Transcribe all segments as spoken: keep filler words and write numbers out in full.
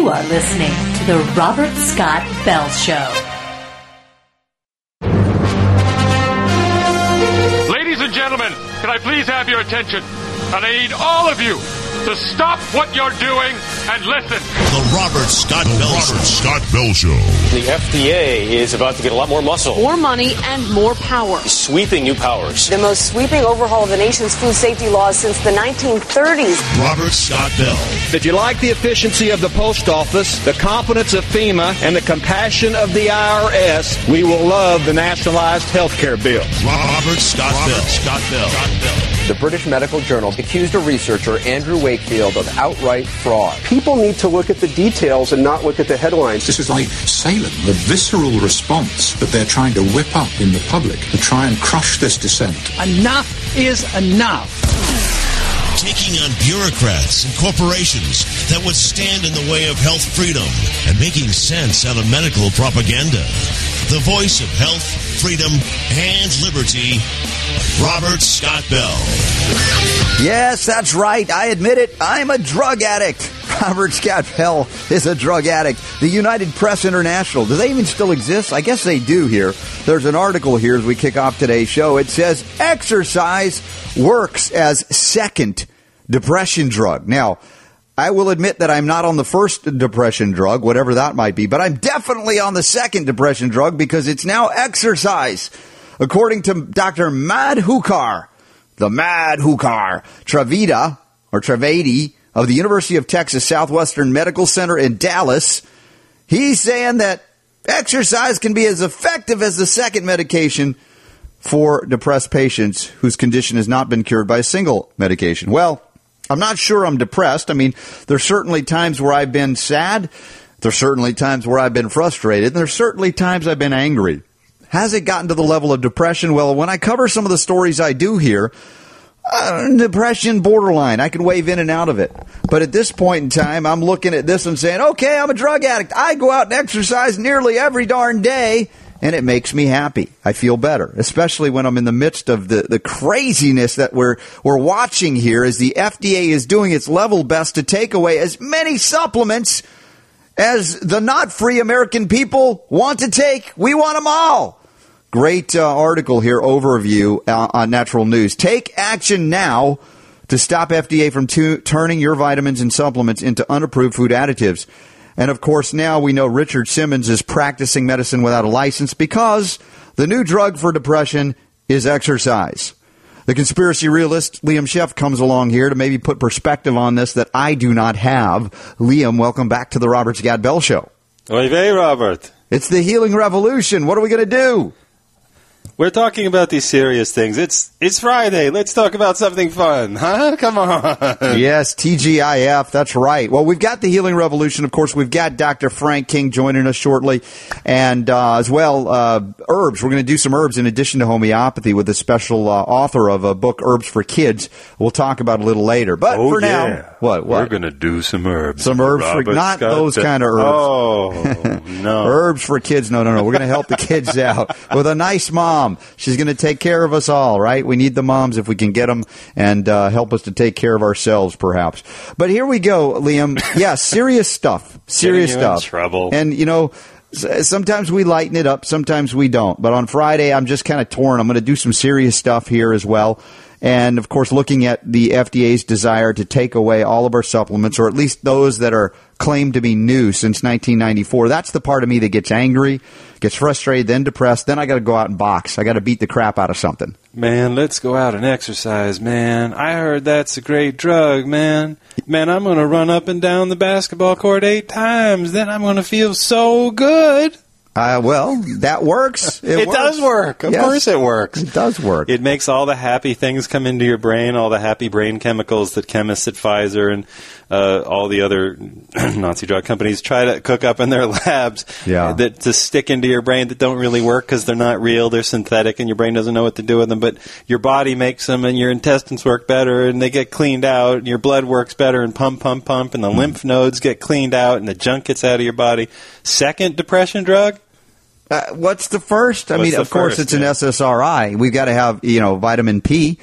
You are listening to The Robert Scott Bell Show. Ladies and gentlemen, can I please have your attention? And I need all of you to stop what you're doing and listen. The Robert Scott the Bell Robert Show. Scott Bell Show. The F D A is about to get a lot more muscle. More money and more power. Sweeping new powers. The most sweeping overhaul of the nation's food safety laws since the nineteen thirties. Robert Scott Bell. Did you like the efficiency of the post office, the competence of FEMA, and the compassion of the I R S? We will love the nationalized health care bill. Robert Scott Robert Bell. Scott Bell. Scott Bell. The British Medical Journal accused a researcher, Andrew Wakefield, of outright fraud. People need to look at the details and not look at the headlines. This is like Salem, the visceral response that they're trying to whip up in the public to try and crush this dissent. Enough is enough. Taking on bureaucrats and corporations that would stand in the way of health freedom and making sense out of medical propaganda. The voice of health, freedom, and liberty, Robert Scott Bell. Yes, that's right. I admit it. I'm a drug addict. Robert Scott Bell is a drug addict. The United Press International, do they even still exist? I guess they do here. There's an article here as we kick off today's show. It says exercise works as second depression drug. Now, I will admit that I'm not on the first depression drug, whatever that might be, but I'm definitely on the second depression drug because it's now exercise. According to Doctor Madhukar, the Madhukar Travada, or Travadi, of the University of Texas Southwestern Medical Center in Dallas, he's saying that exercise can be as effective as the second medication for depressed patients whose condition has not been cured by a single medication. Well, I'm not sure I'm depressed. I mean, there's certainly times where I've been sad. There's certainly times where I've been frustrated. And there's certainly times I've been angry. Has it gotten to the level of depression? Well, when I cover some of the stories I do here, uh, depression borderline, I can wave in and out of it. But at this point in time, I'm looking at this and saying, okay, I'm a drug addict. I go out and exercise nearly every darn day, and it makes me happy. I feel better, especially when I'm in the midst of the, the craziness that we're we're watching here as the F D A is doing its level best to take away as many supplements as the not free American people want to take. We want them all. Great uh, article here, overview uh, on Natural News. Take action now to stop F D A from tu- turning your vitamins and supplements into unapproved food additives. And, of course, now we know Richard Simmons is practicing medicine without a license because the new drug for depression is exercise. The conspiracy realist Liam Sheff comes along here to maybe put perspective on this that I do not have. Liam, welcome back to the Robert Scott Bell Show. Oy vey, Robert. It's the healing revolution. What are we going to do? We're talking about these serious things. It's it's Friday. Let's talk about something fun, huh? Come on. Yes, T G I F. That's right. Well, we've got the healing revolution. Of course, we've got Doctor Frank King joining us shortly. And uh, as well, uh, herbs. We're going to do some herbs in addition to homeopathy with a special uh, author of a book, Herbs for Kids. We'll talk about a little later. But oh, for yeah. now, what? what? We're going to do some herbs. Some herbs Robert for not Scott those Bell. kind of herbs. Oh, no. Herbs for kids. No, no, no. We're going to help the kids out with a nice mom. She's going to take care of us all, right? We need the moms if we can get them and uh, help us to take care of ourselves, perhaps. But here we go, Liam. Yeah, serious stuff. Serious Getting you stuff. in trouble. And, you know, sometimes we lighten it up. Sometimes we don't. But on Friday, I'm just kind of torn. I'm going to do some serious stuff here as well. And, of course, looking at the F D A's desire to take away all of our supplements, or at least those that are claimed to be new since nineteen ninety-four. That's the part of me that gets angry, gets frustrated, then depressed. Then I got to go out and box. I got to beat the crap out of something. Man, let's go out and exercise, man. I heard that's a great drug, man. Man, I'm going to run up and down the basketball court eight times. Then I'm going to feel so good. Uh, well, that works. It, it works. does work. Of yes, course it works. It does work. It makes all the happy things come into your brain, all the happy brain chemicals that chemists at Pfizer and uh, all the other Nazi drug companies try to cook up in their labs yeah. that to stick into your brain that don't really work because they're not real, they're synthetic, and your brain doesn't know what to do with them. But your body makes them, and your intestines work better, and they get cleaned out, and your blood works better, and pump, pump, pump, and the mm. lymph nodes get cleaned out, and the junk gets out of your body. Second depression drug? Uh, what's the first? I what's mean, of course, first, it's yeah. an S S R I. We've got to have, you know, vitamin P.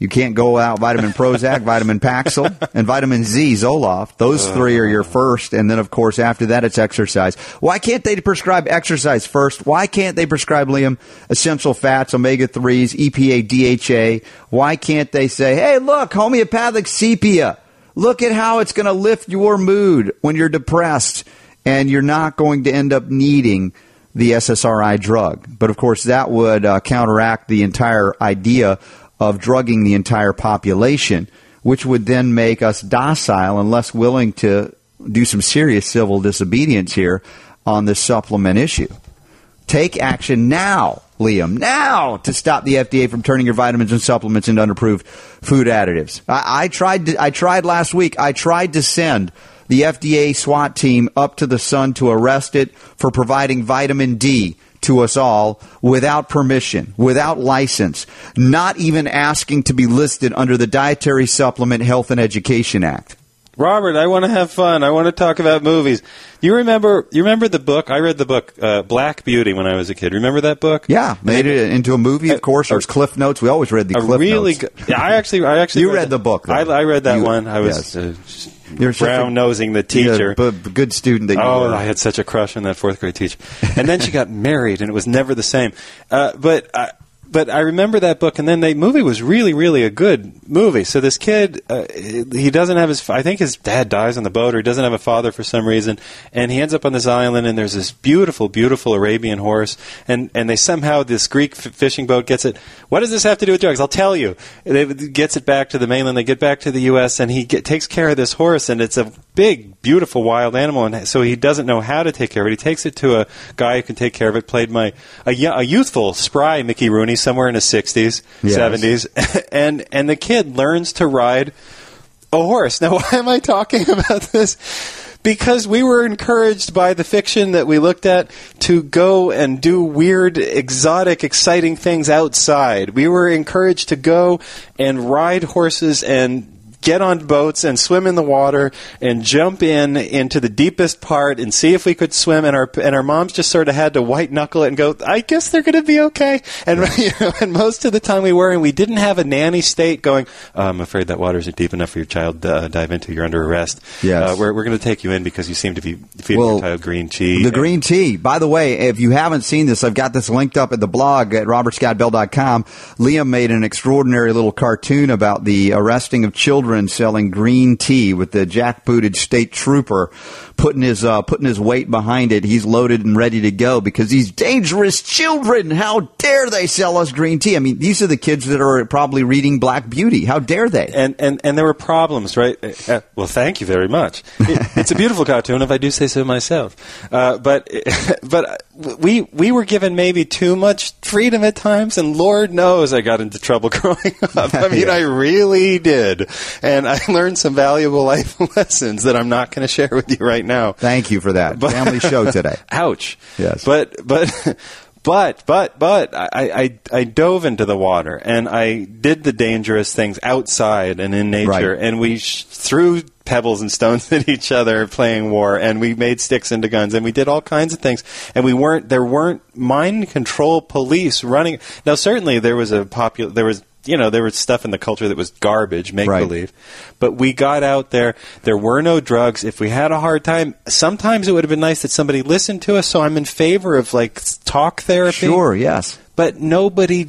You can't go out vitamin Prozac, vitamin Paxil, and vitamin Z, Zoloft. Those three are your first, and then, of course, after that, it's exercise. Why can't they prescribe exercise first? Why can't they prescribe, Liam, essential fats, omega threes, E P A, D H A? Why can't they say, hey, look, homeopathic sepia. Look at how it's going to lift your mood when you're depressed, and you're not going to end up needing the S S R I drug. But, of course, that would uh, counteract the entire idea of drugging the entire population, which would then make us docile and less willing to do some serious civil disobedience here on this supplement issue. Take action now, Liam, now to stop the F D A from turning your vitamins and supplements into unapproved food additives. I, I tried. To, I tried last week. I tried to send the F D A SWAT team up to the Sun to arrest it for providing vitamin D to us all without permission, without license, not even asking to be listed under the Dietary Supplement Health and Education Act. Robert, I want to have fun. I want to talk about movies. You remember you remember the book? I read the book uh, Black Beauty when I was a kid. Remember that book? Yeah, made it into a movie, of course. There's Cliff Notes. We always read the Cliff really Notes. Good, yeah, I actually, I actually you read, read the book. Though. I, I read that you, one. I was yes. uh, brown nosing the teacher. Yeah, b- good student that you oh, were. I had such a crush on that fourth grade teacher. And then she got married, and it was never the same. Uh, but. Uh, But I remember that book, and then the movie was really, really a good movie. So this kid, uh, he doesn't have his, I think his dad dies on the boat, or he doesn't have a father for some reason, and he ends up on this island, and there's this beautiful, beautiful Arabian horse, and, and they somehow, this Greek f- fishing boat gets it. What does this have to do with drugs? I'll tell you. It gets it back to the mainland, they get back to the U S, and he get, takes care of this horse, and it's a big, beautiful, wild animal, and so he doesn't know how to take care of it. He takes it to a guy who can take care of it, played by a, a youthful, spry Mickey Rooney, somewhere in his sixties, yes. seventies, and and the kid learns to ride a horse. Now, why am I talking about this? Because we were encouraged by the fiction that we looked at to go and do weird, exotic, exciting things outside. We were encouraged to go and ride horses and get on boats and swim in the water and jump in into the deepest part and see if we could swim. And our and our moms just sort of had to white knuckle it and go, I guess they're going to be okay. And you know, and most of the time we were, and we didn't have a nanny state going, oh, I'm afraid that water isn't deep enough for your child to uh, dive into. You're under arrest. Yes. Uh, we're we're going to take you in because you seem to be feeding well, your child green tea. The green tea. By the way, if you haven't seen this, I've got this linked up at the blog at robert scott bell dot com. Liam made an extraordinary little cartoon about the arresting of children selling green tea with the jackbooted state trooper putting his uh, putting his weight behind it. He's loaded and ready to go because these dangerous children, how dare they sell us green tea? I mean, these are the kids that are probably reading Black Beauty. How dare they? And and, and there were problems, right? Uh, well, thank you very much. It, it's a beautiful cartoon, if I do say so myself. Uh, but but we we were given maybe too much freedom at times, and Lord knows I got into trouble growing up. I mean, yeah. I really did. And I learned some valuable life lessons that I'm not going to share with you right now. Thank you for that. But, family show today. Ouch. Yes. But but but but but I, I I dove into the water and I did the dangerous things outside and in nature, right. and we sh- threw pebbles and stones at each other playing war, and we made sticks into guns, and we did all kinds of things, and we weren't there weren't mind control police running. Now certainly there was a popular there was You know, there was stuff in the culture that was garbage, make-believe. Right. But we got out there. There were no drugs. If we had a hard time, sometimes it would have been nice that somebody listened to us. So I'm in favor of, like, talk therapy. Sure, yes. But nobody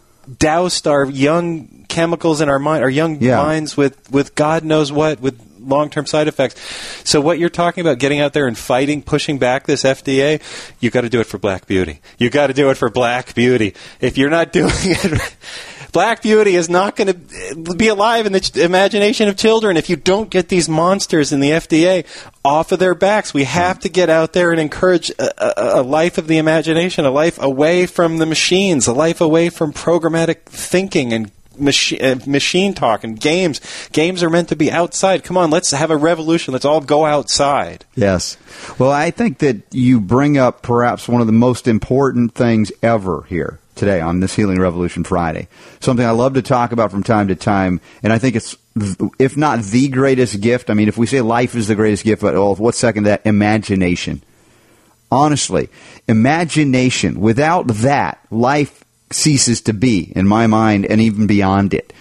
doused our young chemicals in our mind, our young yeah. minds with, with God knows what, with long-term side effects. So what you're talking about, getting out there and fighting, pushing back this F D A, you got to do it for Black Beauty. You got to do it for Black Beauty. If you're not doing it... Black Beauty is not going to be alive in the ch- imagination of children if you don't get these monsters in the F D A off of their backs. We have to get out there and encourage a, a, a life of the imagination, a life away from the machines, a life away from programmatic thinking and machi- uh, machine talk and games. Games are meant to be outside. Come on, let's have a revolution. Let's all go outside. Yes. Well, I think that you bring up perhaps one of the most important things ever here today on this Healing Revolution Friday. Something I love to talk about from time to time, and I think it's, if not the greatest gift, I mean, if we say life is the greatest gift, well, what's second to that? Imagination. Honestly, imagination. Without that, life ceases to be, in my mind, and even beyond it.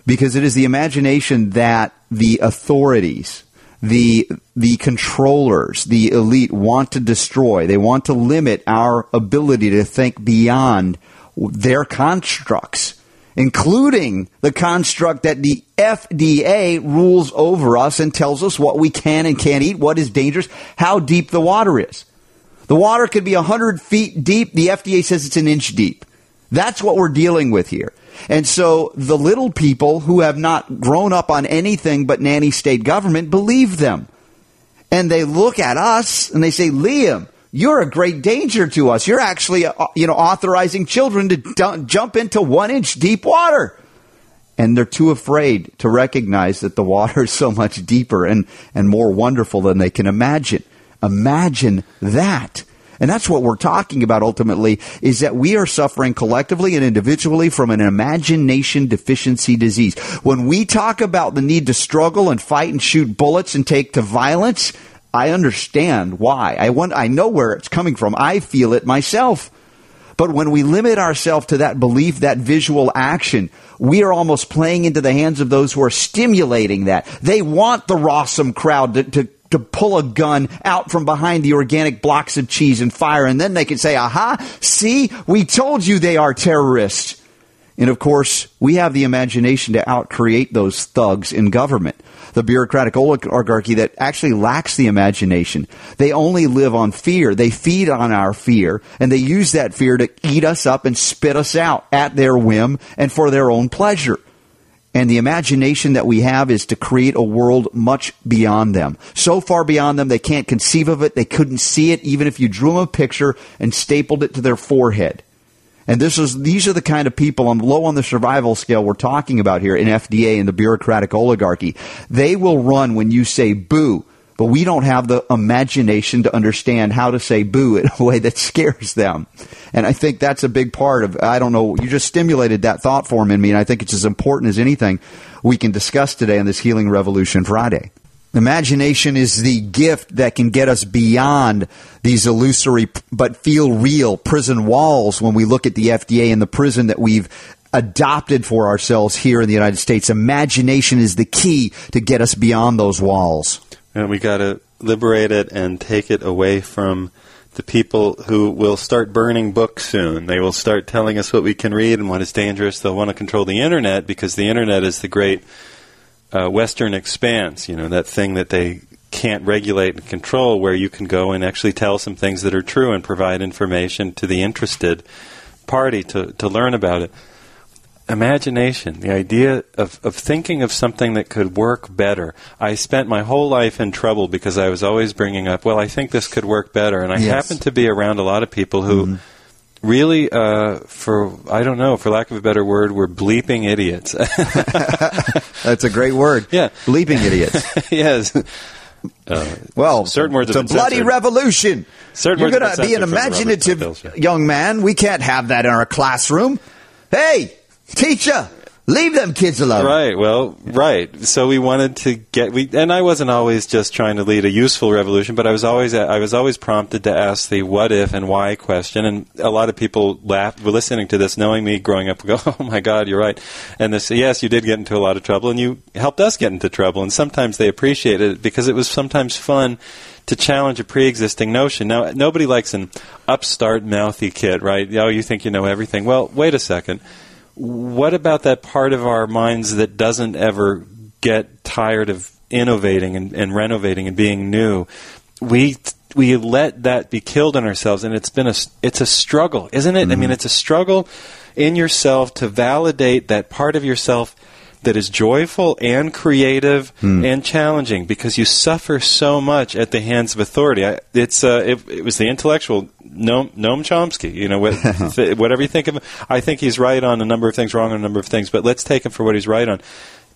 because it is the imagination that the authorities, the the controllers, the elite want to destroy. They want to limit our ability to think beyond their constructs, including the construct that the F D A rules over us and tells us what we can and can't eat, what is dangerous, how deep the water is. The water could be one hundred feet deep. The F D A says it's an inch deep. That's what we're dealing with here. And so the little people who have not grown up on anything but nanny state government believe them. And they look at us and they say, Liam, you're a great danger to us. You're actually, uh, you know, authorizing children to d- jump into one inch deep water. And they're too afraid to recognize that the water is so much deeper and, and more wonderful than they can imagine. Imagine that. And that's what we're talking about ultimately, is that we are suffering collectively and individually from an imagination deficiency disease. When we talk about the need to struggle and fight and shoot bullets and take to violence, I understand why. I want, I know where it's coming from. I feel it myself. But when we limit ourselves to that belief, that visual action, we are almost playing into the hands of those who are stimulating that. They want the Rossum crowd to, to to pull a gun out from behind the organic blocks of cheese and fire, and then they can say, aha, see, we told you they are terrorists. And of course, we have the imagination to outcreate those thugs in government, the bureaucratic oligarchy that actually lacks the imagination. They only live on fear. They feed on our fear, and they use that fear to eat us up and spit us out at their whim and for their own pleasure. And the imagination that we have is to create a world much beyond them. So far beyond them, they can't conceive of it. They couldn't see it, even if you drew them a picture and stapled it to their forehead. And this is these are the kind of people on low on the survival scale we're talking about here in F D A and the bureaucratic oligarchy. They will run when you say boo, but we don't have the imagination to understand how to say boo in a way that scares them. And I think that's a big part of, I don't know, you just stimulated that thought form in me, and I think it's as important as anything we can discuss today on this Healing Revolution Friday. Imagination is the gift that can get us beyond these illusory but feel real prison walls when we look at the F D A and the prison that we've adopted for ourselves here in the United States. Imagination is the key to get us beyond those walls. And we got to liberate it and take it away from the people who will start burning books soon. They will start telling us what we can read and what is dangerous. They'll want to control the Internet because the Internet is the great uh, Western expanse, you know, that thing that they can't regulate and control, where you can go and actually tell some things that are true and provide information to the interested party to, to learn about it. Imagination, the idea of, of thinking of something that could work better. I spent my whole life in trouble because I was always bringing up, well, I think this could work better. And I yes. happened to be around a lot of people who mm-hmm. really, uh, for, I don't know, for lack of a better word, were bleeping idiots. That's a great word. Yeah. Bleeping idiots. Yes. Uh, well, certain words it's have a been bloody censored. revolution. Certain You're going to be an imaginative young man. We can't have that in our classroom. Hey! Teacher, leave them kids alone. Right, well, right. So we wanted to get, we, and I wasn't always just trying to lead a useful revolution, but I was always, I was always prompted to ask the what if and why question, and a lot of people laughed, were listening to this, knowing me growing up, go, oh my God, you're right. And they say, yes, you did get into a lot of trouble, and you helped us get into trouble, and sometimes they appreciated it because it was sometimes fun to challenge a pre-existing notion. Now, nobody likes an upstart, mouthy kid, right? Oh, you think you know everything. Well, wait a second. What about that part of our minds that doesn't ever get tired of innovating and, and renovating and being new? We we let that be killed in ourselves, and it's been a it's a struggle, isn't it? Mm-hmm. I mean, it's a struggle in yourself to validate that part of yourself that is joyful and creative mm. and challenging, because you suffer so much at the hands of authority. I, it's uh, it, it was the intellectual Noam, Noam Chomsky. You know, what, th- whatever you think of him, I think he's right on a number of things, wrong on a number of things. But let's take him for what he's right on.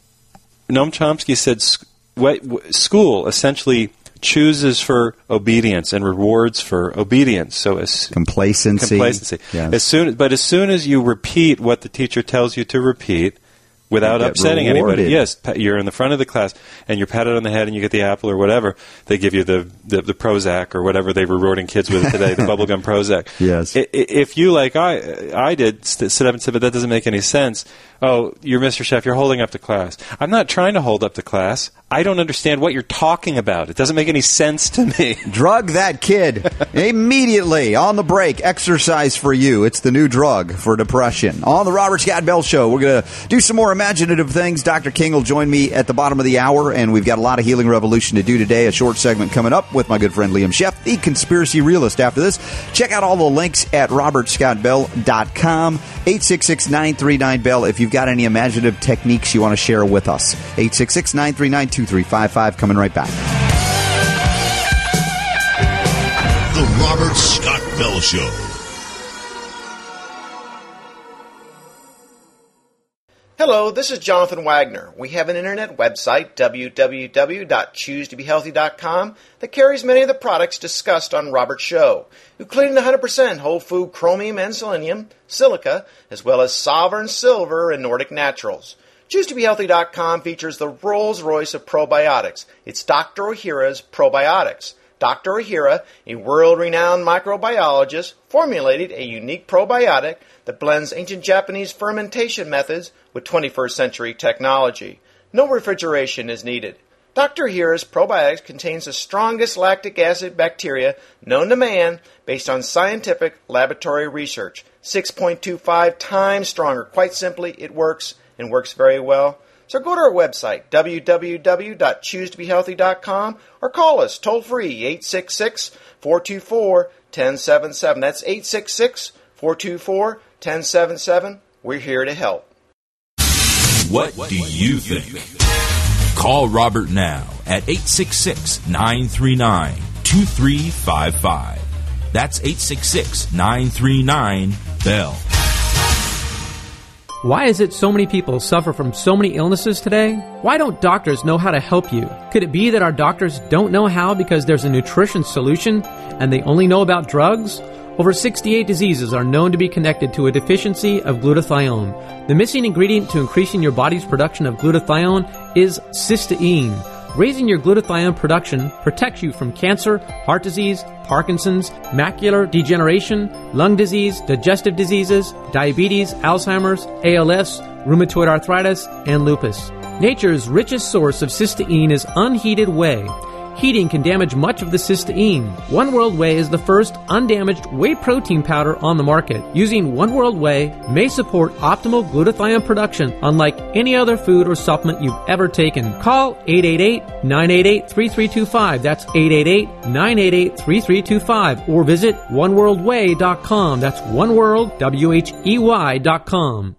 Noam Chomsky said, what, what, school essentially chooses for obedience and rewards for obedience. So as complacency, complacency. Yes. As soon, but as soon as you repeat what the teacher tells you to repeat, without upsetting rewarded. anybody. Yes, you're in the front of the class, and you're patted on the head, and you get the apple or whatever. They give you the, the, the Prozac or whatever they're rewarding kids with today, the bubblegum Prozac. Yes. If you, like I I did, sit up and say, but that doesn't make any sense. Oh, you're Mister Chef, you're holding up the class. I'm not trying to hold up the class. I don't understand what you're talking about. It doesn't make any sense to me. Drug that kid immediately on the break. Exercise for you. It's the new drug for depression. On the Robert Scott Bell Show, we're going to do some more imaginative things. Doctor King will join me at the bottom of the hour, and we've got a lot of healing revolution to do today. A short segment coming up with my good friend Liam Sheff, the conspiracy realist. After this, check out all the links at robert scott bell dot com. eight six six, nine three nine, B E L L if you've got any imaginative techniques you want to share with us. eight six six, nine three nine, two three five five. Coming right back. The Robert Scott Bell Show. Hello, this is Jonathan Wagner. We have an internet website, w w w dot choose to be healthy dot com, that carries many of the products discussed on Robert's show, including the one hundred percent whole food chromium and selenium, silica, as well as Sovereign Silver and Nordic Naturals. choose to be healthy dot com features the Rolls-Royce of probiotics. It's Doctor Ohhira's Probiotics. Doctor Ohhira, a world-renowned microbiologist, formulated a unique probiotic that blends ancient Japanese fermentation methods with twenty-first century technology. No refrigeration is needed. Doctor Ohhira's probiotics contains the strongest lactic acid bacteria known to man based on scientific laboratory research. six point two five times stronger. Quite simply, it works and works very well. So go to our website, w w w dot choose to be healthy dot com, or call us toll-free, eight six six, four two four, one zero seven seven. That's eight six six, four two four, one zero seven seven. We're here to help. What do you think? Call Robert now at eight six six, nine three nine, two three five five. That's eight six six, nine three nine, B E L L. Why is it so many people suffer from so many illnesses today? Why don't doctors know how to help you? Could it be that our doctors don't know how because there's a nutrition solution and they only know about drugs? Over sixty-eight diseases are known to be connected to a deficiency of glutathione. The missing ingredient to increasing your body's production of glutathione is cysteine. Raising your glutathione production protects you from cancer, heart disease, Parkinson's, macular degeneration, lung disease, digestive diseases, diabetes, Alzheimer's, A L S, rheumatoid arthritis, and lupus. Nature's richest source of cysteine is unheated whey. Heating can damage much of the cysteine. One World Whey is the first undamaged whey protein powder on the market. Using One World Whey may support optimal glutathione production unlike any other food or supplement you've ever taken. Call eight eight eight, nine eight eight, three three two five. That's eight eight eight, nine eight eight, three three two five. Or visit one world whey dot com. That's oneworld, W H E Y dot com.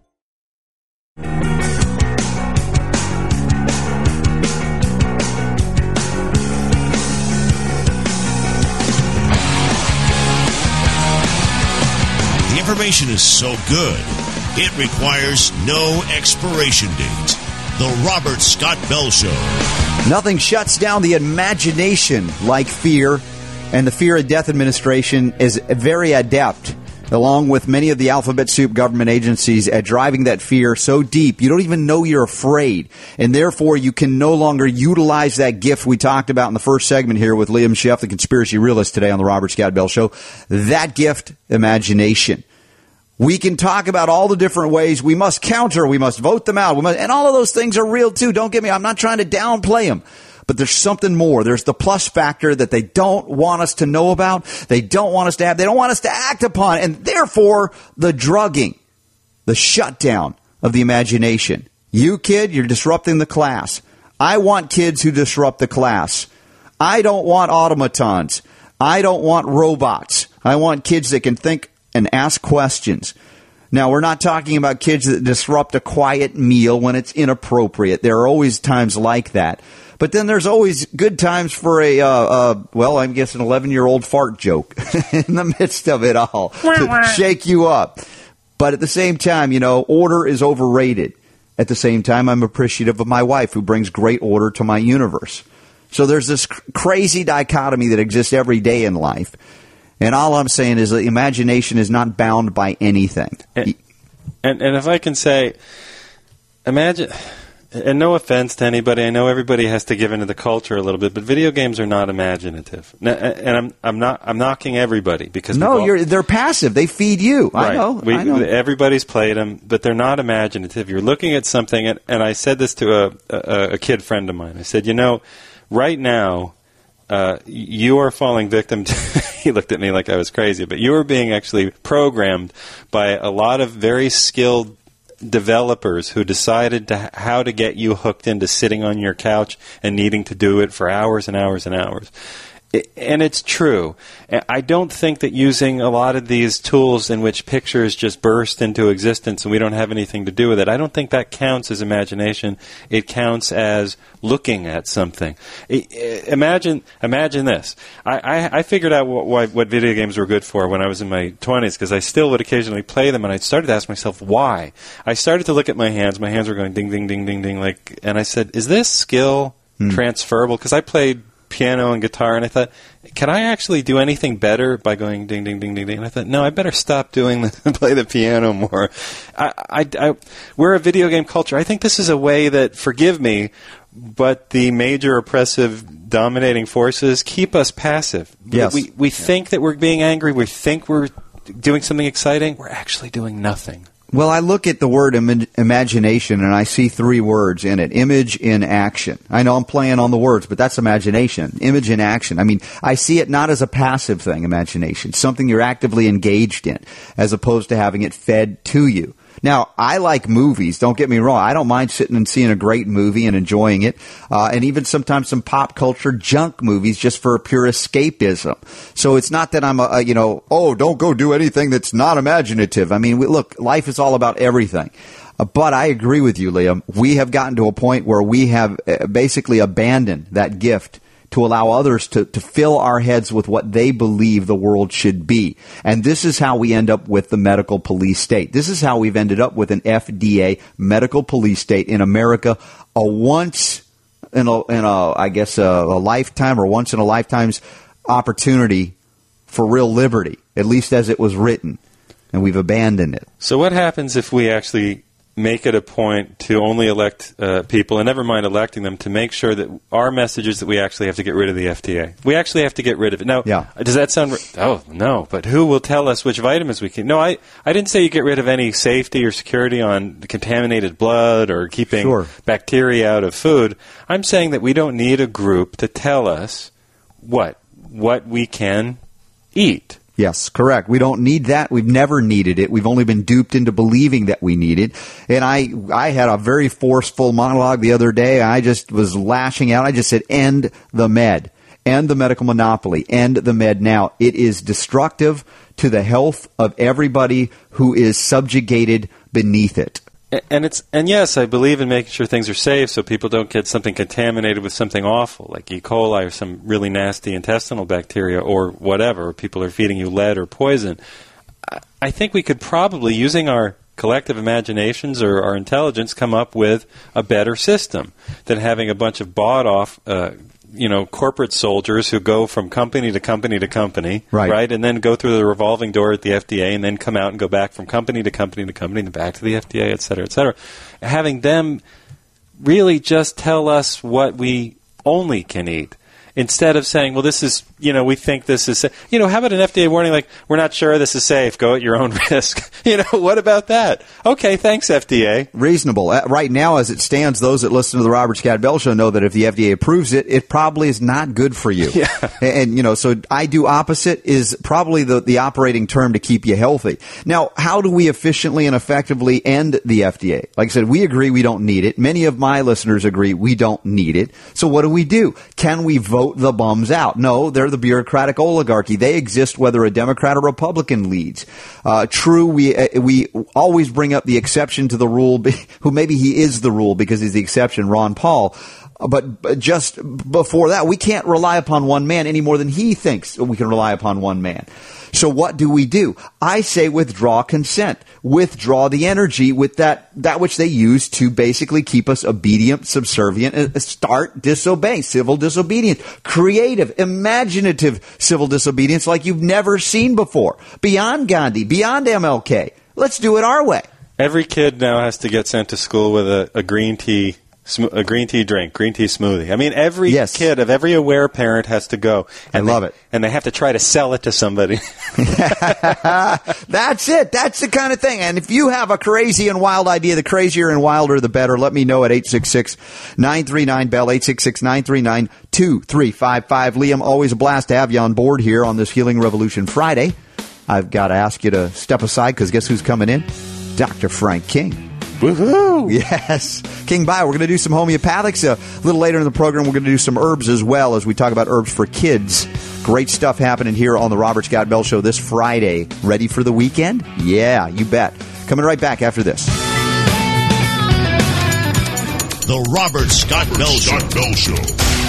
Information is so good, it requires no expiration date. The Robert Scott Bell Show. Nothing shuts down the imagination like fear, and the Fear of Death Administration is very adept, along with many of the alphabet soup government agencies, at driving that fear so deep you don't even know you're afraid, and therefore you can no longer utilize that gift we talked about in the first segment here with Liam Sheff, the conspiracy realist, today on the Robert Scott Bell Show. That gift, imagination. We can talk about all the different ways we must counter, we must vote them out, we must, and all of those things are real too. Don't get me, I'm not trying to downplay them. But there's something more. There's the plus factor that they don't want us to know about, they don't want us to have, they don't want us to act upon, and therefore the drugging, the shutdown of the imagination. You kid, you're disrupting the class. I want kids who disrupt the class. I don't want automatons. I don't want robots. I want kids that can think and ask questions. Now, we're not talking about kids that disrupt a quiet meal when it's inappropriate. There are always times like that. But then there's always good times for a, uh, uh, well, I guess an eleven-year-old fart joke in the midst of it all to shake you up. But at the same time, you know, order is overrated. At the same time, I'm appreciative of my wife who brings great order to my universe. So there's this cr- crazy dichotomy that exists every day in life. And all I'm saying is that imagination is not bound by anything. And, and, and if I can say, imagine, and no offense to anybody, I know everybody has to give into the culture a little bit, but video games are not imaginative. And I'm I'm not I'm knocking everybody because no, all, you're they're passive. They feed you. Right. I know. We, I know. Everybody's played them, but they're not imaginative. You're looking at something, and, and I said this to a, a a kid friend of mine. I said, you know, right now, uh, you are falling victim to. He looked at me like I was crazy, but you are being actually programmed by a lot of very skilled developers who decided to how to get you hooked into sitting on your couch and needing to do it for hours and hours and hours. It, and it's true. I don't think that using a lot of these tools in which pictures just burst into existence and we don't have anything to do with it, I don't think that counts as imagination. It counts as looking at something. It, it, imagine imagine this. I, I, I figured out what, what, what video games were good for when I was in my twenties because I still would occasionally play them, and I started to ask myself why. I started to look at my hands. My hands were going ding, ding, ding, ding, ding, like, and I said, is this skill hmm. transferable? Because I played piano and guitar, and I thought, can I actually do anything better by going ding, ding, ding, ding, ding? And I thought, no, I better stop doing this and play the piano more. I, I, I, we're a video game culture. I think this is a way that, forgive me, but the major oppressive dominating forces keep us passive. Yes. We, we think that we're being angry. We think we're doing something exciting. We're actually doing nothing. Well, I look at the word Im- imagination, and I see three words in it. Image in action. I know I'm playing on the words, but that's imagination. Image in action. I mean, I see it not as a passive thing, imagination, something you're actively engaged in, as opposed to having it fed to you. Now, I like movies. Don't get me wrong. I don't mind sitting and seeing a great movie and enjoying it, uh, and even sometimes some pop culture junk movies just for pure escapism. So it's not that I'm a, a you know, oh, don't go do anything that's not imaginative. I mean, we, look, life is all about everything. Uh, but I agree with you, Liam. We have gotten to a point where we have uh, basically abandoned that gift to allow others to, to fill our heads with what they believe the world should be. And this is how we end up with the medical police state. This is how we've ended up with an F D A medical police state in America, a once in a, in a I guess, a, a lifetime or once in a lifetime's opportunity for real liberty, at least as it was written. And we've abandoned it. So what happens if we actually make it a point to only elect uh, people, and never mind electing them, to make sure that our message is that we actually have to get rid of the F D A. We actually have to get rid of it. Now, yeah. does that sound... Re- oh, no, but who will tell us which vitamins we can... No, I, I didn't say you get rid of any safety or security on contaminated blood or keeping sure. bacteria out of food. I'm saying that we don't need a group to tell us what what we can eat. Yes, correct. We don't need that. We've never needed it. We've only been duped into believing that we need it. And I, I had a very forceful monologue the other day. I just was lashing out. I just said, end the med. End the medical monopoly. End the med now. It is destructive to the health of everybody who is subjugated beneath it. And it's and yes, I believe in making sure things are safe so people don't get something contaminated with something awful, like E. coli or some really nasty intestinal bacteria or whatever. People are feeding you lead or poison. I think we could probably, using our collective imaginations or our intelligence, come up with a better system than having a bunch of bought-off uh, you know, corporate soldiers who go from company to company to company, right. right, and then go through the revolving door at the F D A and then come out and go back from company to company to company and then back to the F D A, et cetera, et cetera. Having them really just tell us what we only can eat instead of saying, well, this is, you know, we think this is safe. You know, how about an F D A warning like, we're not sure this is safe, go at your own risk? You know, what about that? Okay, thanks, F D A. Reasonable. Uh, right now, as it stands, those that listen to the Robert Scott Bell Show know that if the F D A approves it, it probably is not good for you. Yeah. And, and, you know, so I do opposite is probably the, the operating term to keep you healthy. Now, how do we efficiently and effectively end the F D A? Like I said, we agree we don't need it. Many of my listeners agree we don't need it. So what do we do? Can we vote the bums out? No, they're the bureaucratic oligarchy. They exist whether a Democrat or Republican leads. Uh, true, we uh, we always bring up the exception to the rule, who maybe he is the rule because he's the exception, Ron Paul. But just before that, we can't rely upon one man any more than he thinks we can rely upon one man. So what do we do? I say withdraw consent. Withdraw the energy with that, that which they use to basically keep us obedient, subservient, and start disobeying. Civil disobedience. Creative, imaginative civil disobedience like you've never seen before. Beyond Gandhi, beyond M L K. Let's do it our way. Every kid now has to get sent to school with a, a green tea a green tea drink, green tea smoothie. I mean, every yes. kid of every aware parent has to go. I love they, it. And they have to try to sell it to somebody. That's it. That's the kind of thing. And if you have a crazy and wild idea, the crazier and wilder, the better. Let me know at eight six six, nine three nine, B E L L, eight six six, nine three nine, two three five five. Liam, always a blast to have you on board here on this Healing Revolution Friday. I've got to ask you to step aside because guess who's coming in? Doctor Frank King. Woohoo! Yes. King Bio. We're going to do some homeopathics. A little later in the program, we're going to do some herbs as well as we talk about herbs for kids. Great stuff happening here on the Robert Scott Bell Show this Friday. Ready for the weekend? Yeah, you bet. Coming right back after this. The Robert Scott Bell Show. Scott Bell Show.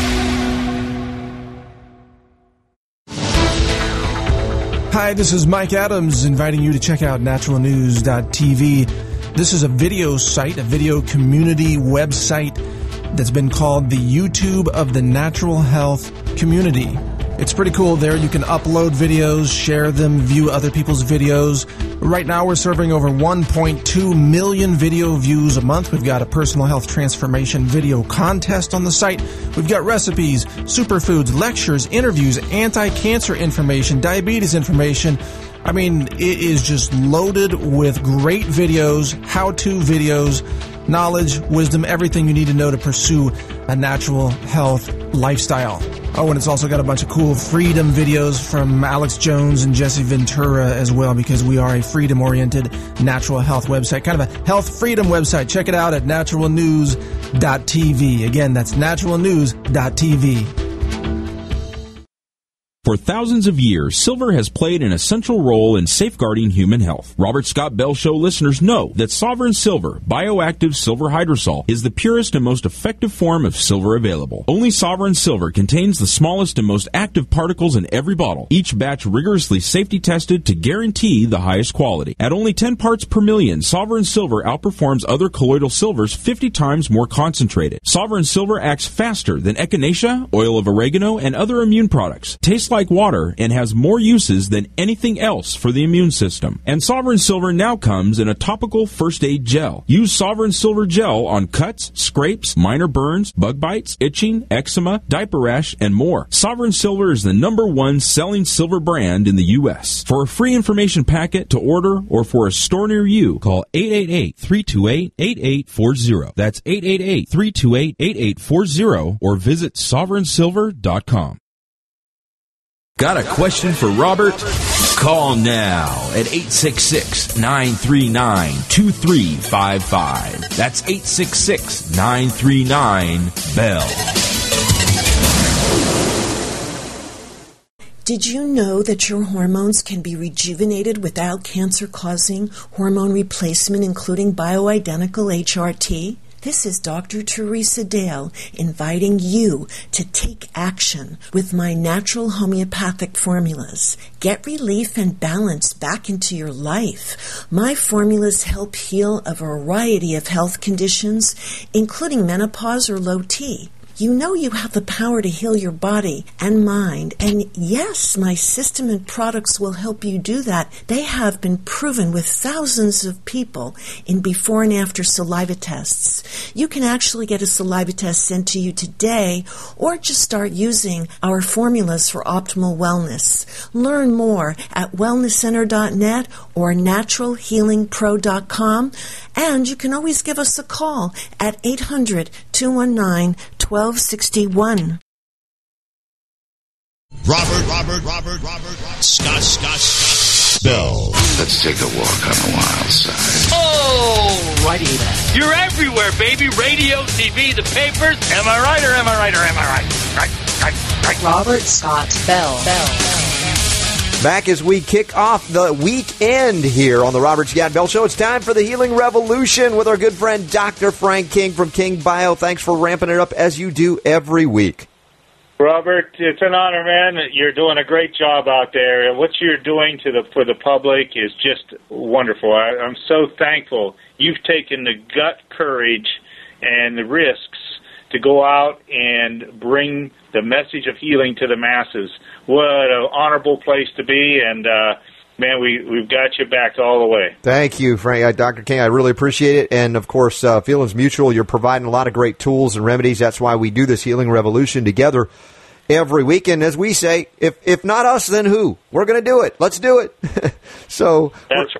Hi, this is Mike Adams inviting you to check out natural news dot t v. This is a video site, a video community website that's been called the YouTube of the Natural Health Community. It's pretty cool there. You can upload videos, share them, view other people's videos. Right now we're serving over one point two million video views a month. We've got a personal health transformation video contest on the site. We've got recipes, superfoods, lectures, interviews, anti-cancer information, diabetes information. I mean, it is just loaded with great videos, how-to videos, knowledge, wisdom, everything you need to know to pursue a natural health lifestyle. Oh, and it's also got a bunch of cool freedom videos from Alex Jones and Jesse Ventura as well, because we are a freedom-oriented natural health website, kind of a health freedom website. Check it out at natural news dot t v. Again, that's natural news dot t v. For thousands of years, silver has played an essential role in safeguarding human health. Robert Scott Bell Show listeners know that Sovereign Silver, bioactive silver hydrosol, is the purest and most effective form of silver available. Only Sovereign Silver contains the smallest and most active particles in every bottle, each batch rigorously safety tested to guarantee the highest quality. At only ten parts per million, Sovereign Silver outperforms other colloidal silvers fifty times more concentrated. Sovereign Silver acts faster than echinacea, oil of oregano, and other immune products. Tastes like water and has more uses than anything else for the immune system. And Sovereign Silver now comes in a topical first aid gel. Use Sovereign Silver gel on cuts, scrapes, minor burns, bug bites, itching, eczema, diaper rash, and more. Sovereign Silver is the number one selling silver brand in the U S. For a free information packet to order or for a store near you, call eight eight eight, three two eight, eight eight four zero. That's eight eight eight, three two eight, eight eight four zero or visit sovereign silver dot com. Got a question for Robert? Call now at eight six six, nine three nine, two three five five. That's eight six six, nine three nine, B E L L. Did you know that your hormones can be rejuvenated without cancer-causing hormone replacement, including bioidentical H R T? This is Doctor Teresa Dale inviting you to take action with my natural homeopathic formulas. Get relief and balance back into your life. My formulas help heal a variety of health conditions, including menopause or low T. You know you have the power to heal your body and mind, and yes, my system and products will help you do that. They have been proven with thousands of people in before and after saliva tests. You can actually get a saliva test sent to you today, or just start using our formulas for optimal wellness. Learn more at wellness center dot net or natural healing pro dot com, and you can always give us a call at eight hundred, two one nine, twelve sixty-one. Robert, Robert, Robert, Robert, Scott, Scott, Scott Bell. Let's take a walk on the wild side. Oh, righty then. You're everywhere, baby. Radio, T V, the papers. Am I right or am I right or am I right? Right, right, right. Robert Scott Bell. Bell. Bell. Back as we kick off the weekend here on the Robert Scott Bell Show. It's time for the Healing Revolution with our good friend Doctor Frank King from King Bio. Thanks for ramping it up as you do every week. Robert, it's an honor, man. You're doing a great job out there. What you're doing to the for the public is just wonderful. I, I'm so thankful you've taken the gut courage and the risks to go out and bring the message of healing to the masses. What an honorable place to be, and uh, man, we, we've got you back all the way. Thank you, Frank. Uh, Doctor King, I really appreciate it. And, of course, uh, Feelings Mutual, you're providing a lot of great tools and remedies. That's why we do this Healing Revolution together every weekend. As we say, if if not us, then who? We're going to do it. Let's do it. so That's,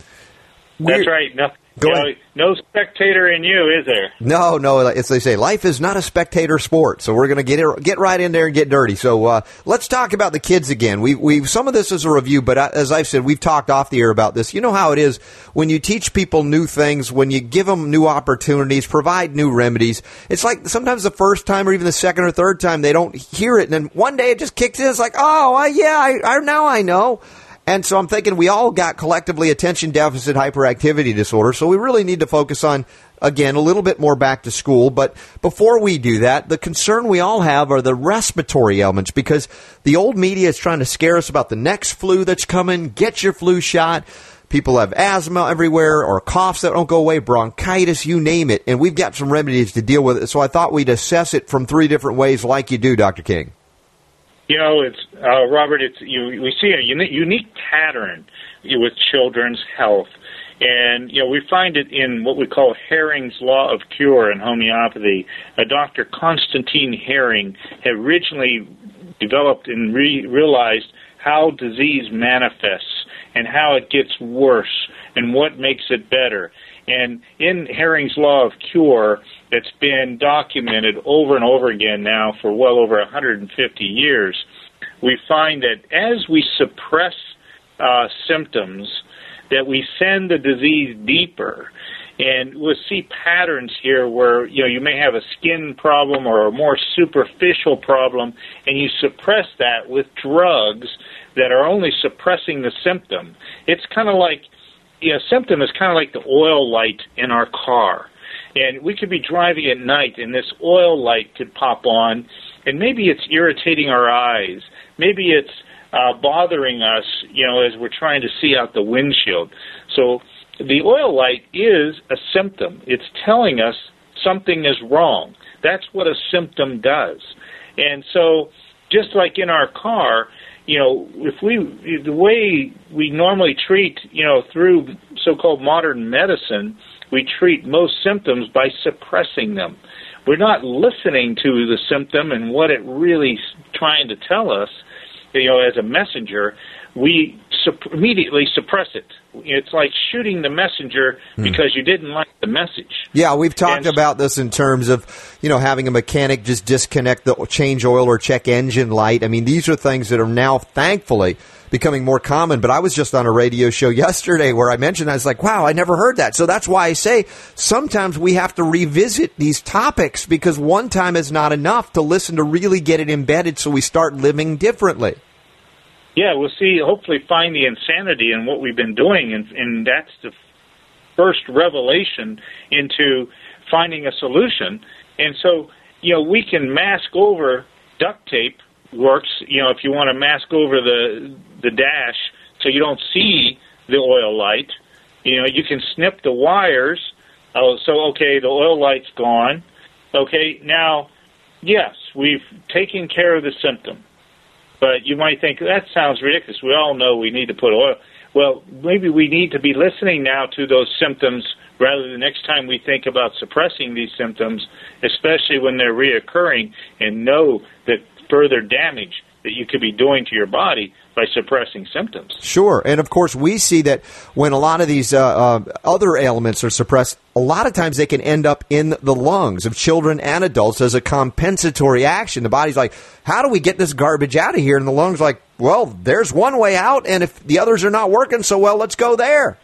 that's right. No, Go you know, ahead. no spectator in you, is there? No, no, as they say, life is not a spectator sport. So we're going to get it, get right in there and get dirty. So uh, let's talk about the kids again. We we some of this is a review, but as I've said, we've talked off the air about this. You know how it is when you teach people new things, when you give them new opportunities, provide new remedies. It's like sometimes the first time or even the second or third time they don't hear it, and then one day it just kicks in. It's like, oh, uh, yeah, I, I now I know. And so I'm thinking we all got collectively attention deficit hyperactivity disorder, so we really need to focus on, again, a little bit more back to school. But before we do that, the concern we all have are the respiratory elements, because the old media is trying to scare us about the next flu that's coming. Get your flu shot. People have asthma everywhere or coughs that don't go away, bronchitis, you name it. And we've got some remedies to deal with it. So I thought we'd assess it from three different ways like you do, Doctor King. You know, it's uh, Robert. It's you. We see a uni- unique pattern with children's health, and you know we find it in what we call Hering's Law of Cure in homeopathy. Uh, Doctor Constantine Hering had originally developed and re- realized how disease manifests and how it gets worse and what makes it better. And in Hering's Law of Cure, it's been documented over and over again now for well over one hundred fifty years, we find that as we suppress uh, symptoms, that we send the disease deeper. And we'll see patterns here where, you know, you may have a skin problem or a more superficial problem, and you suppress that with drugs that are only suppressing the symptom. It's kind of like, you know, symptom is kind of like the oil light in our car. And we could be driving at night, and this oil light could pop on, and maybe it's irritating our eyes. Maybe it's uh, bothering us, you know, as we're trying to see out the windshield. So the oil light is a symptom. It's telling us something is wrong. That's what a symptom does. And so just like in our car, you know, if we, the way we normally treat, you know, through so-called modern medicine, we treat most symptoms by suppressing them. We're not listening to the symptom and what it really is trying to tell us, you know, as a messenger. We sup- immediately suppress it. It's like shooting the messenger because you didn't like the message. Yeah, we've talked and, about this in terms of, you know, having a mechanic just disconnect the change oil or check engine light. I mean, these are things that are now, thankfully, becoming more common. But I was just on a radio show yesterday where I mentioned, I was like, wow, I never heard that. So that's why I say sometimes we have to revisit these topics because one time is not enough to listen to really get it embedded so we start living differently. Yeah, we'll see, hopefully find the insanity in what we've been doing, and, and that's the first revelation into finding a solution. And so, you know, we can mask over, duct tape works, you know, if you want to mask over the the dash so you don't see the oil light. You know, you can snip the wires. Oh, so, okay, the oil light's gone. Okay, now, yes, we've taken care of the symptom. But you might think, that sounds ridiculous. We all know we need to put oil. Well, maybe we need to be listening now to those symptoms rather than next time we think about suppressing these symptoms, especially when they're reoccurring, and know that further damage that you could be doing to your body by suppressing symptoms. Sure. And, of course, we see that when a lot of these uh, uh, other ailments are suppressed, a lot of times they can end up in the lungs of children and adults as a compensatory action. The body's like, how do we get this garbage out of here? And the lungs like, well, there's one way out, and if the others are not working so well, let's go there.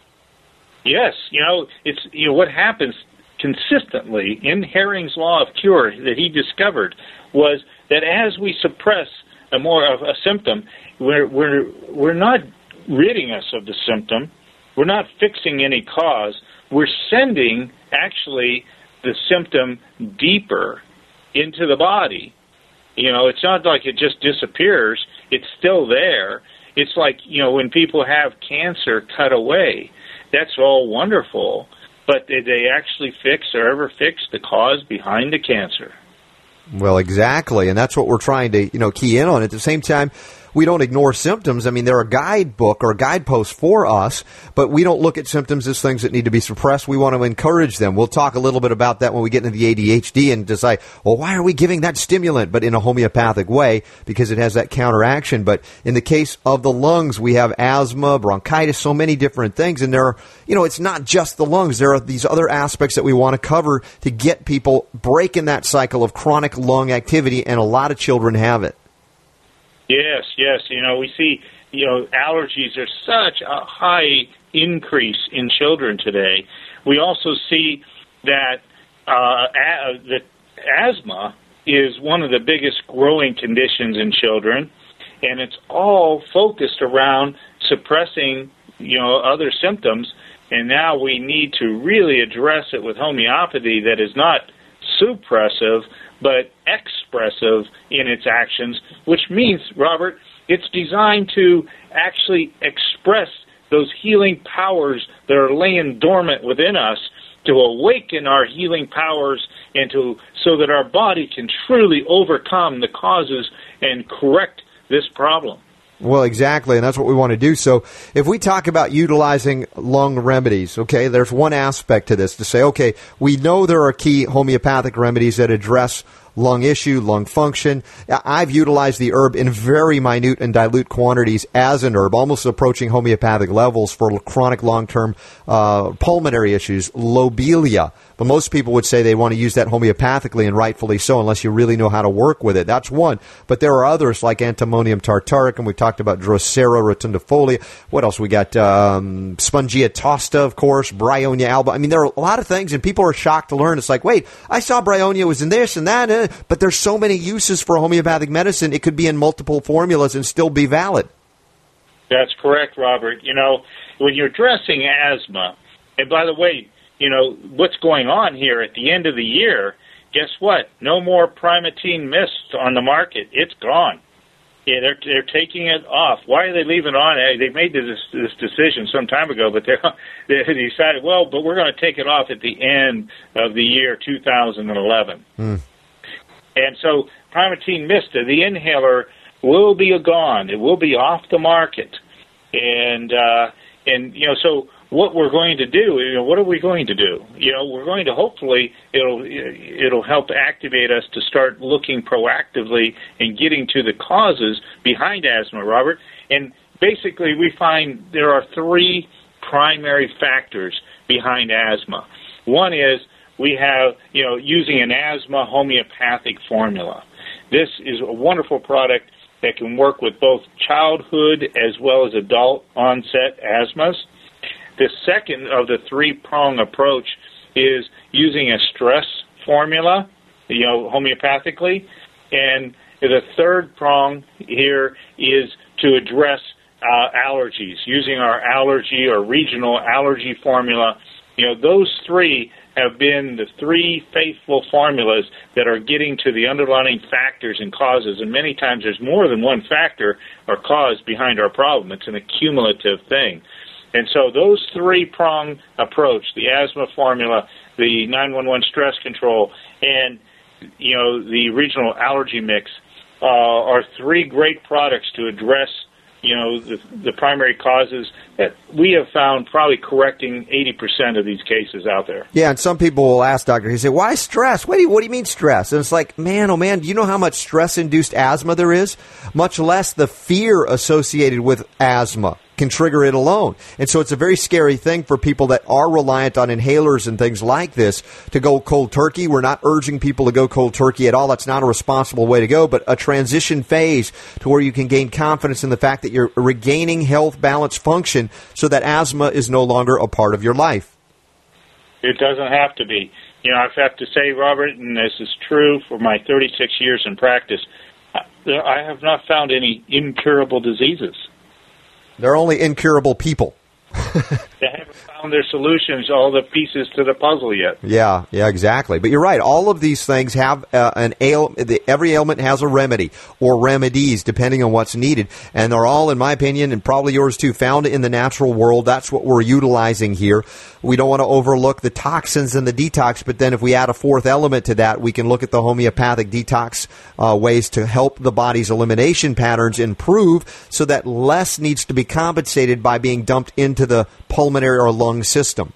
Yes. You know, it's you know what happens consistently in Hering's Law of Cure that he discovered was that as we suppress a more of a symptom, we're we're we're not ridding us of the symptom. We're not fixing any cause. We're sending actually the symptom deeper into the body. You know, it's not like it just disappears. It's still there. It's like, you know, when people have cancer cut away, that's all wonderful, but did they actually fix or ever fix the cause behind the cancer? Well, exactly, and that's what we're trying to, you know, key in on. At the same time, we don't ignore symptoms. I mean, they're a guidebook or a guidepost for us, but we don't look at symptoms as things that need to be suppressed. We want to encourage them. We'll talk a little bit about that when we get into the A D H D and decide, well, why are we giving that stimulant, but in a homeopathic way, because it has that counteraction. But in the case of the lungs, we have asthma, bronchitis, so many different things. And there are, you know, it's not just the lungs. There are these other aspects that we want to cover to get people breaking that cycle of chronic lung activity, and a lot of children have it. Yes, yes. You know, we see, you know, allergies are such a high increase in children today. We also see that uh, a- that asthma is one of the biggest growing conditions in children, and it's all focused around suppressing, you know, other symptoms. And now we need to really address it with homeopathy that is not suppressive, but expressive in its actions, which means, Robert, it's designed to actually express those healing powers that are laying dormant within us, to awaken our healing powers, and to so that our body can truly overcome the causes and correct this problem. Well, exactly, and that's what we want to do. So if we talk about utilizing lung remedies, okay, there's one aspect to this, to say, okay, we know there are key homeopathic remedies that address lung issue, lung function. I've utilized the herb in very minute and dilute quantities as an herb, almost approaching homeopathic levels for chronic long-term uh, pulmonary issues, lobelia. But most people would say they want to use that homeopathically, and rightfully so, unless you really know how to work with it. That's one. But there are others like Antimonium tartaricum. We talked about Drosera rotundifolia. What else we got? Um, Spongia tosta, of course, Bryonia alba. I mean, there are a lot of things, and people are shocked to learn. It's like, wait, I saw Bryonia was in this and that, uh, but there's so many uses for homeopathic medicine. It could be in multiple formulas and still be valid. That's correct, Robert. You know, when you're addressing asthma, and by the way, you know, what's going on here at the end of the year, guess what? No more Primatene Mist on the market. It's gone. Yeah, they're they're taking it off. Why are they leaving it on? They made this this decision some time ago, but they're, they decided, well, but we're going to take it off at the end of the year two thousand eleven. Mm. And so Primatene Mist, the inhaler, will be gone. It will be off the market. And, uh, and you know, so what we're going to do, you know, what are we going to do? You know, we're going to hopefully, it'll it'll help activate us to start looking proactively and getting to the causes behind asthma, Robert. And basically we find there are three primary factors behind asthma. One is we have, you know, using an asthma homeopathic formula. This is a wonderful product that can work with both childhood as well as adult onset asthmas. The second of the three-prong approach is using a stress formula, you know, homeopathically. And the third prong here is to address uh, allergies, using our allergy or regional allergy formula. You know, those three have been the three faithful formulas that are getting to the underlying factors and causes. And many times there's more than one factor or cause behind our problem. It's an accumulative thing. And so those three-prong approach, the asthma formula, the nine one one stress control, and, you know, the regional allergy mix uh, are three great products to address, you know, the, the primary causes that we have found probably correcting eighty percent of these cases out there. Yeah, and some people will ask, Doctor, he say, why stress? What do you, what do you mean stress? And it's like, man, oh man, do you know how much stress-induced asthma there is? Much less the fear associated with asthma can trigger it alone. And so it's a very scary thing for people that are reliant on inhalers and things like this to go cold turkey. We're not urging people to go cold turkey at all. That's not a responsible way to go, but a transition phase to where you can gain confidence in the fact that you're regaining health, balance, function so that asthma is no longer a part of your life. It doesn't have to be. You know, I have to say, Robert, and this is true for my thirty-six years in practice, I have not found any incurable diseases. They're only incurable people. they haven't found their solutions, all the pieces to the puzzle yet. Yeah, yeah, exactly. But you're right. All of these things have uh, an ail. The, every ailment has a remedy or remedies, depending on what's needed, and they're all, in my opinion, and probably yours too, found in the natural world. That's what we're utilizing here. We don't want to overlook the toxins and the detox, but then if we add a fourth element to that, we can look at the homeopathic detox uh, ways to help the body's elimination patterns improve so that less needs to be compensated by being dumped into the pulmonary or lung system.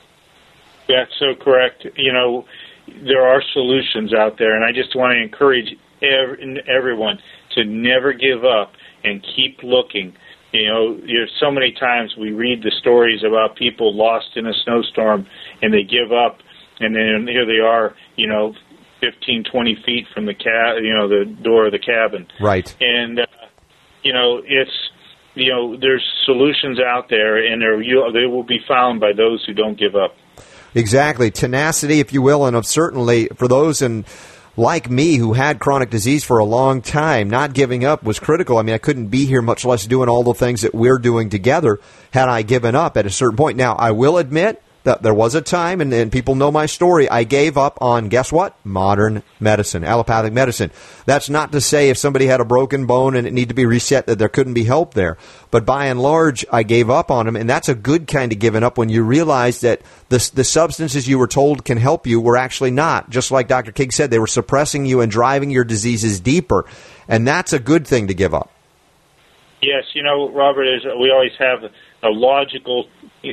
That's so correct. You know, there are solutions out there, and I just want to encourage every, everyone to never give up and keep looking. You know, there's so many times we read the stories about people lost in a snowstorm and they give up, and then here they are, you know, fifteen, twenty feet from the ca- you know, the door of the cabin. Right. And, uh, you know, it's, you know, there's solutions out there, and they're, you, they will be found by those who don't give up. Exactly. Tenacity, if you will, and of certainly for those in like me who had chronic disease for a long time, not giving up was critical. I mean, I couldn't be here, much less doing all the things that we're doing together, had I given up at a certain point. Now, I will admit that there was a time, and, and people know my story, I gave up on, guess what? Modern medicine, allopathic medicine. That's not to say if somebody had a broken bone and it needed to be reset that there couldn't be help there. But by and large, I gave up on them, and that's a good kind of giving up when you realize that the, the substances you were told can help you were actually not. Just like Doctor King said, they were suppressing you and driving your diseases deeper, and that's a good thing to give up. Yes, you know, Robert, is we always have a logical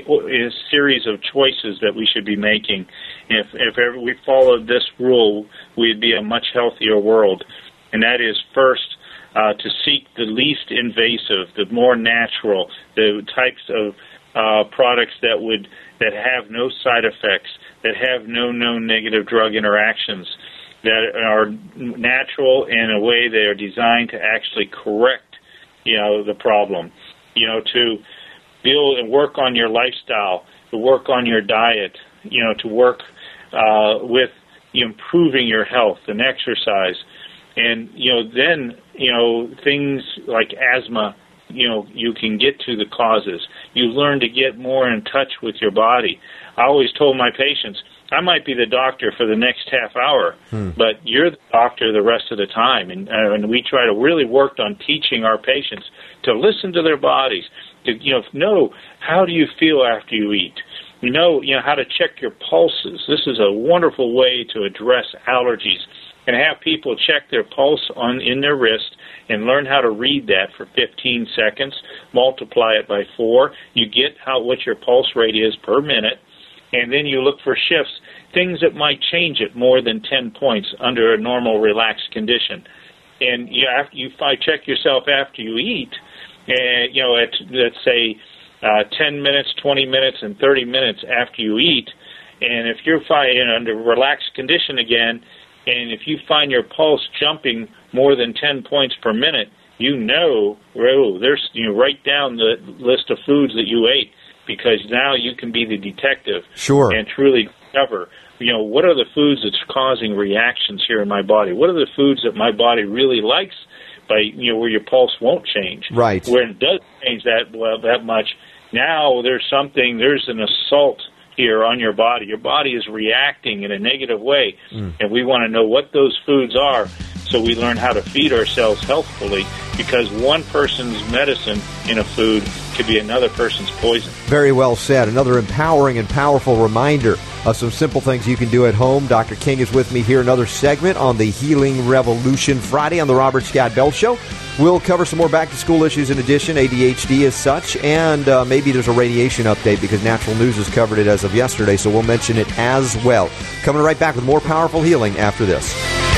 series of choices that we should be making. If if ever we followed this rule, we'd be a much healthier world. And that is, first, uh, to seek the least invasive, the more natural, the types of uh, products that would that have no side effects, that have no known negative drug interactions, that are natural in a way they are designed to actually correct, you know, the problem. You know, to build and work on your lifestyle, to work on your diet, you know, to work uh, with improving your health and exercise. And, you know, then, you know, things like asthma, you know, you can get to the causes. You learn to get more in touch with your body. I always told my patients, I might be the doctor for the next half hour, hmm. but you're the doctor the rest of the time. And, uh, and we try to really work on teaching our patients to listen to their bodies, to, you know, know how do you feel after you eat. You know, you know how to check your pulses. This is a wonderful way to address allergies, and have people check their pulse on in their wrist and learn how to read that for fifteen seconds, multiply it by four. You get how what your pulse rate is per minute, and then you look for shifts, things that might change it more than ten points under a normal relaxed condition. And you after you check yourself after you eat, and you know, at let's say uh, ten minutes, twenty minutes, and thirty minutes after you eat, and if you're in under relaxed condition again, and if you find your pulse jumping more than ten points per minute, you know, oh, there's, you know, write down the list of foods that you ate, because now you can be the detective. Sure. And truly discover, you know, what are the foods that's causing reactions here in my body? What are the foods that my body really likes, by, you know, where your pulse won't change? Right. Where it does change that well, that much, now there's something, there's an assault here on your body. Your body is reacting in a negative way, mm. and we want to know what those foods are so we learn how to feed ourselves healthfully, because one person's medicine in a food could be another person's poison. Very well said. Another empowering and powerful reminder of some simple things you can do at home. Doctor King is with me here, another segment on the Healing Revolution Friday on the Robert Scott Bell Show. We'll cover some more back-to-school issues in addition, A D H D as such, and uh, maybe there's a radiation update because Natural News has covered it as of yesterday, so we'll mention it as well. Coming right back with more powerful healing after this.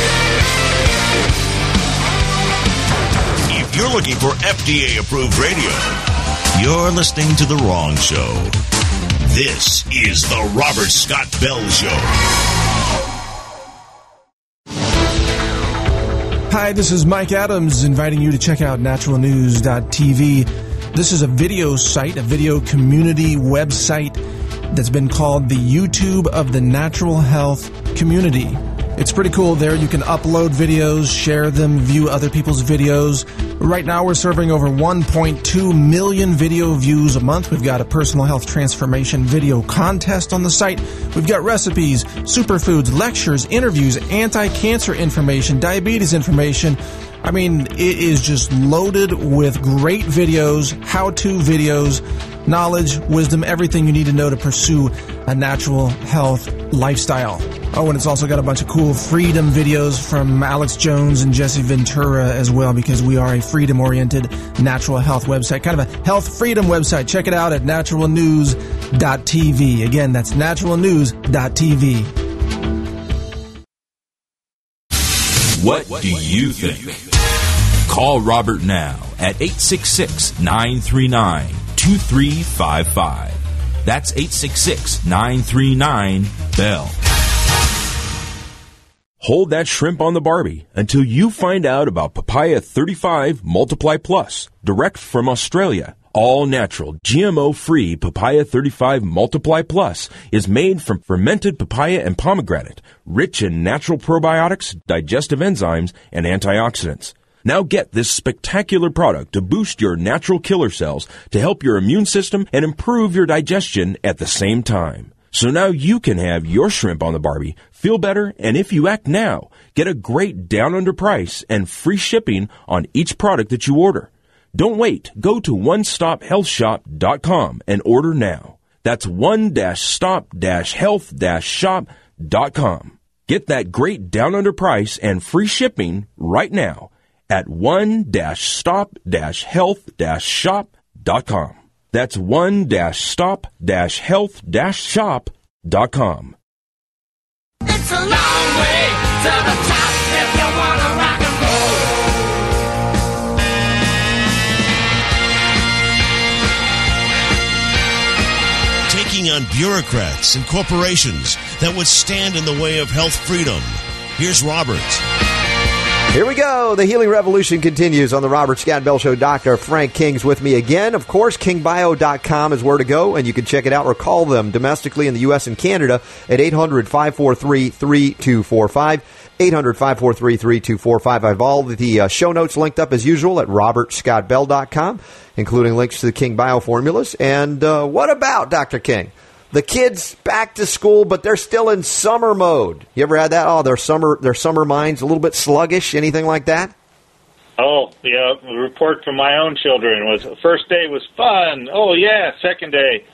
If you're looking for F D A-approved radio, you're listening to the wrong show. This is the Robert Scott Bell Show. Hi, this is Mike Adams inviting you to check out natural news dot t v. This is a video site, a video community website that's been called the YouTube of the natural health community. It's pretty cool there. You can upload videos, share them, view other people's videos. Right now we're serving over one point two million video views a month. We've got a personal health transformation video contest on the site. We've got recipes, superfoods, lectures, interviews, anti-cancer information, diabetes information. I mean, it is just loaded with great videos, how-to videos, knowledge, wisdom, everything you need to know to pursue a natural health lifestyle. Oh, and it's also got a bunch of cool freedom videos from Alex Jones and Jesse Ventura as well, because we are a freedom-oriented natural health website, kind of a health freedom website. Check it out at natural news dot t v. Again, that's natural news dot t v. What do you think? Call Robert now at eight six six, nine three nine, two three five five. That's eight six six, nine three nine, B E L L. Hold that shrimp on the Barbie until you find out about Papaya thirty-five Multiply Plus, direct from Australia. All natural, G M O-free Papaya thirty-five Multiply Plus is made from fermented papaya and pomegranate, rich in natural probiotics, digestive enzymes, and antioxidants. Now get this spectacular product to boost your natural killer cells to help your immune system and improve your digestion at the same time. So now you can have your shrimp on the Barbie, feel better, and if you act now, get a great down under price and free shipping on each product that you order. Don't wait. Go to one stop health shop dot com and order now. That's one stop health shop dot com. Get that great down under price and free shipping right now at one stop health shop dot com. That's one stop health shop dot com. It's a long way to the top if you want to rock and roll. Taking on bureaucrats and corporations that would stand in the way of health freedom. Here's Robert. Here we go. The healing revolution continues on the Robert Scott Bell Show. Doctor Frank King's with me again. Of course, king bio dot com is where to go, and you can check it out or call them domestically in the U S and Canada at eight hundred, five four three, three two four five. eight hundred, five four three, three two four five. I have all the uh, show notes linked up as usual at robert scott bell dot com, including links to the King Bio formulas. And uh, what about Doctor King? The kids back to school, but they're still in summer mode. You ever had that? Oh, their summer, their summer mind's a little bit sluggish. Anything like that? Oh, yeah. The report from my own children was the first day was fun. Oh, yeah. Second day,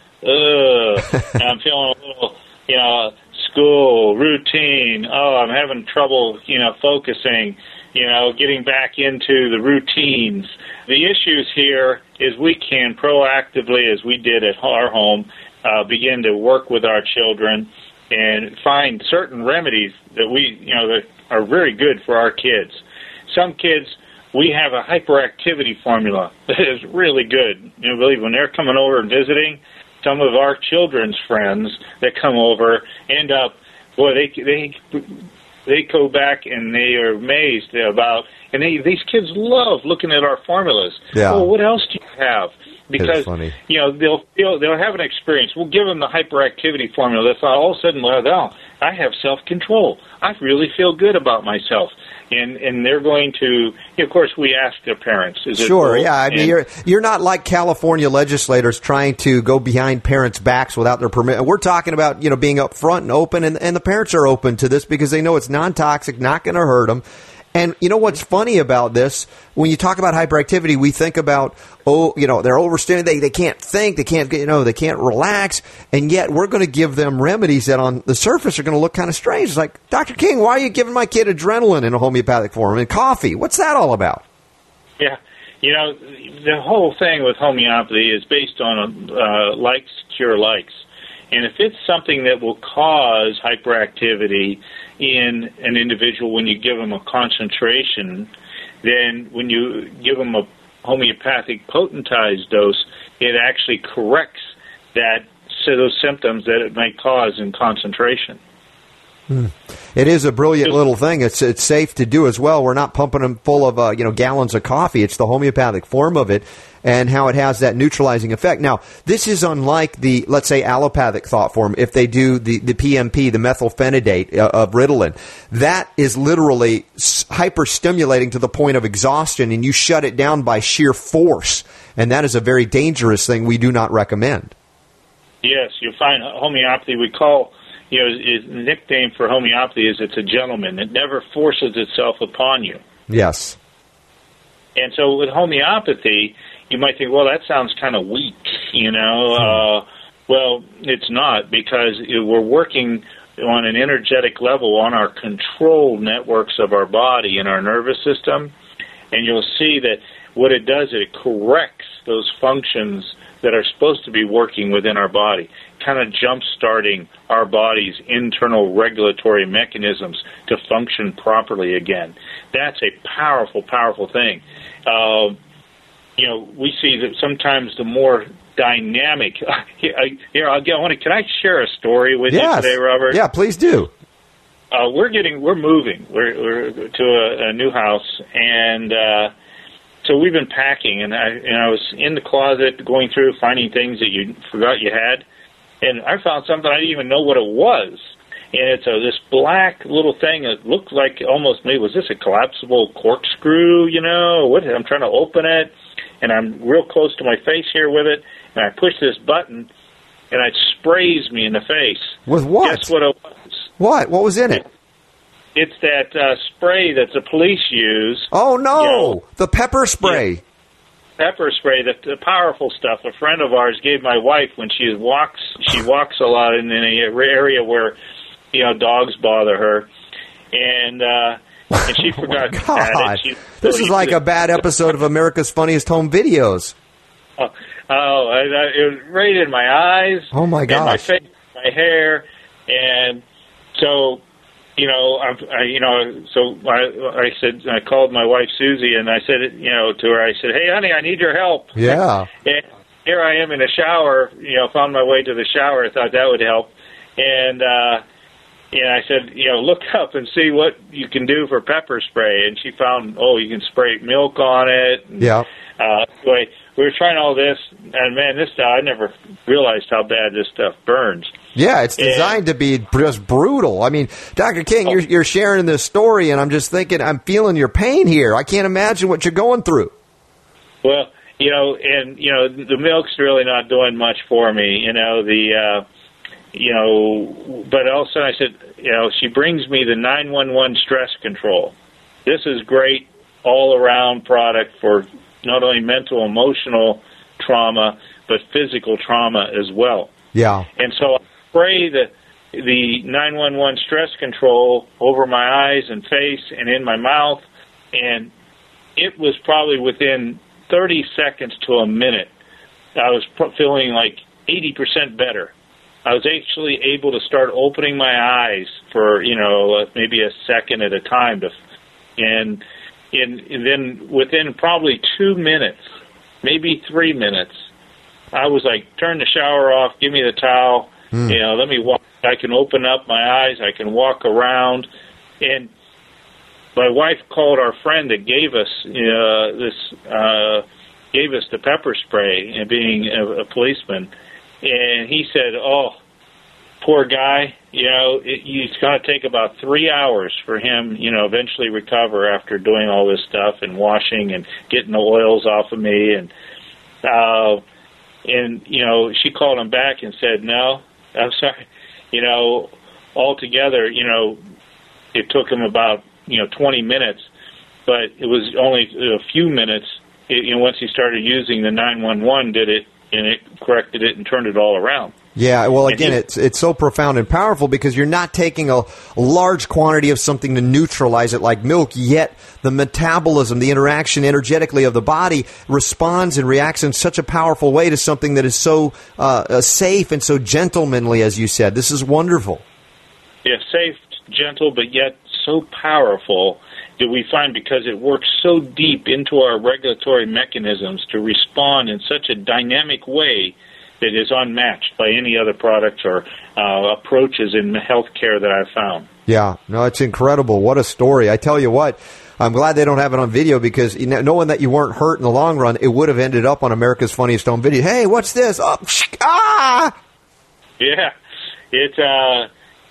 ugh. I'm feeling a little, you know, school, routine. Oh, I'm having trouble, you know, focusing, you know, getting back into the routines. The issues here is we can proactively, as we did at our home, Uh, begin to work with our children and find certain remedies that we, you know, that are very good for our kids. Some kids, we have a hyperactivity formula that is really good. You know, believe when they're coming over and visiting, some of our children's friends that come over end up, boy, they they they go back and they are amazed about, and they these kids love looking at our formulas. Yeah. Well, what else do you have? Because, you know, they'll feel, they'll have an experience. We'll give them the hyperactivity formula. That's all of a sudden, well, oh, I have self-control. I really feel good about myself. And and they're going to, of course, we ask their parents. Is sure, it yeah. I mean, and, you're you're not like California legislators trying to go behind parents' backs without their permission. We're talking about, you know, being up front and open, and, and the parents are open to this because they know it's non-toxic, not going to hurt them. And you know what's funny about this? When you talk about hyperactivity, we think about, oh, you know, they're overstimulated. They, they can't think. They can't, you know, they can't relax. And yet we're going to give them remedies that on the surface are going to look kind of strange. It's like, Doctor King, why are you giving my kid adrenaline in a homeopathic form and coffee? What's that all about? Yeah. You know, the whole thing with homeopathy is based on uh, likes cure likes. And if it's something that will cause hyperactivity in an individual when you give them a concentration, then when you give them a homeopathic potentized dose, it actually corrects that so those symptoms that it might cause in concentration. Hmm. It is a brilliant little thing. It's it's safe to do as well. We're not pumping them full of uh, you know gallons of coffee. It's the homeopathic form of it, and how it has that neutralizing effect. Now, this is unlike the, let's say, allopathic thought form. If they do the, the P M P, the methylphenidate uh, of Ritalin, that is literally hyper-stimulating to the point of exhaustion, and you shut it down by sheer force. And that is a very dangerous thing we do not recommend. Yes, you'll find homeopathy, we call, you know, is nickname for homeopathy is it's a gentleman. It never forces itself upon you. Yes. And so with homeopathy, you might think, well, that sounds kind of weak, you know. Uh, well, it's not, because we're working on an energetic level on our control networks of our body and our nervous system, and you'll see that what it does is it corrects those functions that are supposed to be working within our body, kind of jump-starting our body's internal regulatory mechanisms to function properly again. That's a powerful, powerful thing. Uh, you know, we see that sometimes the more dynamic... Here, I'll get, I want to, can I share a story with yes. you today, Robert? Yeah, please do. Uh, we're getting, we're moving. We're, we're to a, a new house, and... Uh, So we've been packing, and I, and I was in the closet going through, finding things that you forgot you had, and I found something I didn't even know what it was. And it's a, this black little thing that looked like almost me. Was this a collapsible corkscrew, you know? What? I'm trying to open it, and I'm real close to my face here with it, and I push this button, and it sprays me in the face. With what? Guess what it was? What? What was in it? It's that uh, spray that the police use. Oh, no! You know, the pepper spray. Yeah, pepper spray, the, the powerful stuff. A friend of ours gave my wife when she walks. She walks a lot in an area where, you know, dogs bother her, and uh, and she oh forgot to God. add it. She, this so is like a bad episode of America's Funniest Home Videos. Oh, oh I, I, it was right in my eyes. Oh my gosh! And my face, my hair, and so. You know, I, I, you know, so I, I said, I called my wife Susie, and I said, you know, to her, I said, "Hey, honey, I need your help." Yeah. And here I am in the shower. You know, found my way to the shower. I thought that would help, and uh, and I said, you know, look up and see what you can do for pepper spray. And she found, oh, you can spray milk on it. And, yeah. Uh, anyway, we were trying all this, and man, this stuff, I never realized how bad this stuff burns. Yeah, it's designed and, to be just brutal. I mean, Doctor King, oh, you're, you're sharing this story, and I'm just thinking, I'm feeling your pain here. I can't imagine what you're going through. Well, you know, and, you know, the milk's really not doing much for me, you know, the, uh, you know, but all of a sudden I said, you know, she brings me the nine one one stress control. This is great all-around product for not only mental, emotional trauma, but physical trauma as well. Yeah. And so I spray the the nine one one stress control over my eyes and face and in my mouth, and it was probably within thirty seconds to a minute, I was feeling like eighty percent better. I was actually able to start opening my eyes for, you know, maybe a second at a time, to, and, and, and then within probably two minutes, maybe three minutes, I was like, turn the shower off, give me the towel, mm. you know, let me walk. I can open up my eyes, I can walk around. And my wife called our friend that gave us uh, this, uh, gave us the pepper spray, and being a, a policeman, and he said, oh, poor guy, you know, it, it's going to take about three hours for him, you know, eventually recover after doing all this stuff and washing and getting the oils off of me. And, uh, and you know, she called him back and said, no, I'm sorry, you know, altogether, you know, it took him about, you know, twenty minutes, but it was only a few minutes. It, you know, once he started using the nine one one, did it, and it corrected it and turned it all around. Yeah, well, again, it's it's so profound and powerful because you're not taking a, a large quantity of something to neutralize it like milk, yet the metabolism, the interaction energetically of the body responds and reacts in such a powerful way to something that is so uh, safe and so gentlemanly, as you said. This is wonderful. Yeah, safe, gentle, but yet so powerful that we find, because it works so deep into our regulatory mechanisms to respond in such a dynamic way that is unmatched by any other products or uh, approaches in healthcare that I've found. Yeah, no, it's incredible. What a story. I tell you what, I'm glad they don't have it on video because you know, knowing that you weren't hurt in the long run, it would have ended up on America's Funniest Home Video. Hey, what's this? Oh, ah! Yeah, it. Uh,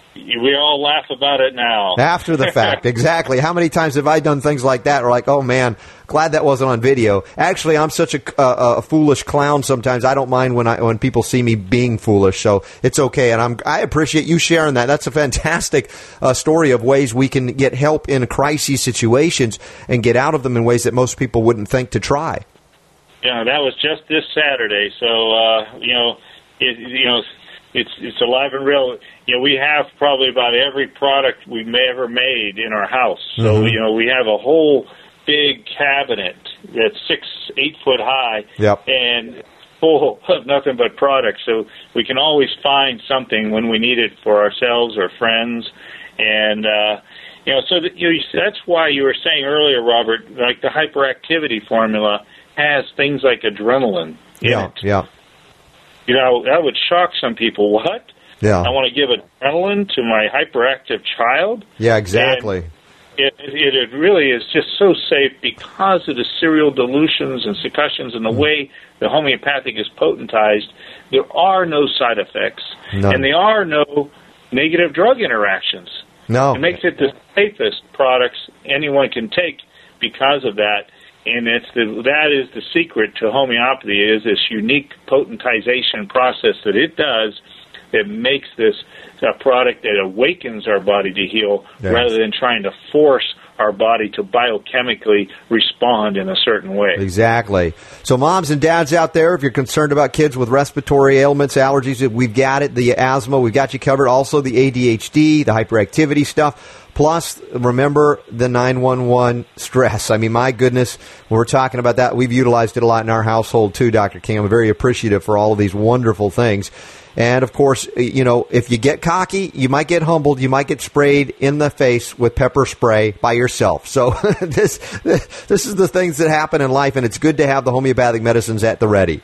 we all laugh about it now. After the fact, exactly. How many times have I done things like that? We're like, oh, man, glad that wasn't on video. Actually, I'm such a, a, a foolish clown sometimes. I don't mind when I when people see me being foolish, so it's okay. And I'm, I appreciate you sharing that. That's a fantastic uh, story of ways we can get help in crisis situations and get out of them in ways that most people wouldn't think to try. Yeah, that was just this Saturday. So, uh, you know, it, you know, it's it's alive and real. You know, we have probably about every product we've ever made in our house. So, mm-hmm. you know, we have a whole big cabinet that's six, eight foot high, yep. and full of nothing but products. So we can always find something when we need it for ourselves or friends. And, uh, you know, so that, you know, that's why you were saying earlier, Robert, like the hyperactivity formula has things like adrenaline in yeah, it. Yeah. You know, that would shock some people. What? Yeah. I want to give adrenaline to my hyperactive child? Yeah, exactly. It, it, it really is just so safe because of the serial dilutions and succussions and the way the homeopathic is potentized. There are no side effects, None. and there are no negative drug interactions. No. It makes it the safest products anyone can take because of that. And it's the, that is the secret to homeopathy, is this unique potentization process that it does that makes this a product that awakens our body to heal yes. rather than trying to force our body to biochemically respond in a certain way. Exactly. So moms and dads out there, if you're concerned about kids with respiratory ailments, allergies, we've got it. The asthma, we've got you covered. Also the A D H D, the hyperactivity stuff. Plus, remember the nine one one stress. I mean, my goodness, when we're talking about that, we've utilized it a lot in our household too, Doctor King. I'm very appreciative for all of these wonderful things. And, of course, you know, if you get cocky, you might get humbled. You might get sprayed in the face with pepper spray by yourself. So this this is the things that happen in life, and it's good to have the homeopathic medicines at the ready.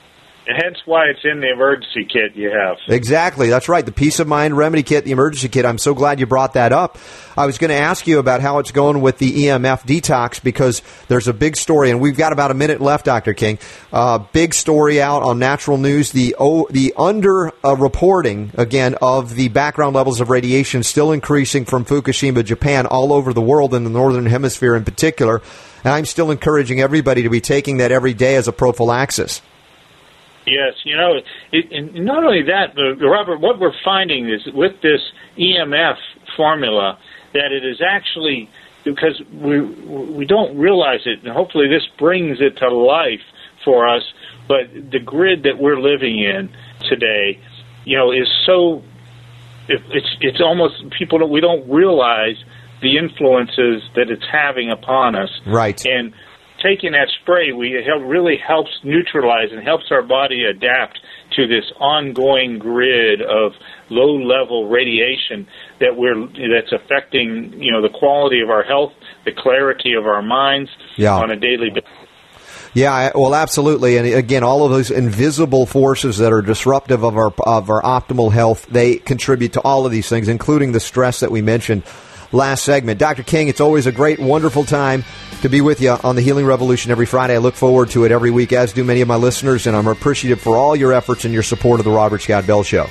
Hence why it's in the emergency kit you have. Exactly. That's right. The Peace of Mind Remedy Kit, the emergency kit. I'm so glad you brought that up. I was going to ask you about how it's going with the E M F detox because there's a big story, and we've got about a minute left, Doctor King. Uh, big story out on Natural News. The oh, the under uh, reporting, again, of the background levels of radiation still increasing from Fukushima, Japan, all over the world, in the Northern Hemisphere in particular. And I'm still encouraging everybody to be taking that every day as a prophylaxis. Yes, you know, it, and not only that, but Robert, what we're finding is with this E M F formula that it is actually, because we we don't realize it, and hopefully this brings it to life for us, but the grid that we're living in today, you know, is so, it, it's it's almost, people, don't, we don't realize the influences that it's having upon us. Right. And taking that spray, we it really helps neutralize and helps our body adapt to this ongoing grid of low-level radiation that we're that's affecting, you know, the quality of our health, the clarity of our minds yeah. on a daily basis. Yeah, well, absolutely. And again, all of those invisible forces that are disruptive of our of our optimal health, they contribute to all of these things, including the stress that we mentioned last segment. Doctor King, it's always a great, wonderful time to be with you on the Healing Revolution every Friday. I look forward to it every week, as do many of my listeners, and I'm appreciative for all your efforts and your support of the Robert Scott Bell Show.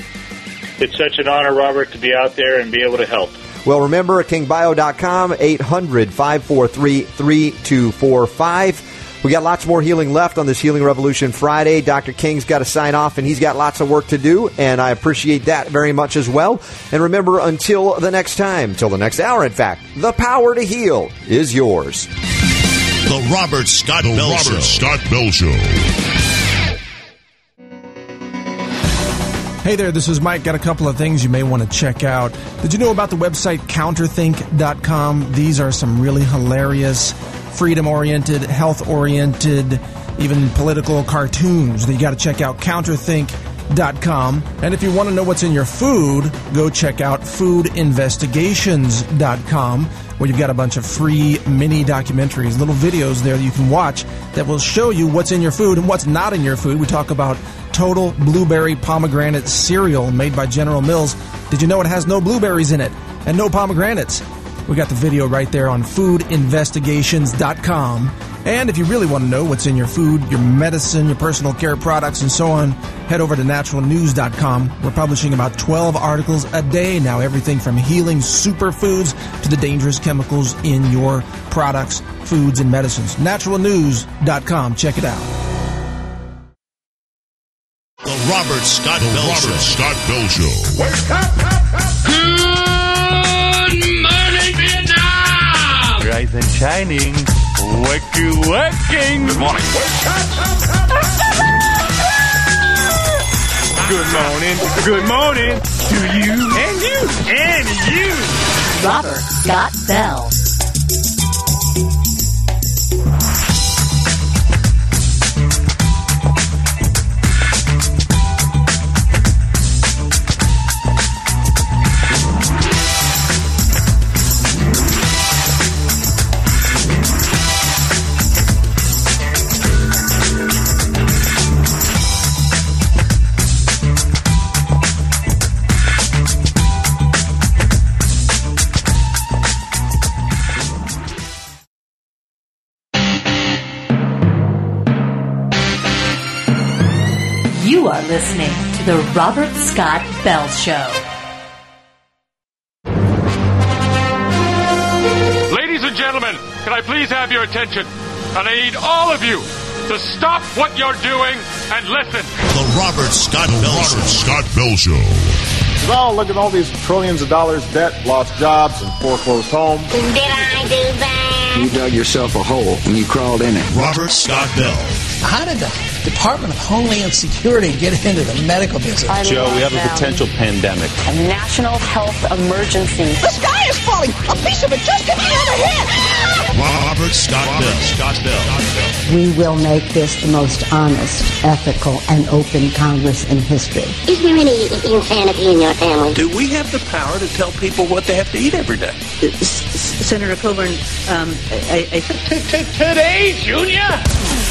It's such an honor, Robert, to be out there and be able to help. Well, remember, at king bio dot com, eight hundred, five four three, three two four five. We got lots more healing left on this Healing Revolution Friday. Doctor King's got to sign off, and he's got lots of work to do, and I appreciate that very much as well. And remember, until the next time, till the next hour, in fact, the power to heal is yours. The Robert Scott the Bell Robert Show. Scott Bell Show. Hey there, this is Mike. Got a couple of things you may want to check out. Did you know about the website counterthink dot com? These are some really hilarious, freedom-oriented, health-oriented, even political cartoons that you got to check out. counterthink dot com. And if you want to know what's in your food, go check out food investigations dot com, where you've got a bunch of free mini documentaries, little videos there that you can watch that will show you what's in your food and what's not in your food. We talk about Total Blueberry Pomegranate Cereal made by General Mills. Did you know it has no blueberries in it? and no pomegranates. We got the video right there on food investigations dot com. And if you really want to know what's in your food, your medicine, your personal care products, and so on, head over to natural news dot com. We're publishing about twelve articles a day now, everything from healing superfoods to the dangerous chemicals in your products, foods, and medicines. natural news dot com. Check it out. The Robert Scott Bell Robert Show. Scott Bell Show. Wake up, up, up. Good morning, Vietnam! Rise and shining. Wakey, waking. Good morning. Wake up, up, up, up. Good morning. Good morning to you and you and you. Robert Scott Bell. You are listening to the Robert Scott Bell Show. Ladies and gentlemen, can I please have your attention? And I need all of you to stop what you're doing and listen. The Robert Scott Bell Robert Show. Scott Bell Show. Oh, look at all these trillions of dollars debt, lost jobs, and foreclosed homes. Did I do that? You dug yourself a hole and you crawled in it. Robert Scott Bell. How did the Department of Homeland Security get into the medical business? I Joe, we have them. a potential pandemic. A national health emergency. The sky is falling. A piece of it just hit me on the head. Robert Scott Robert Bell. Scott Bell. We will make this the most honest, ethical, and open Congress in history. Is there any insanity in your family? Do we have the power to tell people what they have to eat every day? Senator Coburn, um, I, I today, Junior.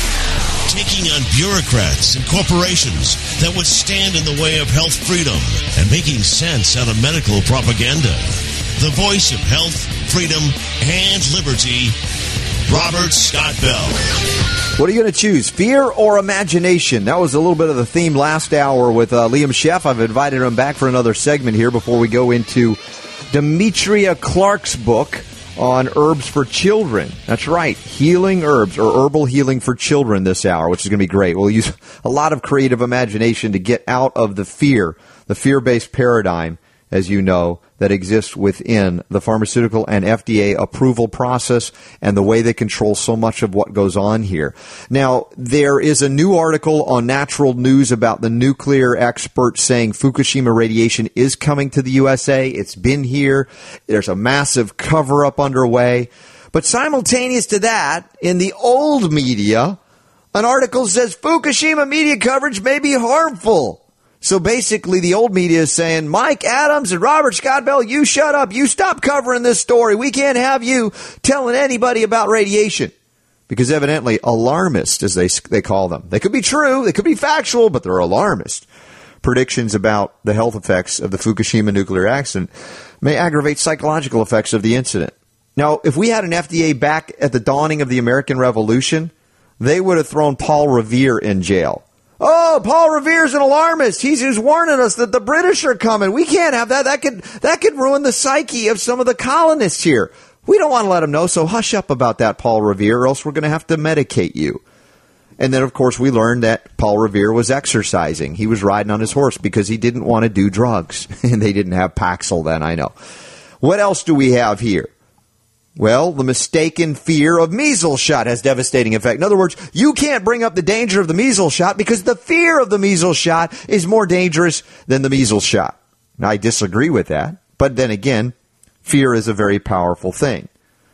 Taking on bureaucrats and corporations that would stand in the way of health freedom and making sense out of medical propaganda. The voice of health, freedom, and liberty, Robert Scott Bell. What are you going to choose, fear or imagination? That was a little bit of the theme last hour with uh, Liam Sheff. I've invited him back for another segment here before we go into Demetria Clark's book on herbs for children. That's right, healing herbs or herbal healing for children this hour, which is going to be great. We'll use a lot of creative imagination to get out of the fear, the fear-based paradigm, as you know, that exists within the pharmaceutical and F D A approval process and the way they control so much of what goes on here. Now, there is a new article on Natural News about the nuclear experts saying Fukushima radiation is coming to the U S A. It's been here. There's a massive cover-up underway. But simultaneous to that, in the old media, an article says Fukushima media coverage may be harmful. So basically, the old media is saying, Mike Adams and Robert Scott Bell, you shut up. You stop covering this story. We can't have you telling anybody about radiation. Because evidently, alarmist, as they they call them. They could be true. They could be factual, but they're alarmist. Predictions about the health effects of the Fukushima nuclear accident may aggravate psychological effects of the incident. Now, if we had an F D A back at the dawning of the American Revolution, they would have thrown Paul Revere in jail. Oh, Paul Revere's an alarmist. He's, he's warning us that the British are coming. We can't have that. That could that could ruin the psyche of some of the colonists here. We don't want to let them know, so hush up about that, Paul Revere, or else we're going to have to medicate you. And then, of course, we learned that Paul Revere was exercising. He was riding on his horse because he didn't want to do drugs. And they didn't have Paxil then, I know. What else do we have here? Well, the mistaken fear of measles shot has devastating effect. In other words, you can't bring up the danger of the measles shot because the fear of the measles shot is more dangerous than the measles shot. Now, I disagree with that. But then again, fear is a very powerful thing.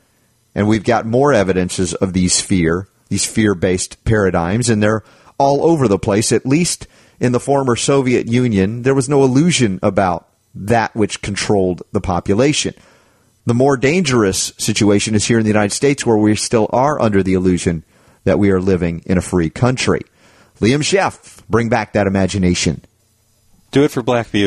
And we've got more evidences of these fear, these fear-based paradigms, and they're all over the place. At least in the former Soviet Union, there was no illusion about that which controlled the population. The more dangerous situation is here in the United States, where we still are under the illusion that we are living in a free country. Liam Sheff, bring back that imagination. Do it for Black Beauty.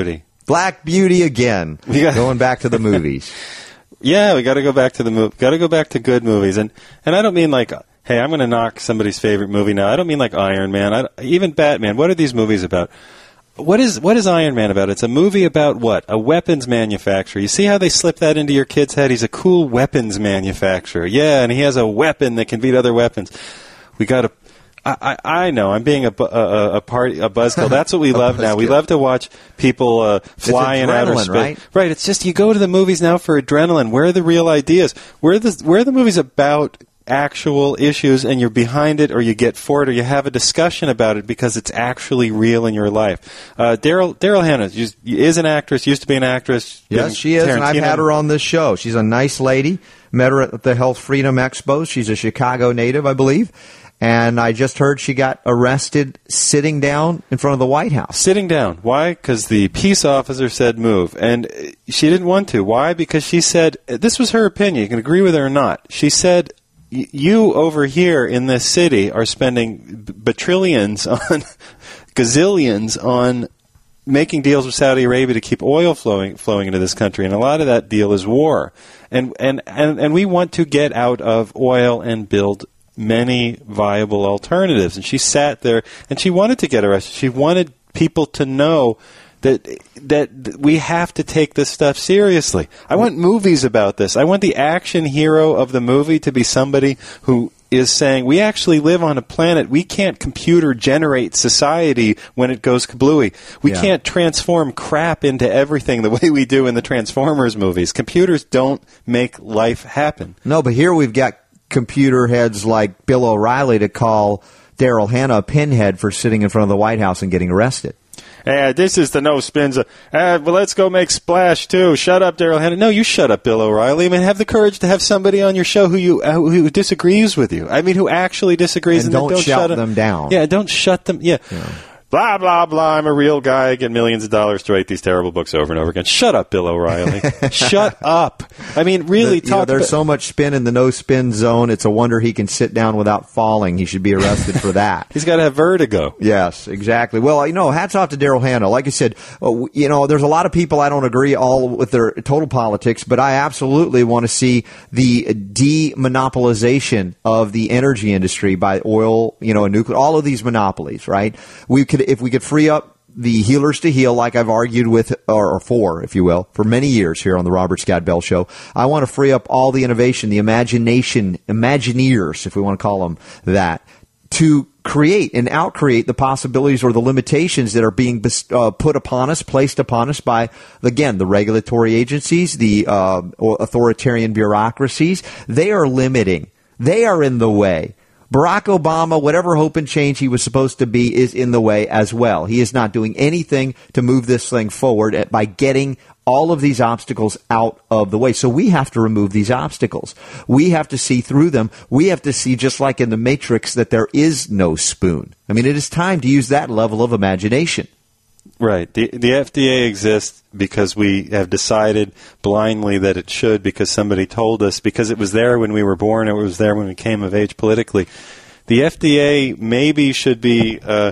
Black Beauty again. Got- going back to the movies. Yeah, we got to go back to the movie. Got to go back to good movies, and and I don't mean like, hey, I'm going to knock somebody's favorite movie now. I don't mean like Iron Man, I, even Batman. What are these movies about? What is what is Iron Man about? It's a movie about what? A weapons manufacturer. You see how they slip that into your kid's head? He's a cool weapons manufacturer. Yeah, and he has a weapon that can beat other weapons. We got to. I, I know I'm being a, a, a party a buzzkill. That's what we love now. We love to watch people uh, fly in outer space. Right? Right. It's just you go to the movies now for adrenaline. Where are the real ideas? Where are the where are the movies about actual issues, and you're behind it, or you get for it, or you have a discussion about it because it's actually real in your life. Uh, Daryl Daryl Hannah is, is an actress. Used to be an actress. Yes, she is, and I've had her on this show. She's a nice lady. Met her at the Health Freedom Expo. She's a Chicago native, I believe. And I just heard she got arrested sitting down in front of the White House. Sitting down. Why? Because the peace officer said move. And she didn't want to. Why? Because she said, this was her opinion. You can agree with her or not. She said, you over here in this city are spending batrillions on, gazillions on making deals with Saudi Arabia to keep oil flowing flowing into this country. And a lot of that deal is war. And, and, and, and we want to get out of oil and build many viable alternatives. And she sat there and she wanted to get arrested. She wanted people to know that that we have to take this stuff seriously. I want movies about this. I want the action hero of the movie to be somebody who is saying, we actually live on a planet. We can't computer generate society when it goes kablooey. We Yeah. can't transform crap into everything the way we do in the Transformers movies. Computers don't make life happen. No, but here we've got computer heads like Bill O'Reilly to call Daryl Hannah a pinhead for sitting in front of the White House and getting arrested. Uh, this is the no spins. Uh, well, let's go make Splash too. Shut up, Daryl Hannah. No, you shut up, Bill O'Reilly. I mean, have the courage to have somebody on your show who you uh, who disagrees with you. I mean, who actually disagrees, And and, don't then don't shout shut them down. Yeah, don't shut them. Yeah. Yeah. Blah, blah, blah. I'm a real guy. I get millions of dollars to write these terrible books over and over again. Shut up, Bill O'Reilly. Shut up. I mean, really, The- you know, talk there's about- so much spin in the no-spin zone. It's a wonder he can sit down without falling. He should be arrested for that. He's got to have vertigo. Yes, exactly. Well, you know, hats off to Daryl Hannah. Like I said, uh, you know, there's a lot of people I don't agree all with their total politics, but I absolutely want to see the demonopolization of the energy industry by oil, you know, and nuclear, all of these monopolies, right? We could, if we could free up the healers to heal, like I've argued with, or, or for, if you will, for many years here on the Robert Scott Bell Show. I want to free up all the innovation, the imagination, Imagineers, if we want to call them that, to create and outcreate the possibilities or the limitations that are being uh, put upon us, placed upon us by, again, the regulatory agencies, the uh, authoritarian bureaucracies. They are limiting. They are in the way. Barack Obama, whatever hope and change he was supposed to be, is in the way as well. He is not doing anything to move this thing forward by getting all of these obstacles out of the way. So we have to remove these obstacles. We have to see through them. We have to see, just like in the Matrix, that there is no spoon. I mean, it is time to use that level of imagination. Right. The the F D A exists because we have decided blindly that it should, because somebody told us, because it was there when we were born, it was there when we came of age politically. The F D A maybe should be uh,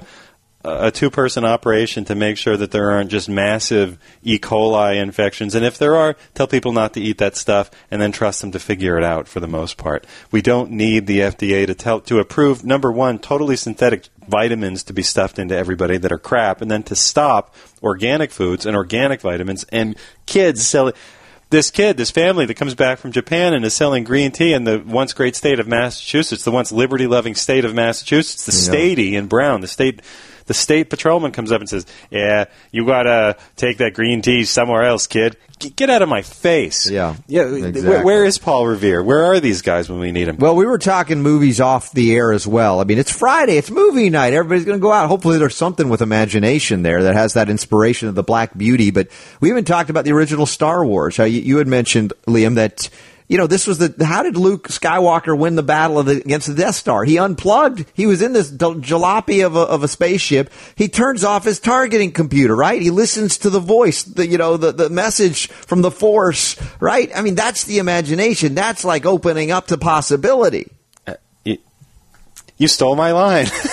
a two-person operation to make sure that there aren't just massive E. coli infections. And if there are, tell people not to eat that stuff and then trust them to figure it out for the most part. We don't need the F D A to tell to approve, number one, totally synthetic vitamins to be stuffed into everybody that are crap, and then to stop organic foods and organic vitamins and kids selling. This kid, this family that comes back from Japan and is selling green tea in the once great state of Massachusetts, the once liberty-loving state of Massachusetts, the statey in Brown, the state... The state patrolman comes up and says, yeah, you got to take that green tea somewhere else, kid. G- get out of my face. Yeah, yeah. exactly. Where, where is Paul Revere? Where are these guys when we need them? Well, we were talking movies off the air as well. I mean, it's Friday. It's movie night. Everybody's going to go out. Hopefully there's something with imagination there that has that inspiration of the Black Beauty. But we haven't talked about the original Star Wars. How you, you had mentioned, Liam, that... You know, this was the, how did Luke Skywalker win the battle of the, against the Death Star? He unplugged. He was in this jalopy of a, of a spaceship. He turns off his targeting computer, right? He listens to the voice, the, you know, the, the message from the Force, right? I mean, that's the imagination. That's like opening up to possibility. Uh, you, you stole my line.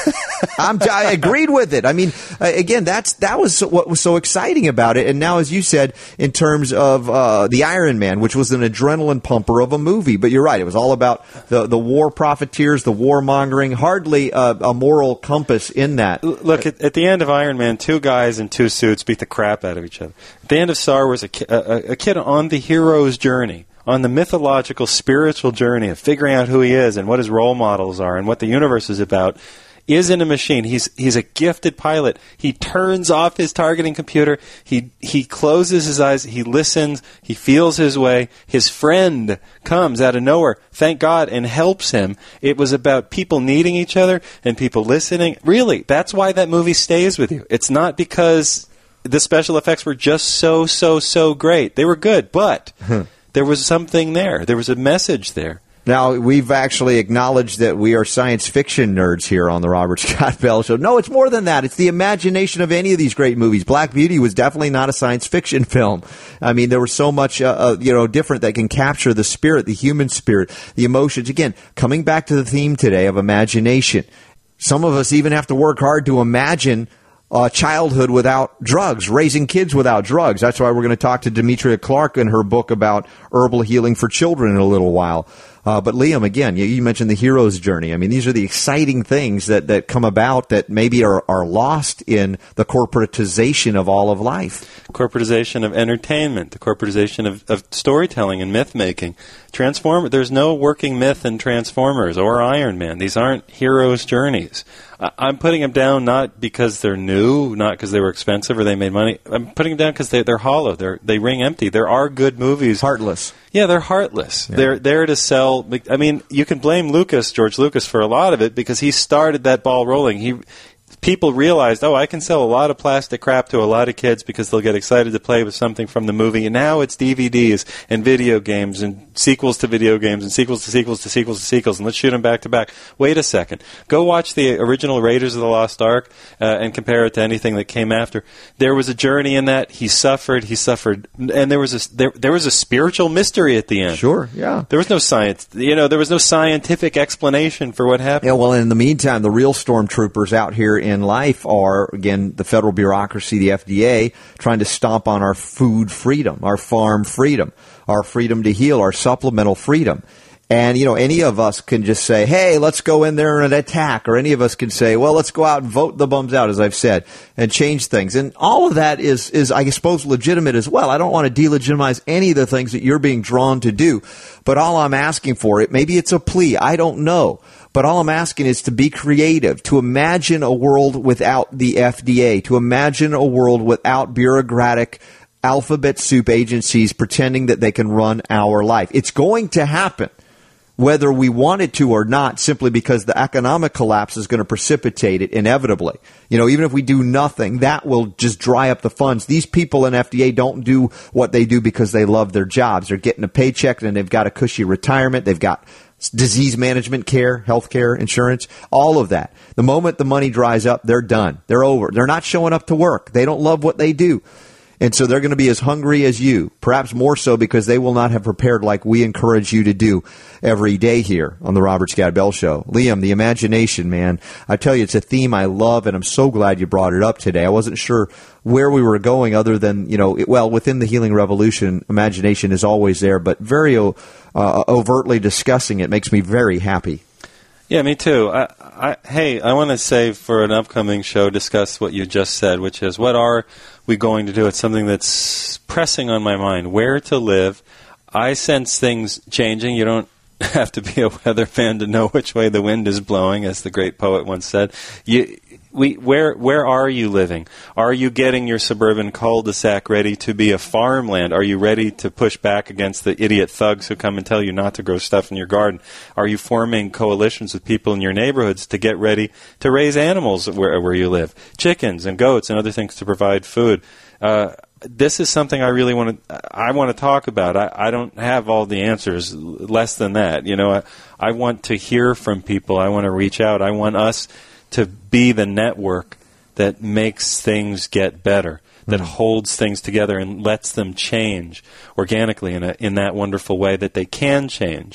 I'm, I agreed with it. I mean, uh, again, that's that was so, what was so exciting about it. And now, as you said, in terms of uh, the Iron Man, which was an adrenaline pumper of a movie, but you're right, it was all about the the war profiteers, the warmongering. Hardly a, a moral compass in that. Look, at, at the end of Iron Man, two guys in two suits beat the crap out of each other. At the end of Star Wars, a, ki- a, a kid on the hero's journey, on the mythological, spiritual journey of figuring out who he is and what his role models are and what the universe is about, is in a machine. He's he's a gifted pilot. He turns off his targeting computer. He he closes his eyes. He listens. He feels his way. His friend comes out of nowhere, thank God, and helps him. It was about people needing each other and people listening. Really, that's why that movie stays with you. It's not because the special effects were just so, so, so great. They were good, but there was something there. There was a message there. Now, we've actually acknowledged that we are science fiction nerds here on the Robert Scott Bell Show. No, it's more than that. It's the imagination of any of these great movies. Black Beauty was definitely not a science fiction film. I mean, there was so much, uh, uh, you know, different that can capture the spirit, the human spirit, the emotions. Again, coming back to the theme today of imagination. Some of us even have to work hard to imagine Uh, childhood without drugs, raising kids without drugs. That's why we're going to talk to Demetria Clark in her book about herbal healing for children in a little while. Uh, but Liam, again, you, you mentioned the hero's journey. I mean, these are the exciting things that, that come about that maybe are, are lost in the corporatization of all of life. Corporatization of entertainment, the corporatization of, of storytelling and myth-making. Transform. There's no working myth in Transformers or Iron Man. These aren't heroes' journeys. I, I'm putting them down not because they're new, not because they were expensive or they made money. I'm putting them down because they, they're hollow. They're, they ring empty. There are good movies. Heartless. Yeah, they're heartless. Yeah. They're there to sell. I mean, you can blame Lucas, George Lucas, for a lot of it because he started that ball rolling. He People realized, oh, I can sell a lot of plastic crap to a lot of kids because they'll get excited to play with something from the movie. And now it's D V Ds and video games and sequels to video games and sequels to sequels to sequels to sequels. And let's shoot them back to back. Wait a second. Go watch the original Raiders of the Lost Ark uh, and compare it to anything that came after. There was a journey in that. He suffered. He suffered. And there was a, there, there was a spiritual mystery at the end. Sure, yeah. There was no science. You know, there was no scientific explanation for what happened. Yeah, well, in the meantime, the real stormtroopers out here in life are, again, the federal bureaucracy, the F D A, trying to stomp on our food freedom, our farm freedom, our freedom to heal, our supplemental freedom. And, you know, any of us can just say, hey, let's go in there and attack. Or any of us can say, well, let's go out and vote the bums out, as I've said, and change things. And all of that is, is I suppose, legitimate as well. I don't want to delegitimize any of the things that you're being drawn to do. But all I'm asking for, it maybe it's a plea, I don't know. But all I'm asking is to be creative, to imagine a world without the F D A, to imagine a world without bureaucratic alphabet soup agencies pretending that they can run our life. It's going to happen, whether we want it to or not, simply because the economic collapse is going to precipitate it inevitably. You know, even if we do nothing, that will just dry up the funds. These people in F D A don't do what they do because they love their jobs. They're getting a paycheck and they've got a cushy retirement. They've got disease management care, health care, insurance, all of that. The moment the money dries up, they're done. They're over. They're not showing up to work. They don't love what they do. And so they're going to be as hungry as you, perhaps more so because they will not have prepared like we encourage you to do every day here on the Robert Scott Bell Show. Liam, the imagination, man. I tell you, it's a theme I love, and I'm so glad you brought it up today. I wasn't sure where we were going other than, you know, it, well, within the healing revolution, imagination is always there, but very uh, overtly discussing it makes me very happy. Yeah, me too. I, I, hey, I want to say for an upcoming show, discuss what you just said, which is what are we going to do? It's something that's pressing on my mind. Where to live. I sense things changing. You don't have to be a weatherman to know which way the wind is blowing, as the great poet once said. You, we, where, where are you living? Are you getting your suburban cul-de-sac ready to be a farmland? Are you ready to push back against the idiot thugs who come and tell you not to grow stuff in your garden? Are you forming coalitions with people in your neighborhoods to get ready to raise animals where, where you live? Chickens and goats and other things to provide food. Uh, this is something I really want to I want to talk about. I, I don't have all the answers, less than that. You know, I, I want to hear from people. I want to reach out. I want us to be the network that makes things get better, that mm-hmm. holds things together and lets them change organically in a, in that wonderful way that they can change.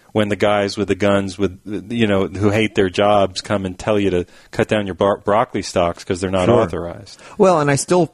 when the guys with the guns, with you know, who hate their jobs, come and tell you to cut down your bro- broccoli stalks because they're not Sure. authorized. Well, and I still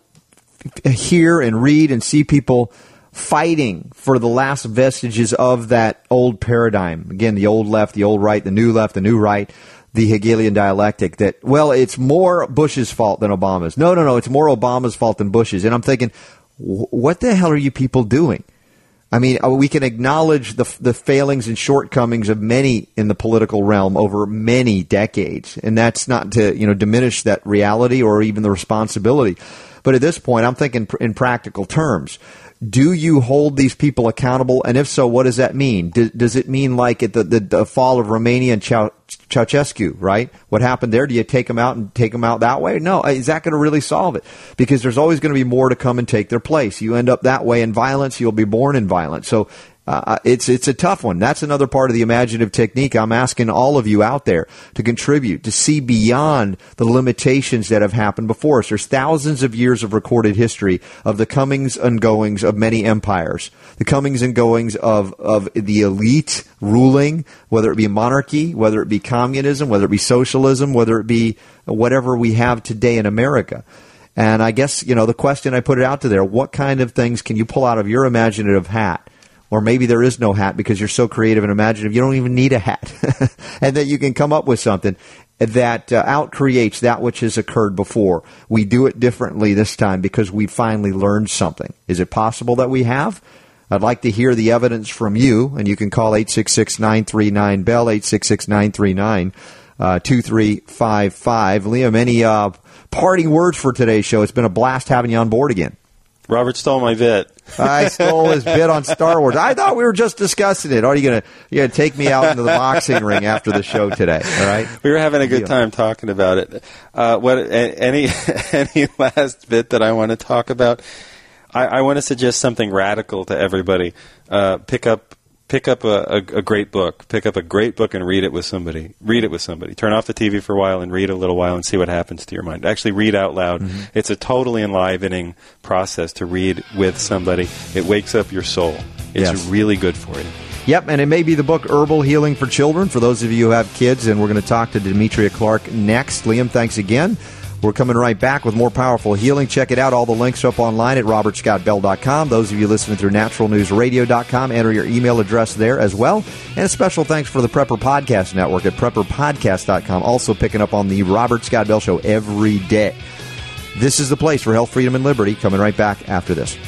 hear and read and see people fighting for the last vestiges of that old paradigm. Again, the old left, the old right, the new left, the new right, the Hegelian dialectic that, well, it's more Bush's fault than Obama's. No, no, no, it's more Obama's fault than Bush's. And I'm thinking, what the hell are you people doing? I mean, we can acknowledge the the failings and shortcomings of many in the political realm over many decades, and that's not to, you know, diminish that reality or even the responsibility. But at this point, I'm thinking in practical terms. Do you hold these people accountable? And if so, what does that mean? Does, does it mean like at the, the, the fall of Romania and Ceau- Ceausescu, right? What happened there? Do you take them out and take them out that way? No. Is that going to really solve it? Because there's always going to be more to come and take their place. You end up that way in violence, you'll be born in violence. So uh, it's it's a tough one. That's another part of the imaginative technique. I'm asking all of you out there to contribute, to see beyond the limitations that have happened before us. There's thousands of years of recorded history of the comings and goings of many empires, the comings and goings of, of the elite ruling, whether it be monarchy, whether it be communism, whether it be socialism, whether it be whatever we have today in America. And I guess, you know, the question I put it out to there, what kind of things can you pull out of your imaginative hat? Or maybe there is no hat because you're so creative and imaginative you don't even need a hat. And that you can come up with something that uh, out-creates that which has occurred before. We do it differently this time because we finally learned something. Is it possible that we have? I'd like to hear the evidence from you, and you can call eight six six, nine three nine, B E L L, eight six six, nine three nine, two three five five. Liam, any uh, parting words for today's show? It's been a blast having you on board again. Robert stole my bit. I stole his bit on Star Wars. I thought we were just discussing it. Are you going to you gonna take me out into the boxing ring after the show today? All right. We were having a good time talking about it. Uh, what any any last bit that I want to talk about? I, I want to suggest something radical to everybody. Uh, pick up pick up a, a, a great book. Pick up a great book and read it with somebody. Read it with somebody. Turn off the T V for a while and read a little while and see what happens to your mind. Actually read out loud. Mm-hmm. It's a totally enlivening process to read with somebody. It wakes up your soul. It's Yes. really good for you. Yep, and it may be the book Herbal Healing for Children for those of you who have kids, and we're going to talk to Demetria Clark next. Liam, thanks again. We're coming right back with more powerful healing. Check it out. All the links are up online at robert scott bell dot com. Those of you listening through natural news radio dot com, enter your email address there as well. And a special thanks for the Prepper Podcast Network at prepper podcast dot com, also picking up on the Robert Scott Bell Show every day. This is the place for health, freedom, and liberty. Coming right back after this.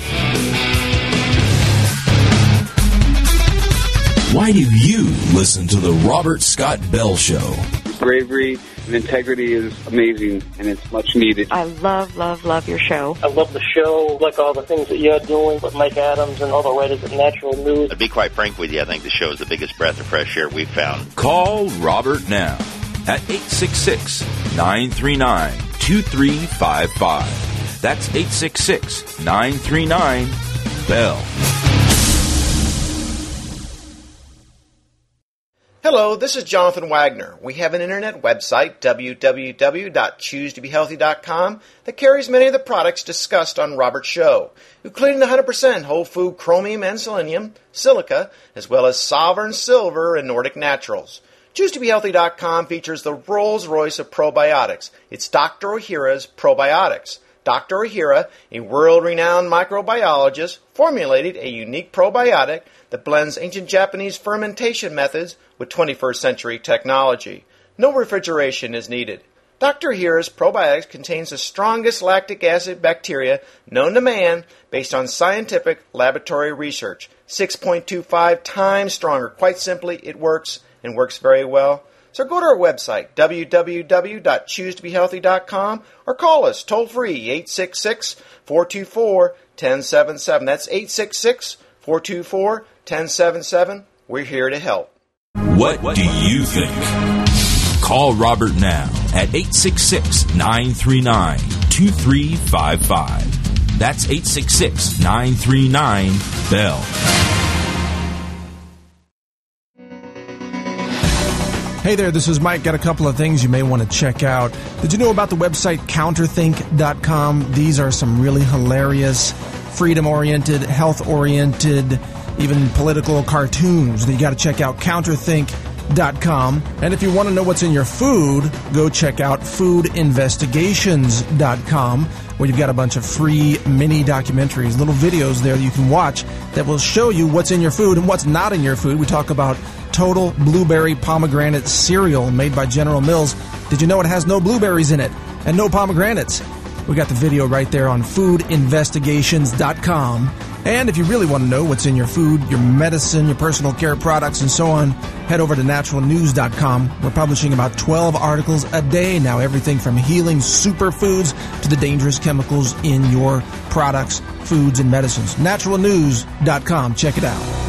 Why do you listen to the Robert Scott Bell Show? Bravery and integrity is amazing, and it's much needed. I love, love, love your show. I love the show, like all the things that you're doing with Mike Adams and all the writers at Natural News. To be quite frank with you, I think the show is the biggest breath of fresh air we've found. Call Robert now at eight six six, nine three nine, two three five five. That's eight six six, nine three nine, B E L L. Hello, this is Jonathan Wagner. We have an internet website, w w w dot choose to be healthy dot com, that carries many of the products discussed on Robert's show, including the one hundred percent whole food chromium and selenium, silica, as well as Sovereign Silver and Nordic Naturals. choose to be healthy dot com features the Rolls-Royce of probiotics. It's Doctor Ohhira's Probiotics. Doctor Ohhira, a world-renowned microbiologist, formulated a unique probiotic that blends ancient Japanese fermentation methods with twenty-first century technology. No refrigeration is needed. Doctor Ohhira's probiotics contains the strongest lactic acid bacteria known to man based on scientific laboratory research. six point two five times stronger. Quite simply, it works and works very well. So go to our website, w w w dot choose to be healthy dot com, or call us toll-free, eight six six, four two four, one zero seven seven. That's eight six six, four two four, one zero seven seven. We're here to help. What do you think? Call Robert now at eight six six, nine three nine, two three five five. That's eight six six, nine three nine, B E L L. Hey there, this is Mike. Got a couple of things you may want to check out. Did you know about the website counterthink dot com? These are some really hilarious, freedom-oriented, health-oriented even political cartoons. You got to check out counterthink dot com. And if you want to know what's in your food, go check out food investigations dot com, where you've got a bunch of free mini documentaries, little videos there that you can watch that will show you what's in your food and what's not in your food. We talk about Total Blueberry Pomegranate Cereal made by General Mills. Did you know it has no blueberries in it and no pomegranates? We got the video right there on food investigations dot com. And if you really want to know what's in your food, your medicine, your personal care products, and so on, head over to natural news dot com. We're publishing about twelve articles a day now, everything from healing superfoods to the dangerous chemicals in your products, foods, and medicines. natural news dot com. Check it out.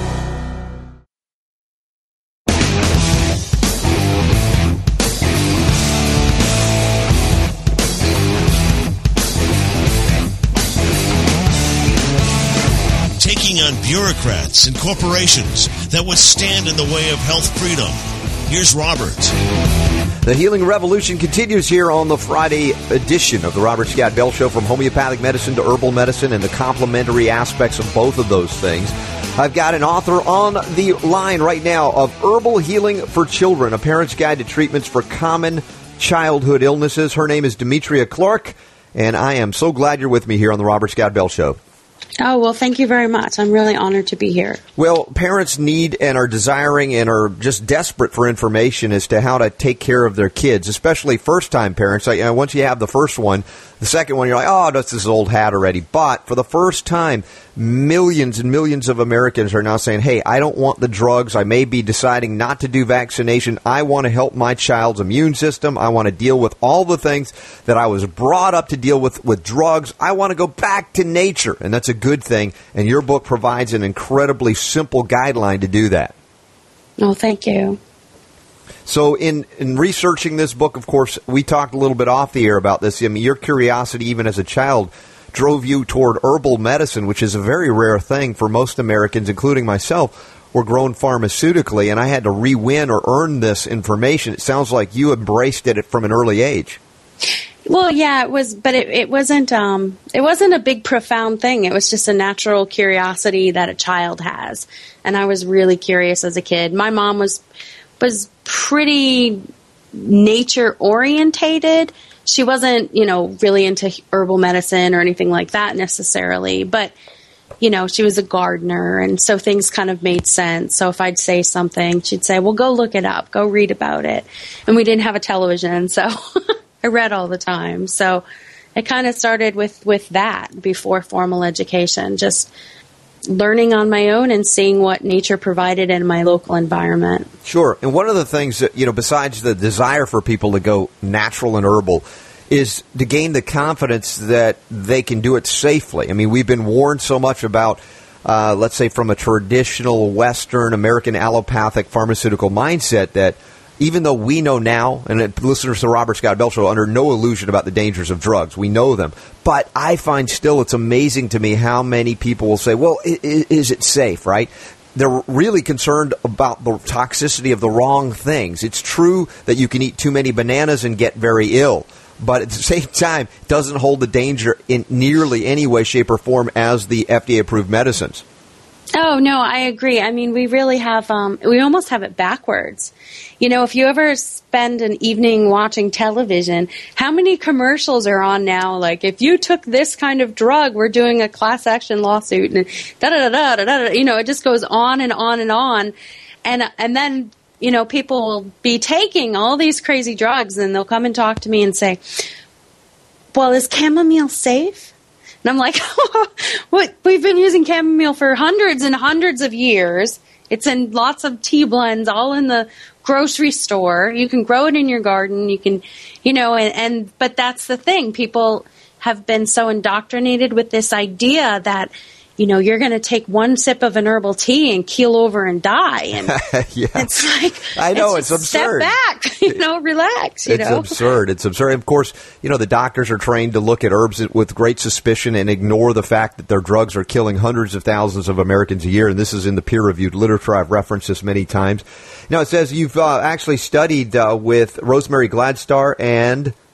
On bureaucrats and corporations that would stand in the way of health freedom. Here's Robert. The healing revolution continues here on the Friday edition of the Robert Scott Bell Show, from homeopathic medicine to herbal medicine and the complementary aspects of both of those things. I've got an author on the line right now of Herbal Healing for Children, a parent's guide to treatments for common childhood illnesses. Her name is Demetria Clark, and I am so glad you're with me here on the Robert Scott Bell Show. Oh, well, thank you very much. I'm really honored to be here. Well, parents need and are desiring and are just desperate for information as to how to take care of their kids, especially first-time parents. Like, you know, once you have the first one, the second one, you're like, oh, that's this old hat already. But for the first time, millions and millions of Americans are now saying, hey, I don't want the drugs. I may be deciding not to do vaccination. I want to help my child's immune system. I want to deal with all the things that I was brought up to deal with with drugs. I want to go back to nature, and that's a good thing. And your book provides an incredibly simple guideline to do that. Oh, thank you. So in, in researching this book, of course, we talked a little bit off the air about this. I mean, your curiosity, even as a child, drove you toward herbal medicine, which is a very rare thing for most Americans, including myself. Were grown pharmaceutically, and I had to re-win or earn this information. It sounds like you embraced it from an early age. Well, yeah, it was, but it, it wasn't. Um, it wasn't a big, profound thing. It was just a natural curiosity that a child has, and I was really curious as a kid. My mom was was pretty nature orientated. She wasn't, you know, really into herbal medicine or anything like that necessarily, but you know, she was a gardener, and so things kind of made sense. So if I'd say something, she'd say, well, go look it up, go read about it. And we didn't have a television, so I read all the time. So it kind of started with, with that before formal education, just learning on my own and seeing what nature provided in my local environment. Sure. And one of the things that, you know, besides the desire for people to go natural and herbal, is to gain the confidence that they can do it safely. I mean, we've been warned so much about, uh, let's say, from a traditional Western American allopathic pharmaceutical mindset that even though we know now, and listeners to the Robert Scott Bell Show are under no illusion about the dangers of drugs, we know them. But I find still it's amazing to me how many people will say, well, is it safe, right? They're really concerned about the toxicity of the wrong things. It's true that you can eat too many bananas and get very ill, but at the same time, it doesn't hold the danger in nearly any way, shape, or form as the F D A-approved medicines. Oh, no, I agree. I mean, we really have, um, we almost have it backwards. You know, if you ever spend an evening watching television, how many commercials are on now? Like, if you took this kind of drug, we're doing a class action lawsuit, and da-da-da-da-da-da, you know, it just goes on and on and on. And, and then, you know, people will be taking all these crazy drugs, and they'll come and talk to me and say, well, is chamomile safe? And I'm like, what? We've been using chamomile for hundreds and hundreds of years. It's in lots of tea blends, all in the grocery store. You can grow it in your garden. You can, you know, and, and but that's the thing. People have been so indoctrinated with this idea that, you know, you're going to take one sip of an herbal tea and keel over and die. And yeah. It's like, I know, it's, it's absurd. Step back, you know, relax, you it's know. It's absurd. It's absurd. Of course, you know, the doctors are trained to look at herbs with great suspicion and ignore the fact that their drugs are killing hundreds of thousands of Americans a year. And this is in the peer-reviewed literature. I've referenced this many times. Now, it says you've uh, actually studied uh, with Rosemary Gladstar and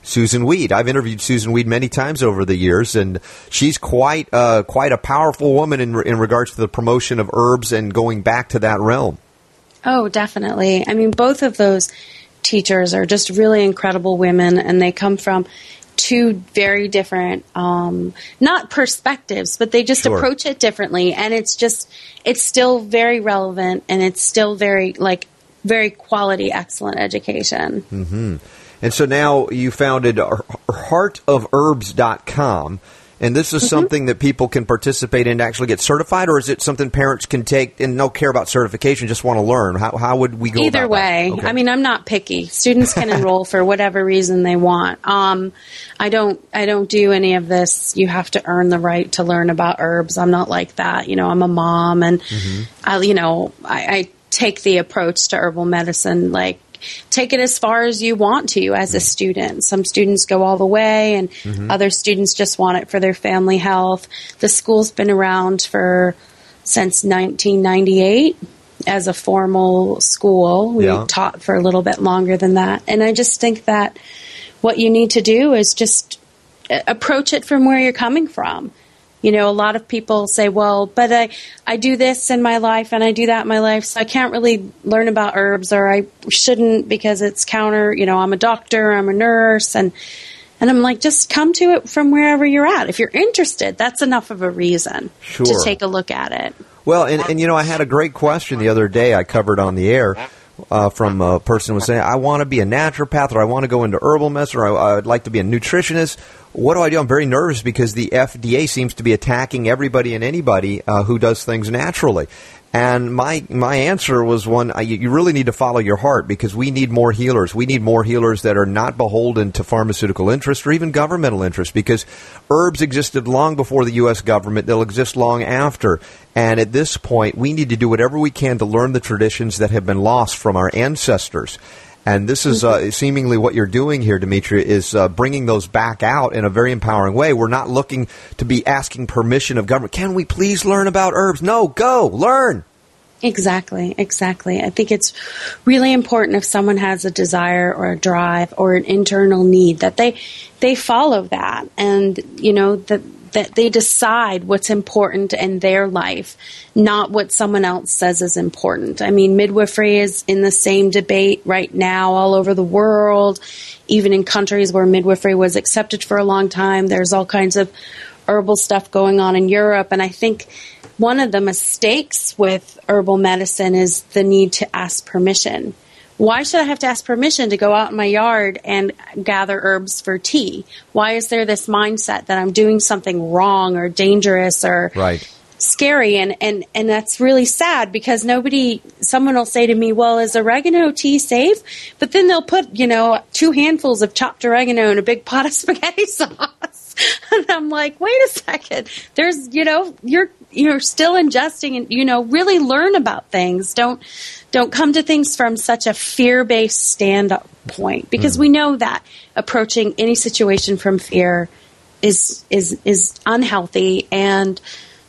Susan Weed. I've interviewed Susan Weed many times over the years, and she's quite uh, quite a powerful woman in in regards to the promotion of herbs and going back to that realm. Oh, definitely. I mean, both of those teachers are just really incredible women, and they come from two very different, um, not perspectives, but they just Sure. approach it differently, and it's just, it's still very relevant, and it's still very, like, very quality, excellent education. Mm-hmm. And so now you founded heart of herbs dot com, and this is mm-hmm. something that people can participate in to actually get certified, or is it something parents can take and don't care about certification, just want to learn? How, how would we go Either about way. that? Okay. I mean, I'm not picky. Students can enroll for whatever reason they want. Um, I don't I don't do any of this. You have to earn the right to learn about herbs. I'm not like that. You know, I'm a mom, and Mm-hmm. I, you know, I, I take the approach to herbal medicine, like, take it as far as you want to as a student. Some students go all the way, and Mm-hmm. other students just want it for their family health. The school's been around for since nineteen ninety-eight as a formal school. We Yeah. taught for a little bit longer than that. And I just think that what you need to do is just uh, approach it from where you're coming from. You know, a lot of people say, well, but I, I do this in my life and I do that in my life, so I can't really learn about herbs, or I shouldn't because it's counter, you know, I'm a doctor, I'm a nurse. And, and I'm like, just come to it from wherever you're at. If you're interested, that's enough of a reason Sure. to take a look at it. Well, and, and, you know, I had a great question the other day I covered on the air uh, from a person who was saying, I want to be a naturopath, or I want to go into herbal medicine, or I, I'd like to be a nutritionist. What do I do? I'm very nervous because the F D A seems to be attacking everybody and anybody uh, who does things naturally. And my my answer was one, I, you really need to follow your heart, because we need more healers. We need more healers that are not beholden to pharmaceutical interest or even governmental interest, because herbs existed long before the U S government. They'll exist long after. And at this point, we need to do whatever we can to learn the traditions that have been lost from our ancestors. And this is uh, seemingly what you're doing here, Demetria, is uh, bringing those back out in a very empowering way. We're not looking to be asking permission of government. Can we please learn about herbs? No, go, learn. Exactly, exactly. I think it's really important if someone has a desire or a drive or an internal need that they they follow that, and, you know, that that they decide what's important in their life, not what someone else says is important. I mean, midwifery is in the same debate right now all over the world, even in countries where midwifery was accepted for a long time. There's all kinds of herbal stuff going on in Europe, and I think one of the mistakes with herbal medicine is the need to ask permission. Why should I have to ask permission to go out in my yard and gather herbs for tea? Why is there this mindset that I'm doing something wrong or dangerous or right. scary? And, and, and that's really sad, because nobody, someone will say to me, well, is oregano tea safe? But then they'll put, you know, two handfuls of chopped oregano in a big pot of spaghetti sauce. And I'm like, wait a second. There's, you know, you're you're still ingesting, and, you know, really learn about things. Don't don't come to things from such a fear-based standpoint, because mm. we know that approaching any situation from fear is is is unhealthy, and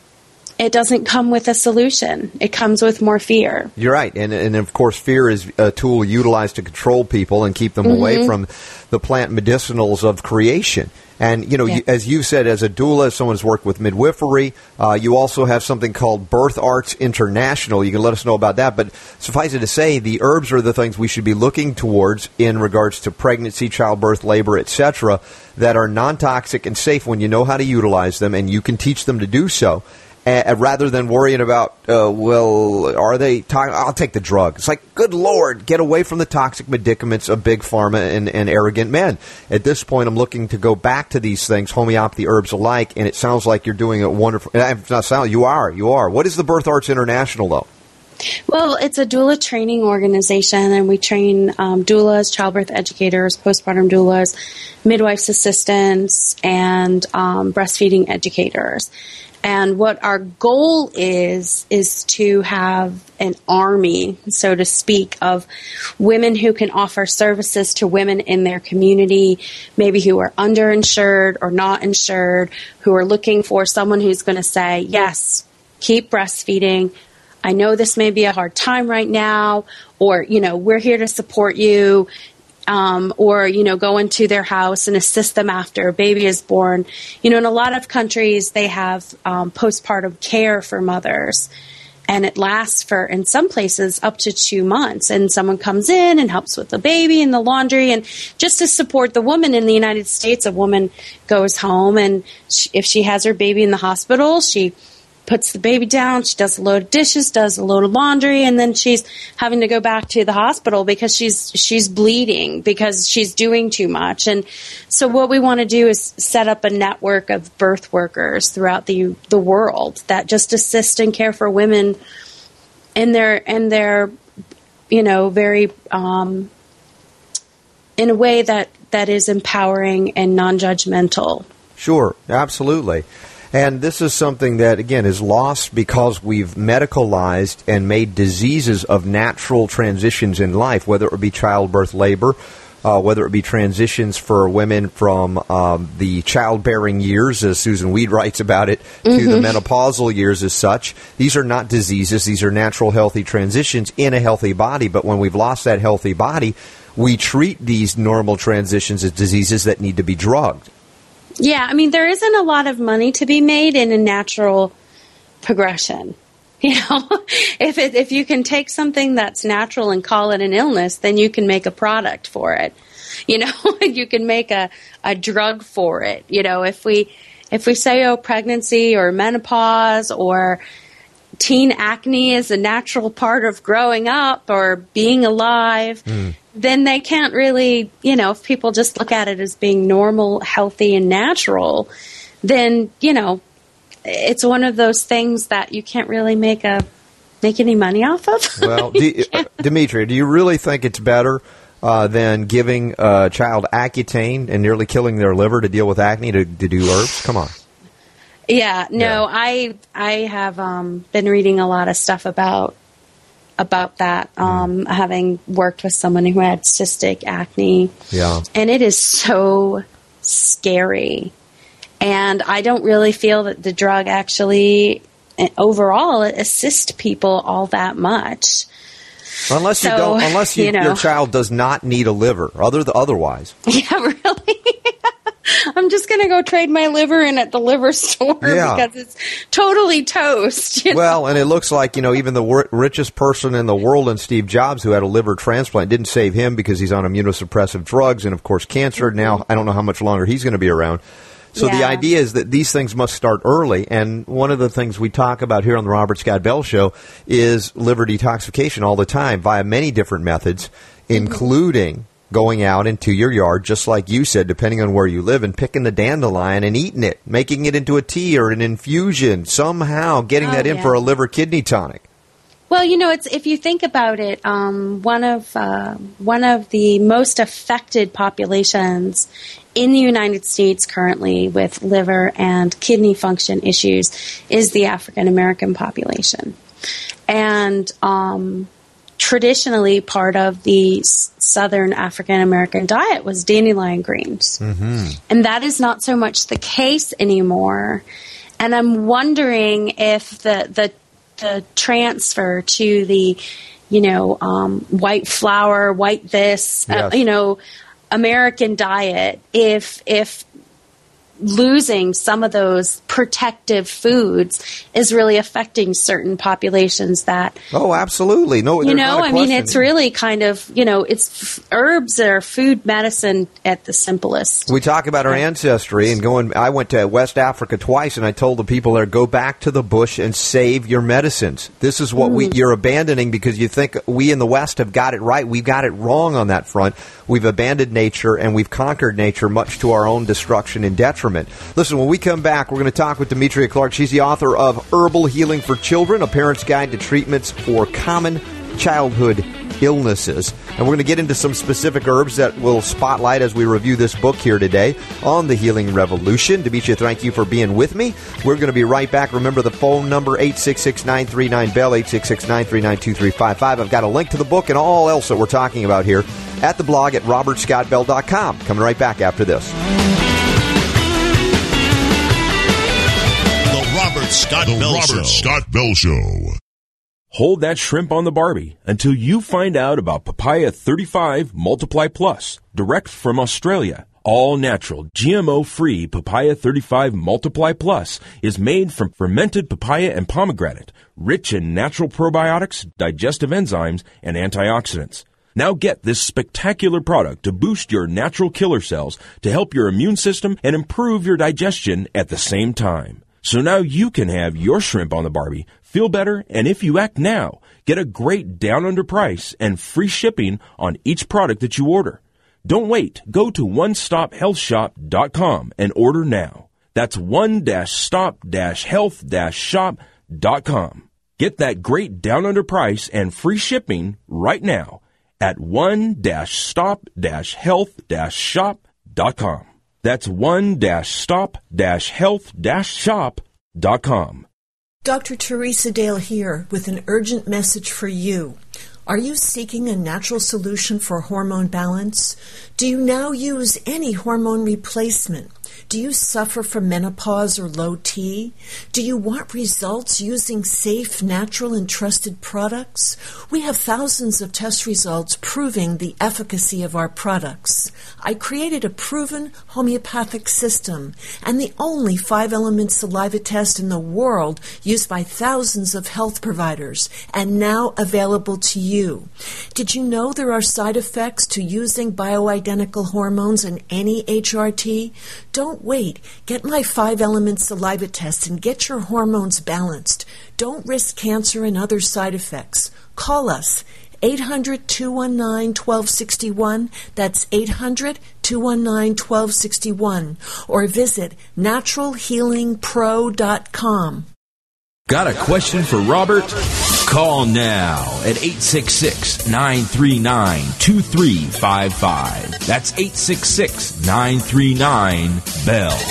it doesn't come with a solution. It comes with more fear. You're right. And, and of course, fear is a tool utilized to control people and keep them mm-hmm. away from the plant medicinals of creation. And, you know, yeah. you, as you said, as a doula, as someone who's worked with midwifery, uh, you also have something called Birth Arts International. You can let us know about that. But suffice it to say, the herbs are the things we should be looking towards in regards to pregnancy, childbirth, labor, et cetera, that are non-toxic and safe when you know how to utilize them, and you can teach them to do so. Uh, rather than worrying about, uh, well, are they to- I'll take the drug. It's like, good Lord, get away from the toxic medicaments of big pharma and, and arrogant men. At this point, I'm looking to go back to these things, homeopathy, herbs alike, and it sounds like you're doing a wonderful... It's not sound, you are, you are. What is the Birth Arts International, though? Well, it's a doula training organization, and we train um, doulas, childbirth educators, postpartum doulas, midwife's assistants, and um, breastfeeding educators. And what our goal is, is to have an army, so to speak, of women who can offer services to women in their community, maybe who are underinsured or not insured, who are looking for someone who's going to say, yes, keep breastfeeding. I know this may be a hard time right now, or, you know, we're here to support you. Um, or, you know, go into their house and assist them after a baby is born. You know, in a lot of countries, they have um, postpartum care for mothers. And it lasts for, in some places, up to two months. And someone comes in and helps with the baby and the laundry. And just to support the woman in the United States, a woman goes home and she, if she has her baby in the hospital, she puts the baby down, she does a load of dishes, does a load of laundry, and then she's having to go back to the hospital because she's she's bleeding because she's doing too much. And so what we want to do is set up a network of birth workers throughout the the world that just assist and care for women in their in their you know very um, in a way that that is empowering and non-judgmental. Sure, absolutely. And this is something that, again, is lost because we've medicalized and made diseases of natural transitions in life, whether it be childbirth, labor, uh, whether it be transitions for women from um, the childbearing years, as Susan Weed writes about it, mm-hmm. to the menopausal years as such. These are not diseases. These are natural, healthy transitions in a healthy body. But when we've lost that healthy body, we treat these normal transitions as diseases that need to be drugged. Yeah, I mean, there isn't a lot of money to be made in a natural progression. You know, if it, if you can take something that's natural and call it an illness, then you can make a product for it. You know, you can make a, a drug for it. You know, if we if we say, oh, pregnancy or menopause or teen acne is a natural part of growing up or being alive, mm. then they can't really, you know, if people just look at it as being normal, healthy, and natural, then, you know, it's one of those things that you can't really make a make any money off of. Well, D- uh, Demetria, do you really think it's better uh, than giving a child Accutane and nearly killing their liver to deal with acne to, to do herbs? Come on. Yeah, no, yeah. I I have um, been reading a lot of stuff about about that, um, mm. having worked with someone who had cystic acne. Yeah. And it is so scary. And I don't really feel that the drug actually, overall, assists people all that much. Unless you so, don't, unless you, you know, your child does not need a liver, other otherwise. Yeah, really. I'm just going to go trade my liver in at the liver store yeah. because it's totally toast. You know? Well, and it looks like, you know, even the wor- richest person in the world, and Steve Jobs, who had a liver transplant, didn't save him because he's on immunosuppressive drugs and, of course, cancer. Mm-hmm. Now, I don't know how much longer he's going to be around. So yeah. the idea is that these things must start early, and one of the things we talk about here on the Robert Scott Bell Show is liver detoxification all the time via many different methods, including going out into your yard, just like you said, depending on where you live, and picking the dandelion and eating it, making it into a tea or an infusion, somehow getting oh, that in yeah. for a liver kidney tonic. Well, you know, it's if you think about it, um, one of uh, one of the most affected populations in the United States currently with liver and kidney function issues is the African American population, and um, traditionally part of the Southern African American diet was dandelion greens, mm-hmm. and that is not so much the case anymore. And I'm wondering if the the the transfer to the, you know, um, white flour, white this, yes. uh, you know, American diet, if if losing some of those protective foods is really affecting certain populations that oh absolutely no you know I question. mean it's really kind of you know it's herbs are food medicine at the simplest. We talk about our ancestry and going I went to West Africa twice and I told the people there, go back to the bush and save your medicines. This is what mm. we you're abandoning because you think we in the West have got it right. We've got it wrong on that front. We've abandoned nature and we've conquered nature much to our own destruction and detriment. Listen, when we come back, we're going to talk with Demetria Clark. She's the author of Herbal Healing for Children, A Parent's Guide to Treatments for Common Childhood Illnesses. And we're going to get into some specific herbs that we'll spotlight as we review this book here today on the Healing Revolution. Demetria, thank you for being with me. We're going to be right back. Remember the phone number, eight six six, nine three nine, B E L L, eight six six, nine three nine, two three five five. I've got a link to the book and all else that we're talking about here at the blog at robert scott bell dot com. Coming right back after this. Robert Scott the Bell Robert Show. Scott Bell Show. hold that shrimp on the Barbie until you find out about Papaya thirty-five Multiply Plus, direct from Australia. All natural, G M O-free Papaya thirty-five Multiply Plus is made from fermented papaya and pomegranate, rich in natural probiotics, digestive enzymes, and antioxidants. Now get this spectacular product to boost your natural killer cells to help your immune system and improve your digestion at the same time. So now you can have your shrimp on the Barbie, feel better, and if you act now, get a great down under price and free shipping on each product that you order. Don't wait. Go to one stop health shop dot com and order now. That's one stop health shop dot com. Get that great down under price and free shipping right now at one stop health shop dot com. That's one stop health shop dot com. Doctor Teresa Dale here with an urgent message for you. Are you seeking a natural solution for hormone balance? Do you now use any hormone replacement? Do you suffer from menopause or low T? Do you want results using safe, natural, and trusted products? We have thousands of test results proving the efficacy of our products. I created a proven homeopathic system and the only five-element saliva test in the world used by thousands of health providers and now available to you. Did you know there are side effects to using bioidentical hormones in any H R T? Don't wait. Get my five-element saliva test and get your hormones balanced. Don't risk cancer and other side effects. Call us. eight hundred, two one nine, one two six one. That's eight hundred, two one nine, one two six one. Or visit natural healing pro dot com. Got a question for Robert? Call now at eight six six, nine three nine, two three five five. That's eight six six, nine three nine, B E L L.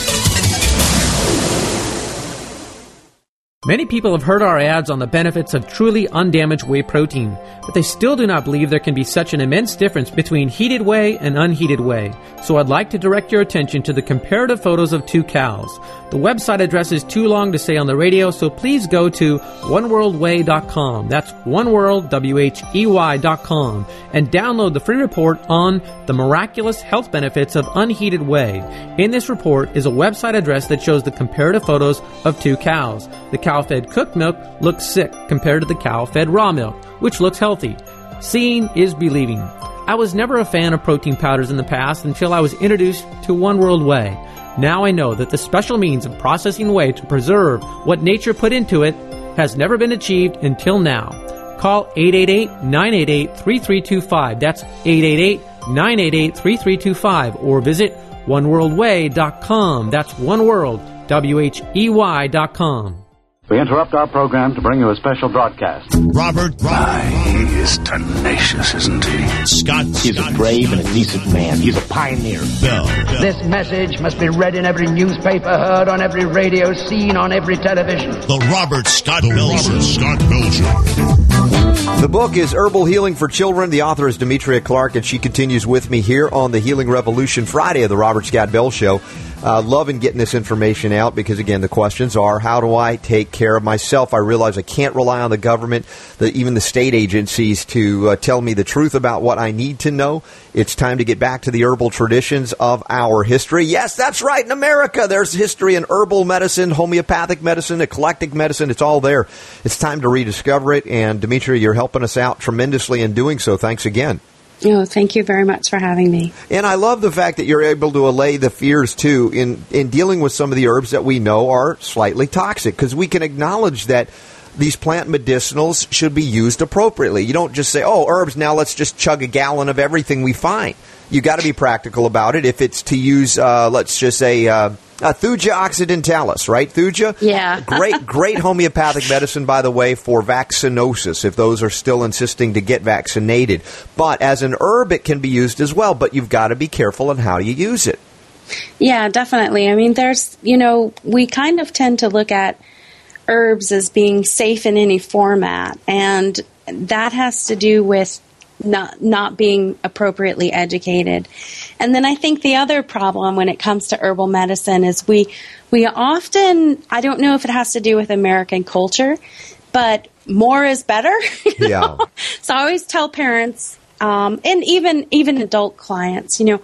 Many people have heard our ads on the benefits of truly undamaged whey protein, but they still do not believe there can be such an immense difference between heated whey and unheated whey. So I'd like to direct your attention to the comparative photos of two cows. The website address is too long to say on the radio, so please go to one world whey dot com. That's oneworld, W H E Y dot com, and download the free report on the miraculous health benefits of unheated whey. In this report is a website address that shows the comparative photos of two cows. The cow-fed cooked milk looks sick compared to the cow-fed raw milk, which looks healthy. Seeing is believing. I was never a fan of protein powders in the past until I was introduced to One World Whey. Now I know that the special means of processing whey to preserve what nature put into it has never been achieved until now. Call eight eight eight, nine eight eight, three three two five. That's eight eight eight, nine eight eight, three three two five. Or visit one world whey dot com. That's oneworld, W H E Y dot com. We interrupt our program to bring you a special broadcast. Robert Ryan. He is tenacious, isn't he? Scott. He's Scott a brave and a decent man. He's a pioneer. Bell. This message must be read in every newspaper, heard on every radio, seen on every television. The Robert Scott Bell Show. Scott Bell Show. The book is Herbal Healing for Children. The author is Demetria Clark, and she continues with me here on the Healing Revolution Friday of the Robert Scott Bell Show. Uh, loving getting this information out because, again, the questions are, how do I take care of myself? I realize I can't rely on the government, the, even the state agencies, to uh, tell me the truth about what I need to know. It's time to get back to the herbal traditions of our history. Yes, that's right. In America, there's history in herbal medicine, homeopathic medicine, eclectic medicine. It's all there. It's time to rediscover it. And, Demetria, you're helping us out tremendously in doing so. Thanks again. Oh, thank you very much for having me. And I love the fact that you're able to allay the fears, too, in, in dealing with some of the herbs that we know are slightly toxic, because we can acknowledge that these plant medicinals should be used appropriately. You don't just say, oh, herbs, now let's just chug a gallon of everything we find. You got to be practical about it. If it's to use, uh, let's just say, uh, uh, Thuja occidentalis, right? Thuja? Yeah. great, great homeopathic medicine, by the way, for vaccinosis, if those are still insisting to get vaccinated. But as an herb, it can be used as well, but you've got to be careful on how you use it. Yeah, definitely. I mean, there's, you know, we kind of tend to look at herbs as being safe in any format, and that has to do with not not being appropriately educated. And then I think the other problem when it comes to herbal medicine is we we often, I don't know if it has to do with American culture, but more is better. You know? Yeah. So I always tell parents, um, and even even adult clients, you know,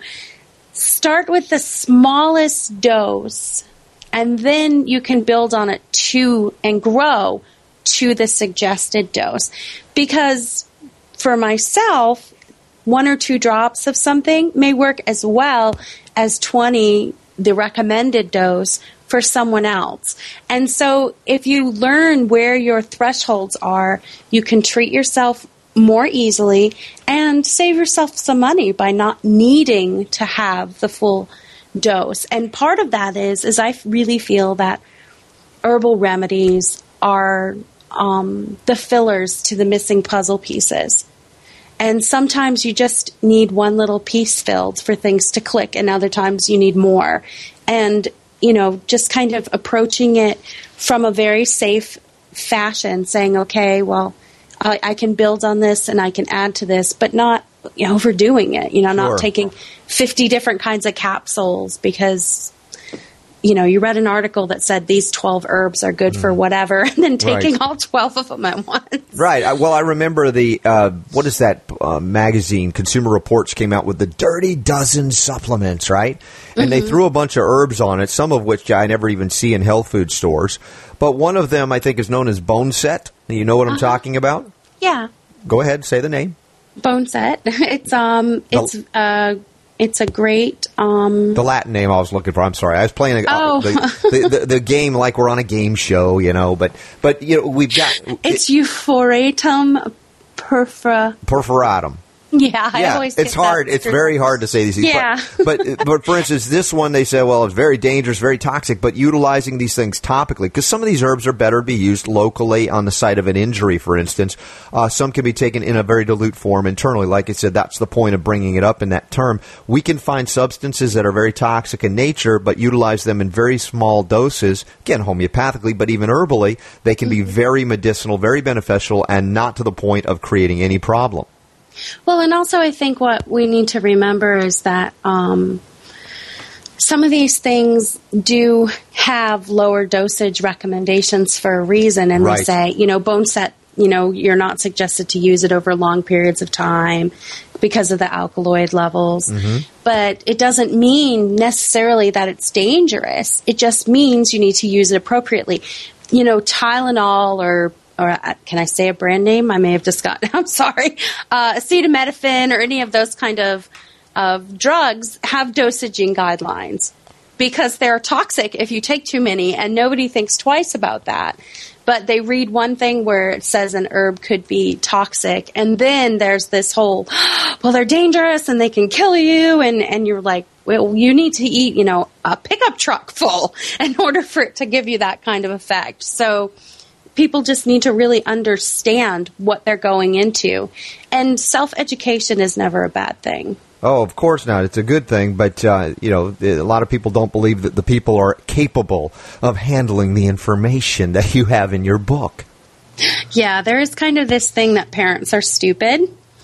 start with the smallest dose, and then you can build on it to and grow to the suggested dose. Because for myself, one or two drops of something may work as well as twenty, the recommended dose, for someone else. And so if you learn where your thresholds are, you can treat yourself more easily and save yourself some money by not needing to have the full dose. And part of that is, is I really feel that herbal remedies are um, the fillers to the missing puzzle pieces. And sometimes you just need one little piece filled for things to click, and other times you need more. And, you know, just kind of approaching it from a very safe fashion, saying, okay, well, I, I can build on this and I can add to this, but not, you know, overdoing it, you know, Sure. not taking fifty different kinds of capsules because, you know, you read an article that said these twelve herbs are good mm. for whatever, and then taking Right. all twelve of them at once. Right. I, well, I remember the, uh, what is that uh, magazine, Consumer Reports, came out with the Dirty Dozen supplements, right? And they Mhm. threw a bunch of herbs on it, some of which I never even see in health food stores. But one of them, I think, is known as Bone Set. You know what I'm Uh-huh. talking about? Yeah. Go ahead, say the name. Bone Set. It's um it's uh it's a great um The Latin name I was looking for. I'm sorry. I was playing a, Oh. the, the, the, the game like we're on a game show, you know. But, but you know, we've got it's Euphorbium perfra. perforatum. Yeah, I yeah, always it's get hard. that. It's very hard to say these things. Yeah. But, but, but for instance, this one, they said, well, it's very dangerous, very toxic, but utilizing these things topically, because some of these herbs are better to be used locally on the site of an injury, for instance. Uh, some can be taken in a very dilute form internally. Like I said, that's the point of bringing it up in that term. We can find substances that are very toxic in nature, but utilize them in very small doses, again, homeopathically, but even herbally. They can be very medicinal, very beneficial, and not to the point of creating any problem. Well, and also I think what we need to remember is that um, some of these things do have lower dosage recommendations for a reason, and Right. they say, you know, Bone Set, you know, you're not suggested to use it over long periods of time because of the alkaloid levels. Mhm. But it doesn't mean necessarily that it's dangerous. It just means you need to use it appropriately. You know, Tylenol or or uh, can I say a brand name? I may have just gotten, I'm sorry, uh, acetaminophen or any of those kind of, of drugs have dosaging guidelines because they're toxic if you take too many, and nobody thinks twice about that. But they read one thing where it says an herb could be toxic, and then there's this whole, well, they're dangerous and they can kill you, and, and you're like, well, you need to eat, you know, a pickup truck full in order for it to give you that kind of effect. So people just need to really understand what they're going into. And self-education is never a bad thing. Oh, of course not. It's a good thing, but, uh, you know, a lot of people don't believe that the people are capable of handling the information that you have in your book. Yeah, there is kind of this thing that parents are stupid.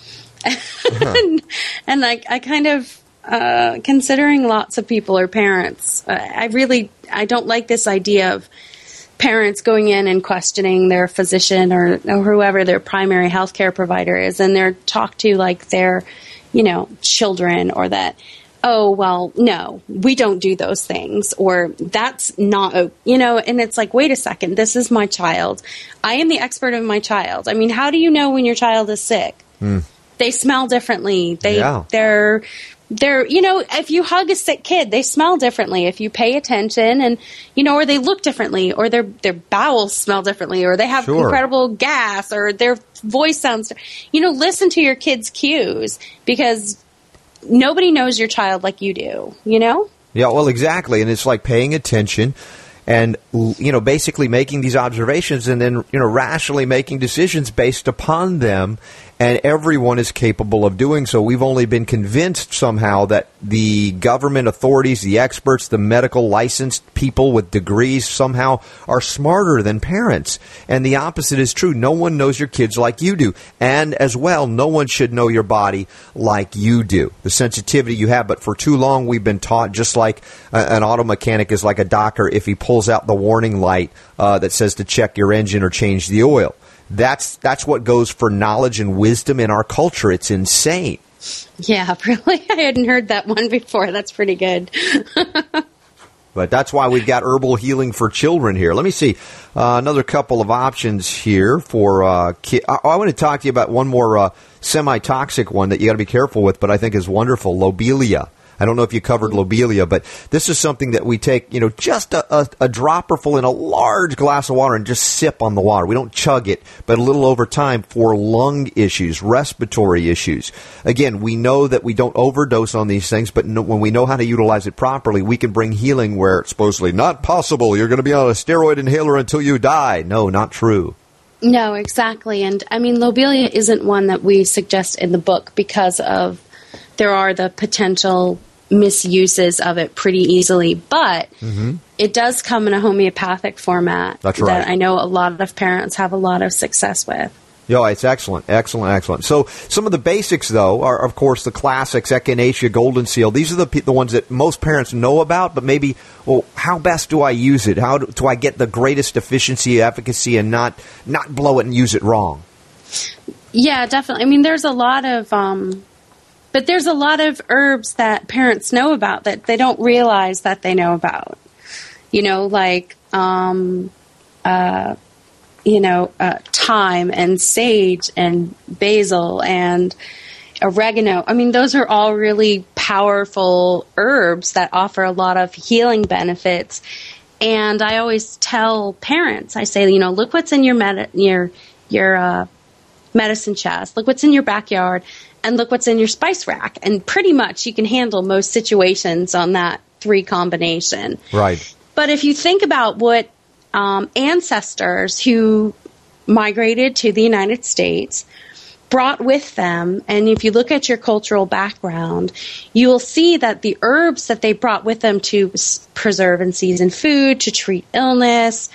Uh-huh. and, and I, I kind of, uh, considering lots of people are parents, uh, I really, I don't like this idea of parents going in and questioning their physician or, or whoever their primary healthcare provider is, and they're talked to like they're, you know, children, or that, oh, well, no, we don't do those things, or that's not, you know, and it's like, wait a second, this is my child. I am the expert of my child. I mean, how do you know when your child is sick? Mm. They smell differently. They, Yeah. they're, they're, you know, if you hug a sick kid, they smell differently. If you pay attention, and, you know, or they look differently, or their, their bowels smell differently, or they have Sure. incredible gas, or their voice sounds, you know, listen to your kids' cues, because nobody knows your child like you do, you know? Yeah, well, exactly. And it's like paying attention and, you know, basically making these observations and then, you know, rationally making decisions based upon them. and everyone is capable of doing so. We've only been convinced somehow that the government authorities, the experts, the medical licensed people with degrees somehow are smarter than parents. And the opposite is true. No one knows your kids like you do. And as well, no one should know your body like you do, the sensitivity you have. But for too long, we've been taught, just like uh, an auto mechanic is like a doctor if he pulls out the warning light uh, that says to check your engine or change the oil. That's that's what goes for knowledge and wisdom in our culture. It's insane. Yeah, really? I hadn't heard that one before. That's pretty good. But that's why we've got herbal healing for children here. Let me see uh, another couple of options here for uh, kids. I, I want to talk to you about one more uh, semi-toxic one that you got to be careful with, but I think is wonderful, lobelia. I don't know if you covered lobelia, but this is something that we take, you know, just a, a, a dropperful in a large glass of water and just sip on the water. We don't chug it, but a little over time for lung issues, respiratory issues. Again, we know that we don't overdose on these things, but no, when we know how to utilize it properly, we can bring healing where it's supposedly not possible. You're going to be on a steroid inhaler until you die. No, not true. No, exactly. And, I mean, lobelia isn't one that we suggest in the book because of there are the potential misuses of it pretty easily, but mm-hmm. it does come in a homeopathic format. That's right. That I know a lot of parents have a lot of success with. Yeah, it's excellent, excellent, excellent. So some of the basics, though, are, of course, the classics, Echinacea, Golden Seal. These are the the ones that most parents know about, but maybe, well, how best do I use it? How do, do I get the greatest efficiency, efficacy, and not, not blow it and use it wrong? Yeah, definitely. I mean, there's a lot of... Um, But there's a lot of herbs that parents know about that they don't realize that they know about. You know, like, um, uh, you know, uh, thyme and sage and basil and oregano. I mean, those are all really powerful herbs that offer a lot of healing benefits. And I always tell parents, I say, you know, look what's in your med- your your uh, medicine chest. Look what's in your backyard. And look what's in your spice rack. And pretty much you can handle most situations on that three combination. Right. But if you think about what um, ancestors who migrated to the United States brought with them, and if you look at your cultural background, you will see that the herbs that they brought with them to preserve and season food, to treat illness,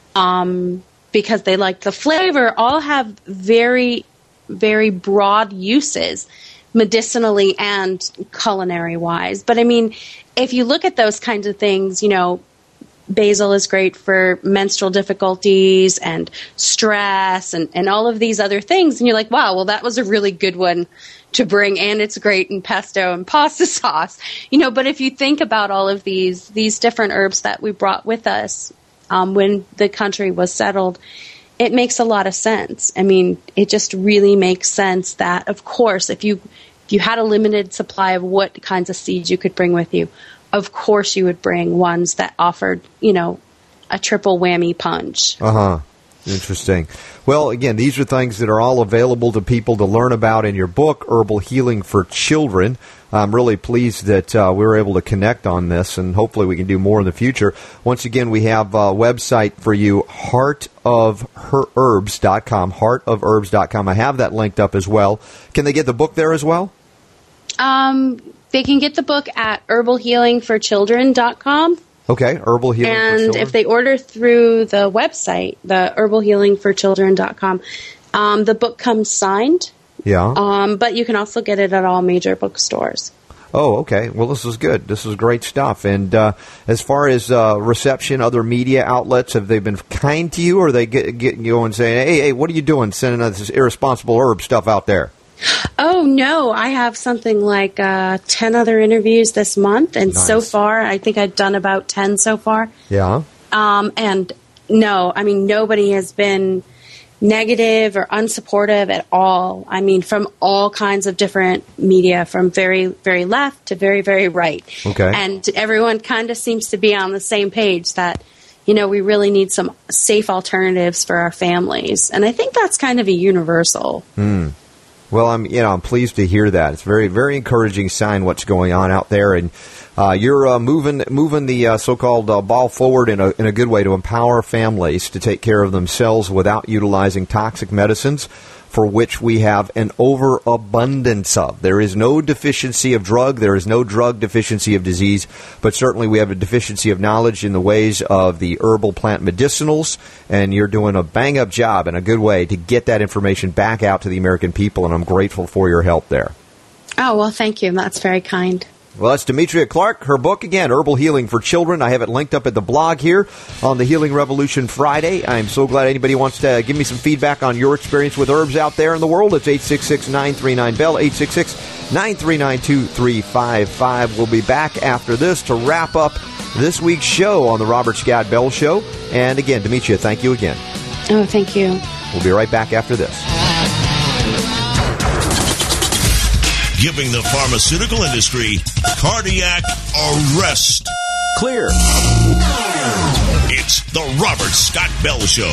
um, because they liked the flavor, all have very very broad uses medicinally and culinary wise. But I mean, if you look at those kinds of things, you know, basil is great for menstrual difficulties and stress and, and all of these other things. And you're like, wow, well, that was a really good one to bring. And it's great in pesto and pasta sauce, you know, but if you think about all of these, these different herbs that we brought with us um, when the country was settled, it makes a lot of sense. I mean, it just really makes sense that, of course, if you if you had a limited supply of what kinds of seeds you could bring with you, of course you would bring ones that offered, you know, a triple whammy punch. Uh-huh. Interesting. Well, again, these are things that are all available to people to learn about in your book, Herbal Healing for Children. I'm really pleased that uh, we were able to connect on this, and hopefully we can do more in the future. Once again, we have a website for you, heart of herbs dot com, heart of herbs dot com. I have that linked up as well. Can they get the book there as well? Um, they can get the book at herbal healing for children dot com. Okay, Herbal Healing and for Children. And if they order through the website, the herbal healing for children dot com, um, the book comes signed. Yeah. Um, but you can also get it at all major bookstores. Oh, okay. Well, this is good. This is great stuff. And uh, as far as uh, reception, other media outlets, have they been kind to you, or are they get, get you and saying, hey, hey, what are you doing sending us this irresponsible herb stuff out there? Oh, no. I have something like uh, ten other interviews this month, and nice. So far, I think I've done about ten so far. Yeah. Um, and no, I mean, nobody has been negative or unsupportive at all. I mean, from all kinds of different media, from very, very left to very, very right. Okay. And everyone kind of seems to be on the same page that, you know, we really need some safe alternatives for our families. And I think that's kind of a universal. Hmm. Well, I'm, you know, I'm pleased to hear that. It's very, very encouraging sign what's going on out there. And Uh, you're uh, moving moving the uh, so-called uh, ball forward in a in a good way to empower families to take care of themselves without utilizing toxic medicines, for which we have an overabundance of. There is no deficiency of drug. There is no drug deficiency of disease, but certainly we have a deficiency of knowledge in the ways of the herbal plant medicinals, and you're doing a bang-up job in a good way to get that information back out to the American people, and I'm grateful for your help there. Oh, well, thank you. That's very kind. Well, that's Demetria Clark. Her book, again, Herbal Healing for Children. I have it linked up at the blog here on the Healing Revolution Friday. I'm so glad anybody wants to give me some feedback on your experience with herbs out there in the world. It's eight six six, nine three nine, B E L L, eight six six, nine three nine, two three five five. We'll be back after this to wrap up this week's show on the Robert Scott Bell Show. And again, Demetria, thank you again. Oh, thank you. We'll be right back after this. Giving the pharmaceutical industry cardiac arrest. Clear. It's the Robert Scott Bell Show.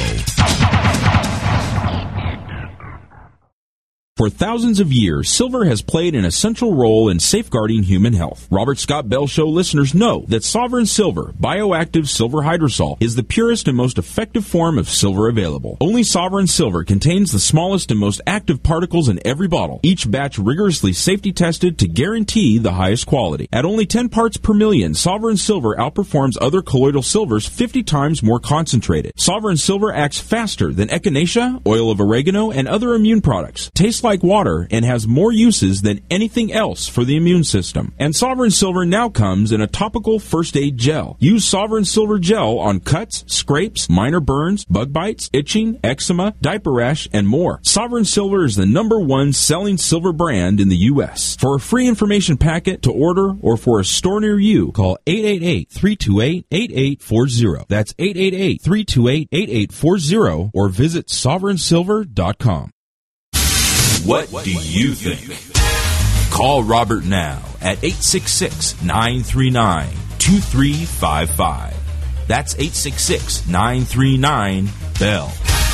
For thousands of years, silver has played an essential role in safeguarding human health. Robert Scott Bell Show listeners know that Sovereign Silver, bioactive silver hydrosol, is the purest and most effective form of silver available. Only Sovereign Silver contains the smallest and most active particles in every bottle, each batch rigorously safety tested to guarantee the highest quality. At only ten parts per million, Sovereign Silver outperforms other colloidal silvers fifty times more concentrated. Sovereign Silver acts faster than echinacea, oil of oregano, and other immune products. Tastes like water and has more uses than anything else for the immune system. And Sovereign Silver now comes in a topical first aid gel. Use Sovereign Silver gel on cuts, scrapes, minor burns, bug bites, itching, eczema, diaper rash, and more. Sovereign Silver is the number one selling silver brand in the U S. For a free information packet to order or for a store near you, call eight eight eight, three two eight, eight eight four zero. That's eight eight eight, three two eight, eight eight four zero or visit sovereign silver dot com. What do you think? Call Robert now at eight six six, nine three nine, two three five five. That's eight six six, nine three nine, B E L L.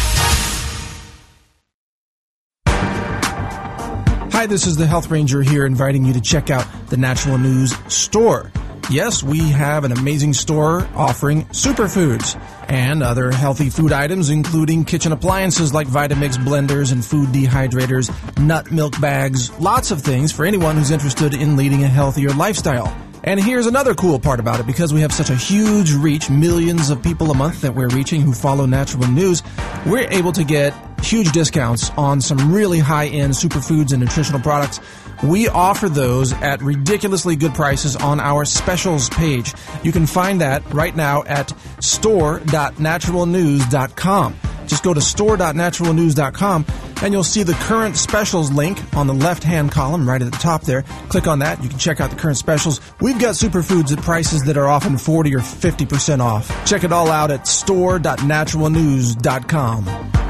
Hi, this is the Health Ranger here, inviting you to check out the Natural News store. Yes, we have an amazing store offering superfoods and other healthy food items, including kitchen appliances like Vitamix blenders and food dehydrators, nut milk bags, lots of things for anyone who's interested in leading a healthier lifestyle. And here's another cool part about it. Because we have such a huge reach, millions of people a month that we're reaching who follow Natural News, we're able to get huge discounts on some really high-end superfoods and nutritional products. We offer those at ridiculously good prices on our specials page. You can find that right now at store dot natural news dot com. Just go to store dot natural news dot com and you'll see the current specials link on the left-hand column right at the top there. Click on that. You can check out the current specials. We've got superfoods at prices that are often forty or fifty percent off. Check it all out at store dot natural news dot com.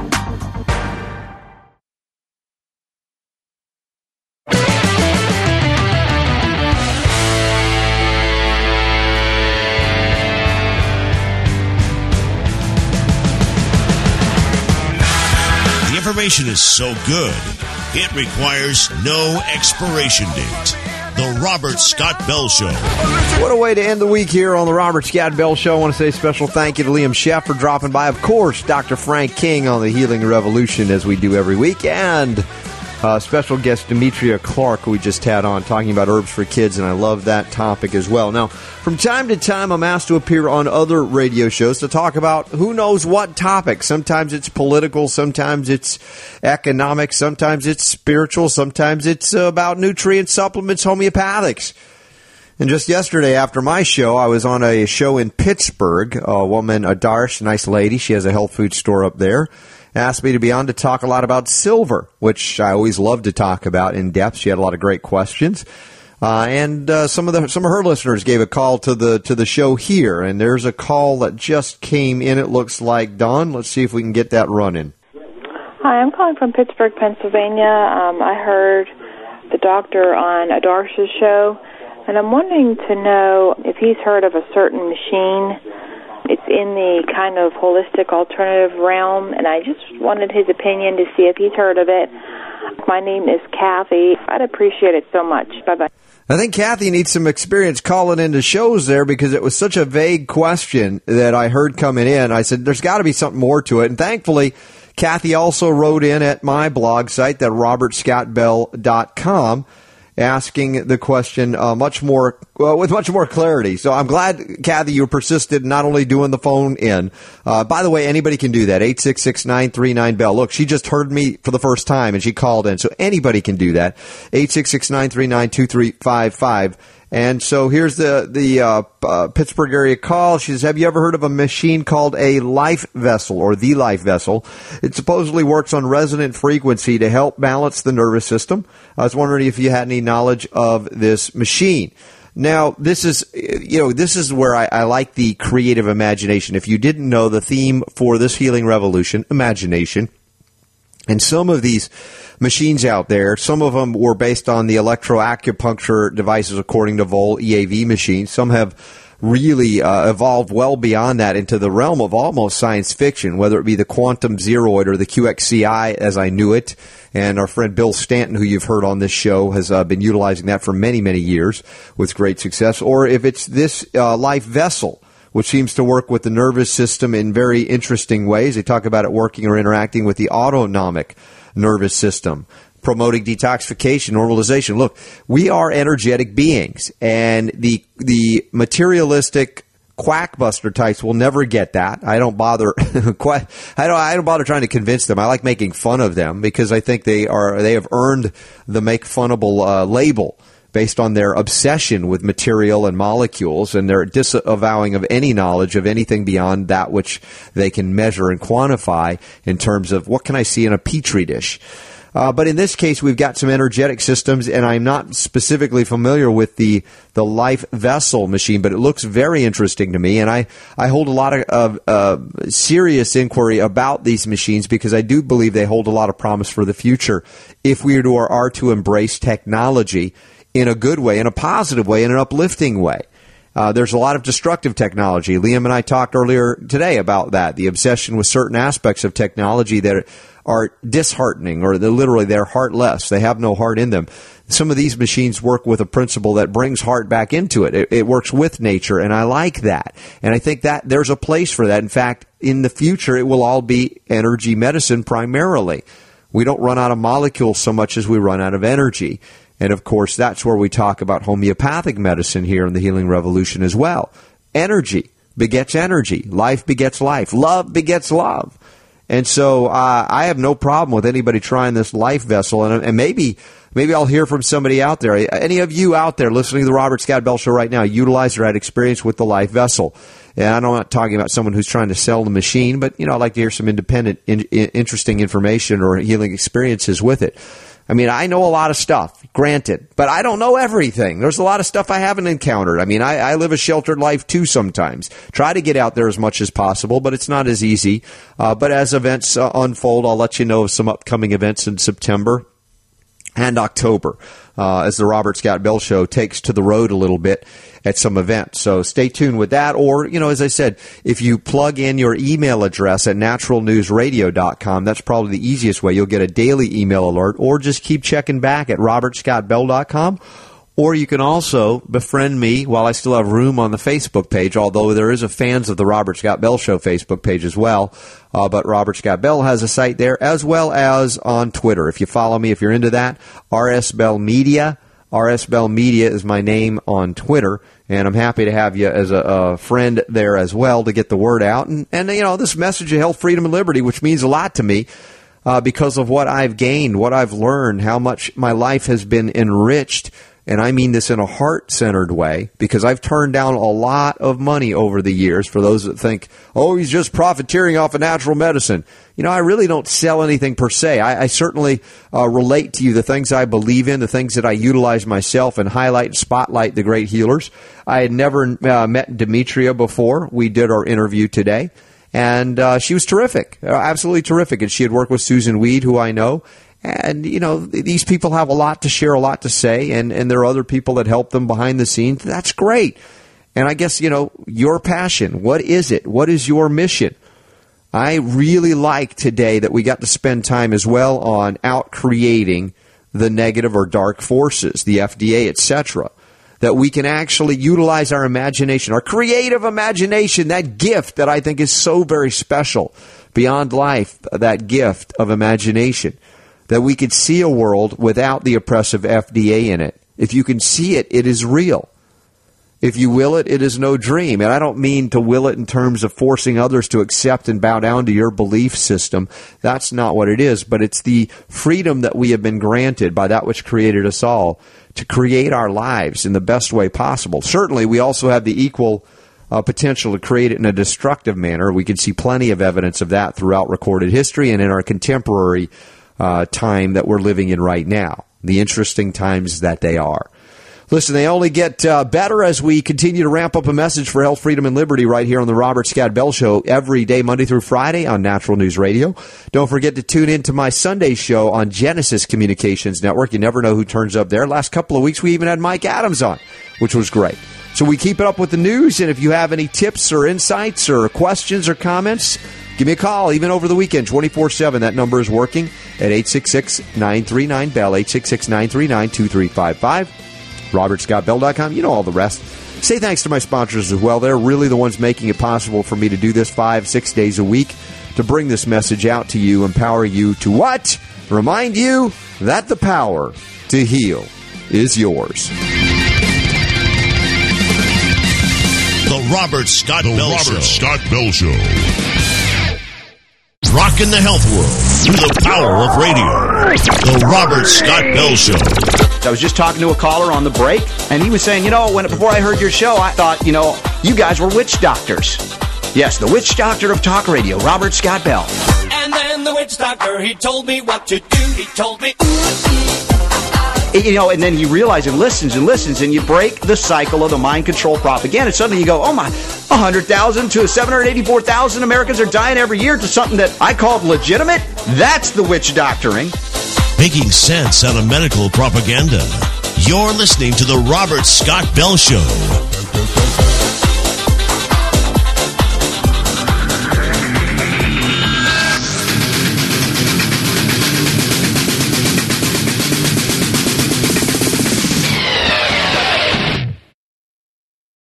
Information is so good, it requires no expiration date. The Robert Scott Bell Show. What a way to end the week here on the Robert Scott Bell Show. I want to say a special thank you to Liam Sheff for dropping by. Of course, Doctor Frank King on the Healing Revolution, as we do every week. And uh, special guest Demetria Clark, who we just had on, talking about herbs for kids, and I love that topic as well. Now, from time to time, I'm asked to appear on other radio shows to talk about who knows what topic. Sometimes it's political, sometimes it's economic, sometimes it's spiritual, sometimes it's uh, about nutrient supplements, homeopathics. And just yesterday after my show, I was on a show in Pittsburgh. A woman, a Darsh, nice lady, she has a health food store up there, asked me to be on to talk a lot about silver, which I always love to talk about in depth. She had a lot of great questions. Uh, and uh, some of the some of her listeners gave a call to the to the show here, and there's a call that just came in. It looks like Dawn. Let's see if we can get that running. Hi, I'm calling from Pittsburgh, Pennsylvania. Um, I heard the doctor on Adarsh's show, and I'm wanting to know if he's heard of a certain machine. It's in the kind of holistic alternative realm, and I just wanted his opinion to see if he's heard of it. My name is Kathy. I'd appreciate it so much. Bye-bye. I think Kathy needs some experience calling into shows there because it was such a vague question that I heard coming in. I said, there's got to be something more to it. And thankfully, Kathy also wrote in at my blog site, that robert scott bell dot com, asking the question uh, much more well, with much more clarity. So I'm glad, Kathy, you persisted not only doing the phone in. Uh, by the way, anybody can do that. eight six six, nine three nine, bell. Look, she just heard me for the first time and she called in. So anybody can do that. eight six six, nine three nine, two three five five. And so here's the the uh, uh, Pittsburgh area call. She says, have you ever heard of a machine called a life vessel or the life vessel? It supposedly works on resonant frequency to help balance the nervous system. I was wondering if you had any knowledge of this machine. Now, this is, you know, this is where I, I like the creative imagination. If you didn't know, the theme for this healing revolution, imagination. And some of these machines out there, some of them were based on the electroacupuncture devices, according to Vol E A V machines. Some have really uh, evolved well beyond that into the realm of almost science fiction, whether it be the quantum zeroid or the Q X C I as I knew it. And our friend Bill Stanton, who you've heard on this show, has uh, been utilizing that for many, many years with great success. Or if it's this uh, life vessel, which seems to work with the nervous system in very interesting ways. They talk about it working or interacting with the autonomic nervous system, promoting detoxification, normalization. Look, we are energetic beings, and the the materialistic quackbuster types will never get that. I don't bother. I don't. I don't bother trying to convince them. I like making fun of them because I think they are. They have earned the make funnable uh, label, based on their obsession with material and molecules and their disavowing of any knowledge of anything beyond that which they can measure and quantify in terms of what can I see in a petri dish. Uh, but in this case, we've got some energetic systems, and I'm not specifically familiar with the the life vessel machine, but it looks very interesting to me, and I, I hold a lot of, of uh, serious inquiry about these machines because I do believe they hold a lot of promise for the future if we are to, are to embrace technology in a good way, in a positive way, in an uplifting way. Uh, there's a lot of destructive technology. Liam and I talked earlier today about that, the obsession with certain aspects of technology that are disheartening, or they're literally they're heartless. They have no heart in them. Some of these machines work with a principle that brings heart back into it. It, it works with nature, and I like that. And I think that there's a place for that. In fact, in the future, it will all be energy medicine primarily. We don't run out of molecules so much as we run out of energy. And, of course, that's where we talk about homeopathic medicine here in the Healing Revolution as well. Energy begets energy. Life begets life. Love begets love. And so uh, I have no problem with anybody trying this life vessel. And, and maybe maybe I'll hear from somebody out there. Any of you out there listening to the Robert Scott Bell Show right now, utilize or had experience with the life vessel. And I'm not talking about someone who's trying to sell the machine, but, you know, I'd like to hear some independent, in, in, interesting information or healing experiences with it. I mean, I know a lot of stuff, granted, but I don't know everything. There's a lot of stuff I haven't encountered. I mean, I, I live a sheltered life, too, sometimes. Try to get out there as much as possible, but it's not as easy. Uh, but as events uh, unfold, I'll let you know of some upcoming events in September and October uh, as the Robert Scott Bell Show takes to the road a little bit at some events. So stay tuned with that. Or, you know, as I said, if you plug in your email address at natural news radio dot com, that's probably the easiest way. You'll get a daily email alert, or just keep checking back at robert scott bell dot com. Or you can also befriend me while I still have room on the Facebook page, although there is a Fans of the Robert Scott Bell Show Facebook page as well. Uh, but Robert Scott Bell has a site there, as well as on Twitter. If you follow me, if you're into that, R S Bell Media. R S Bell Media is my name on Twitter, and I'm happy to have you as a, a friend there as well to get the word out. And, and, you know, this message of health, freedom, and liberty, which means a lot to me uh, because of what I've gained, what I've learned, how much my life has been enriched. And I mean this in a heart-centered way, because I've turned down a lot of money over the years for those that think, oh, he's just profiteering off of natural medicine. You know, I really don't sell anything per se. I, I certainly uh, relate to you the things I believe in, the things that I utilize myself, and highlight and spotlight the great healers. I had never uh, met Demetria before. We did our interview today, and uh, she was terrific, uh, absolutely terrific. And she had worked with Susan Weed, who I know. And, you know, these people have a lot to share, a lot to say, and, and there are other people that help them behind the scenes. That's great. And I guess, you know, your passion, what is it? What is your mission? I really like today that we got to spend time as well on out creating the negative or dark forces, the F D A, et cetera. That we can actually utilize our imagination, our creative imagination, that gift that I think is so very special, beyond life, that gift of imagination, that we could see a world without the oppressive F D A in it. If you can see it, it is real. If you will it, it is no dream. And I don't mean to will it in terms of forcing others to accept and bow down to your belief system. That's not what it is. But it's the freedom that we have been granted by that which created us all to create our lives in the best way possible. Certainly, we also have the equal uh, potential to create it in a destructive manner. We can see plenty of evidence of that throughout recorded history and in our contemporary uh, time that we're living in right now. The interesting times that they are. Listen, they only get uh, better as we continue to ramp up a message for health, freedom, and liberty right here on the Robert Scott Bell Show every day, Monday through Friday on Natural News Radio. Don't forget to tune in to my Sunday show on Genesis Communications Network. You never know who turns up there. Last couple of weeks, we even had Mike Adams on, which was great. So we keep it up with the news, and if you have any tips or insights or questions or comments, give me a call, even over the weekend, twenty-four seven. That number is working at eight six six, nine three nine, B E L L, eight six six, nine three nine, two three five five. Robert Scott Bell dot com. You know all the rest. Say thanks to my sponsors as well. They're really the ones making it possible for me to do this five, six days a week, to bring this message out to you, empower you to what? Remind you that the power to heal is yours. The Robert Scott the Bell Robert Show. Scott Bell Show. Rocking the health world through the power of radio. The Robert Scott Bell Show. I was just talking to a caller on the break, and he was saying, you know, when before I heard your show, I thought, you know, you guys were witch doctors. Yes, the witch doctor of talk radio, Robert Scott Bell. And then the witch doctor, he told me what to do. He told me, ooh, ooh. You know, and then he realizes and listens and listens, and you break the cycle of the mind control propaganda. And suddenly you go, oh my, one hundred thousand to seven hundred eighty-four thousand Americans are dying every year to something that I called legitimate? That's the witch doctoring. Making sense out of medical propaganda. You're listening to the Robert Scott Bell Show.